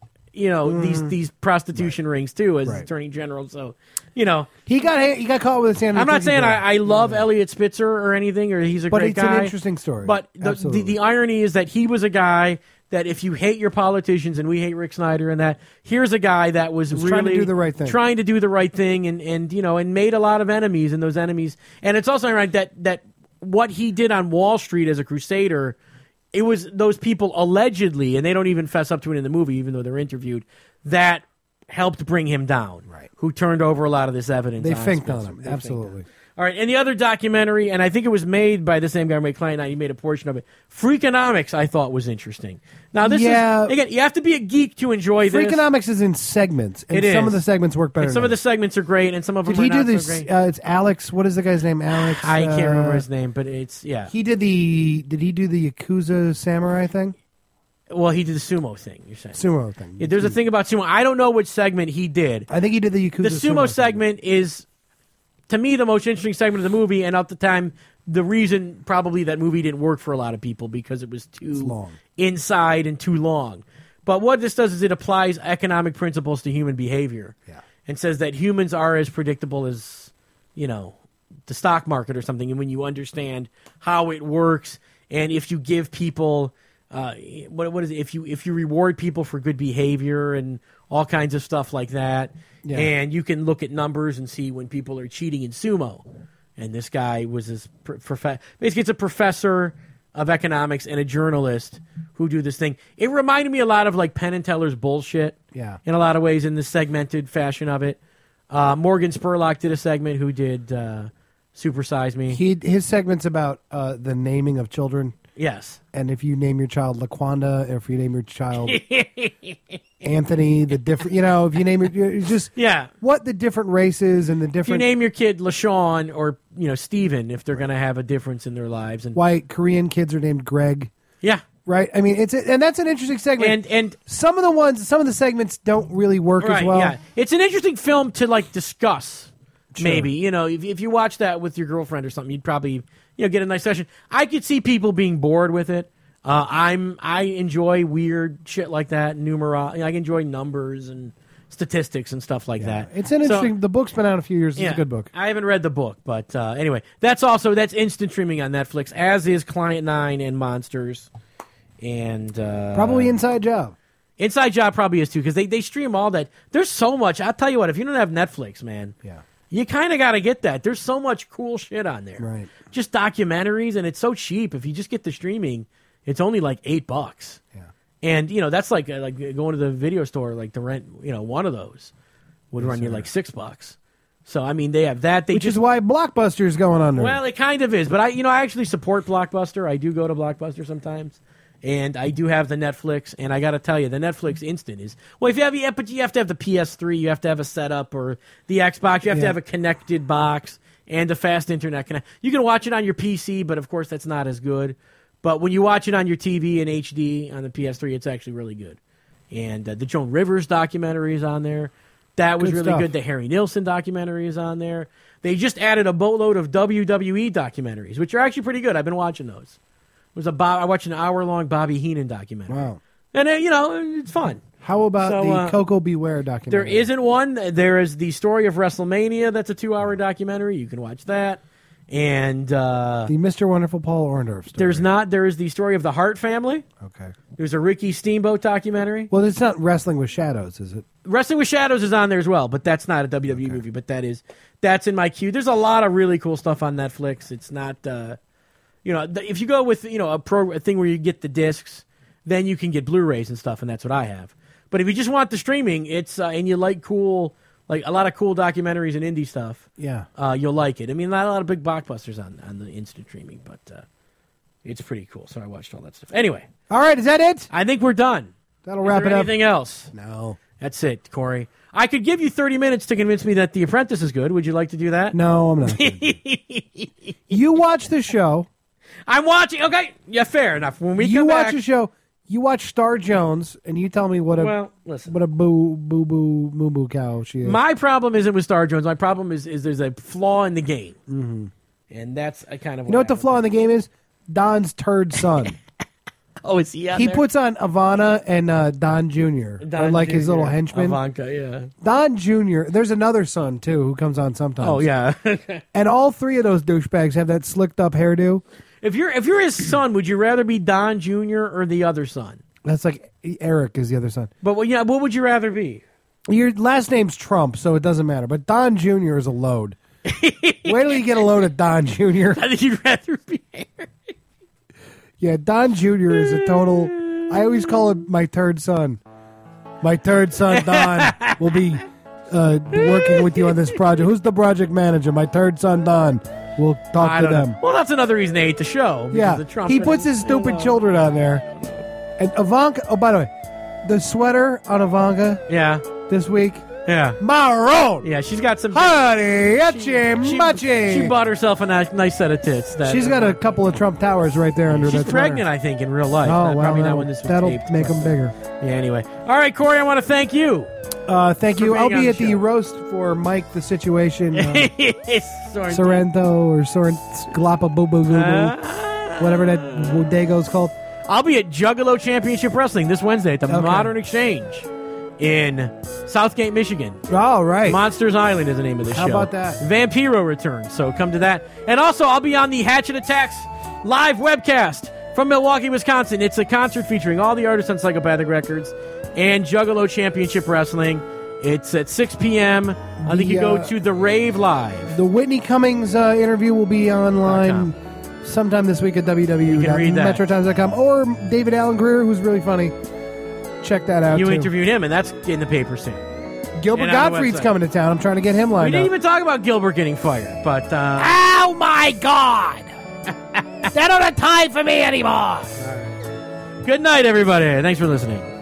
these prostitution rings too as attorney general. So, he got caught with his hand. I'm not saying I love Elliot Spitzer or anything, or he's a great guy. But it's an interesting story. But the irony is that he was a guy that if you hate your politicians, and we hate Rick Snyder, and that here's a guy that was really trying to do the right thing, and made a lot of enemies, and those enemies. And it's also ironic that what he did on Wall Street as a crusader. It was those people allegedly, and they don't even fess up to it in the movie, even though they're interviewed, that helped bring him down. Right. Who turned over a lot of this evidence. They finked on him. Absolutely. All right, and the other documentary, and I think it was made by the same guy who made Client 9. He made a portion of it. Freakonomics, I thought, was interesting. Now, this is, again, you have to be a geek to enjoy this. Freakonomics is in segments, and some of the segments work better. And some of the segments are great, and some of them are not so great. It's Alex. What is the guy's name? Alex. I can't remember his name, but it's He did Did he do the Yakuza Samurai thing? Well, he did the sumo thing, you're saying. Sumo thing. Yeah, there's a thing about sumo. I don't know which segment he did. I think he did the Yakuza. The sumo segment is, to me, the most interesting segment of the movie, and at the time, the reason probably that movie didn't work for a lot of people because it was too long inside and too long. But what this does is it applies economic principles to human behavior and says that humans are as predictable as, the stock market or something. And when you understand how it works, and if you give people... what is it? If you reward people for good behavior and all kinds of stuff like that, and you can look at numbers and see when people are cheating in sumo, and this guy was basically it's a professor of economics and a journalist who do this thing. It reminded me a lot of like Penn and Teller's bullshit, in a lot of ways in the segmented fashion of it. Morgan Spurlock did a segment who did Super Size Me. His segment's about the naming of children. Yes. And if you name your child LaQuanda, or if you name your child Anthony, the different, if you name your just what the different races and the different. If you name your kid LaShawn or Steven, if they're going to have a difference in their lives, and why Korean kids are named Greg. Yeah. Right, I mean and that's an interesting segment. And some of the segments don't really work as well. Yeah, it's an interesting film to discuss. Sure. Maybe if you watch that with your girlfriend or something, you'd probably get a nice session. I could see people being bored with it. I enjoy weird shit like that, I enjoy numbers and statistics and stuff like that. It's an interesting. The book's been out a few years. It's a good book. I haven't read the book, but anyway, that's instant streaming on Netflix, as is Client 9 and Monsters, and probably Inside Job. Inside Job probably is too, because they stream all that. There's so much. I'll tell you what, if you don't have Netflix, man, you kind of got to get that. There's so much cool shit on there. Right. Just documentaries, and it's so cheap. If you just get the streaming, it's only like $8. Yeah. And that's like going to the video store, to rent one of those would run you like $6. So I mean, they have that. Which is why Blockbuster's going under. Well, it kind of is, but I actually support Blockbuster. I do go to Blockbuster sometimes, and I do have the Netflix. And I got to tell you, the Netflix Instant is but you have to have the PS3, you have to have a setup, or the Xbox, you have to have a connected box and a fast internet connect. You can watch it on your PC, but of course that's not as good. But when you watch it on your TV in HD on the PS3, it's actually really good. And the Joan Rivers documentary is on there. That was really good. The Harry Nilsson documentary is on there. They just added a boatload of WWE documentaries, which are actually pretty good. I've been watching those. I watched an hour-long Bobby Heenan documentary. Wow. And, it's fun. How about the Coco Beware documentary? There isn't one. There is the story of WrestleMania. That's a 2-hour documentary. You can watch that. And the Mr. Wonderful Paul Orndorff story. There is the story of the Hart family. Okay. There's a Ricky Steamboat documentary. Well, it's not Wrestling with Shadows, is it? Wrestling with Shadows is on there as well, but that's not a WWE movie. But that's in my queue. There's a lot of really cool stuff on Netflix. It's not, if you go with a thing where you get the discs, then you can get Blu-rays and stuff, and that's what I have. But if you just want the streaming, it's and you like cool. Like a lot of cool documentaries and indie stuff. Yeah. You'll like it. I mean, not a lot of big blockbusters on the instant streaming, but it's pretty cool. So I watched all that stuff. Anyway. All right, is that it? I think we're done. That'll wrap it up. Anything else? No. That's it, Corey. I could give you 30 minutes to convince me that The Apprentice is good. Would you like to do that? No, I'm not. You watch the show. I'm watching. Okay. Yeah, fair enough. When you watch the show. You watch Star Jones, and you tell me what a boo cow she is. My problem isn't with Star Jones. My problem is there's a flaw in the game, and that's a kind of. You know what the flaw in the game is? Don's turd son. Oh, is he? He puts on Ivana and Don Jr. Don Jr. His little henchman. Ivanka, yeah. Don Jr. There's another son too who comes on sometimes. Oh yeah. And all three of those douchebags have that slicked up hairdo. If you're his son, would you rather be Don Jr. or the other son? That's like Eric is the other son. But what would you rather be? Your last name's Trump, so it doesn't matter. But Don Jr. is a load. Wait till you get a load of Don Jr. I think you'd rather be Eric. Yeah, Don Jr. is a total. I always call him my third son. My third son, Don, will be working with you on this project. Who's the project manager? My third son, Don. We'll talk to them. Well, that's another reason they hate the show. Yeah, he puts his stupid children on there. And Ivanka, oh, by the way, the sweater on Ivanka this week, maroon. Yeah, she's got some... Honey, she bought herself a nice set of tits. She's got a couple of Trump towers right there under that sweater. She's pregnant, I think, in real life. Oh, well, probably not when this was that'll taped, make them bigger. Yeah, anyway. All right, Corey, I want to thank you. Thank you. I'll be at the roast for Mike the Situation. Sorrento or Glapa Boo Boo Boo Boo. Whatever that bodego's called. I'll be at Juggalo Championship Wrestling this Wednesday at the Modern Exchange in Southgate, Michigan. Oh, right. Monsters Island is the name of the show. How about that? Vampiro returns, so come to that. And also, I'll be on the Hatchet Attacks live webcast from Milwaukee, Wisconsin. It's a concert featuring all the artists on Psychopathic Records and Juggalo Championship Wrestling. It's at 6 p.m. I think you go to the Rave Live. The Whitney Cummings interview will be online sometime this week at www.metrotimes.com, or David Allen Greer, who's really funny. Check that out. You interviewed him, and that's in the paper soon. Gilbert Gottfried's coming to town. I'm trying to get him lined up. We didn't even talk about Gilbert getting fired, but... Oh, my God! They don't have time for me anymore! Good night, everybody. Thanks for listening.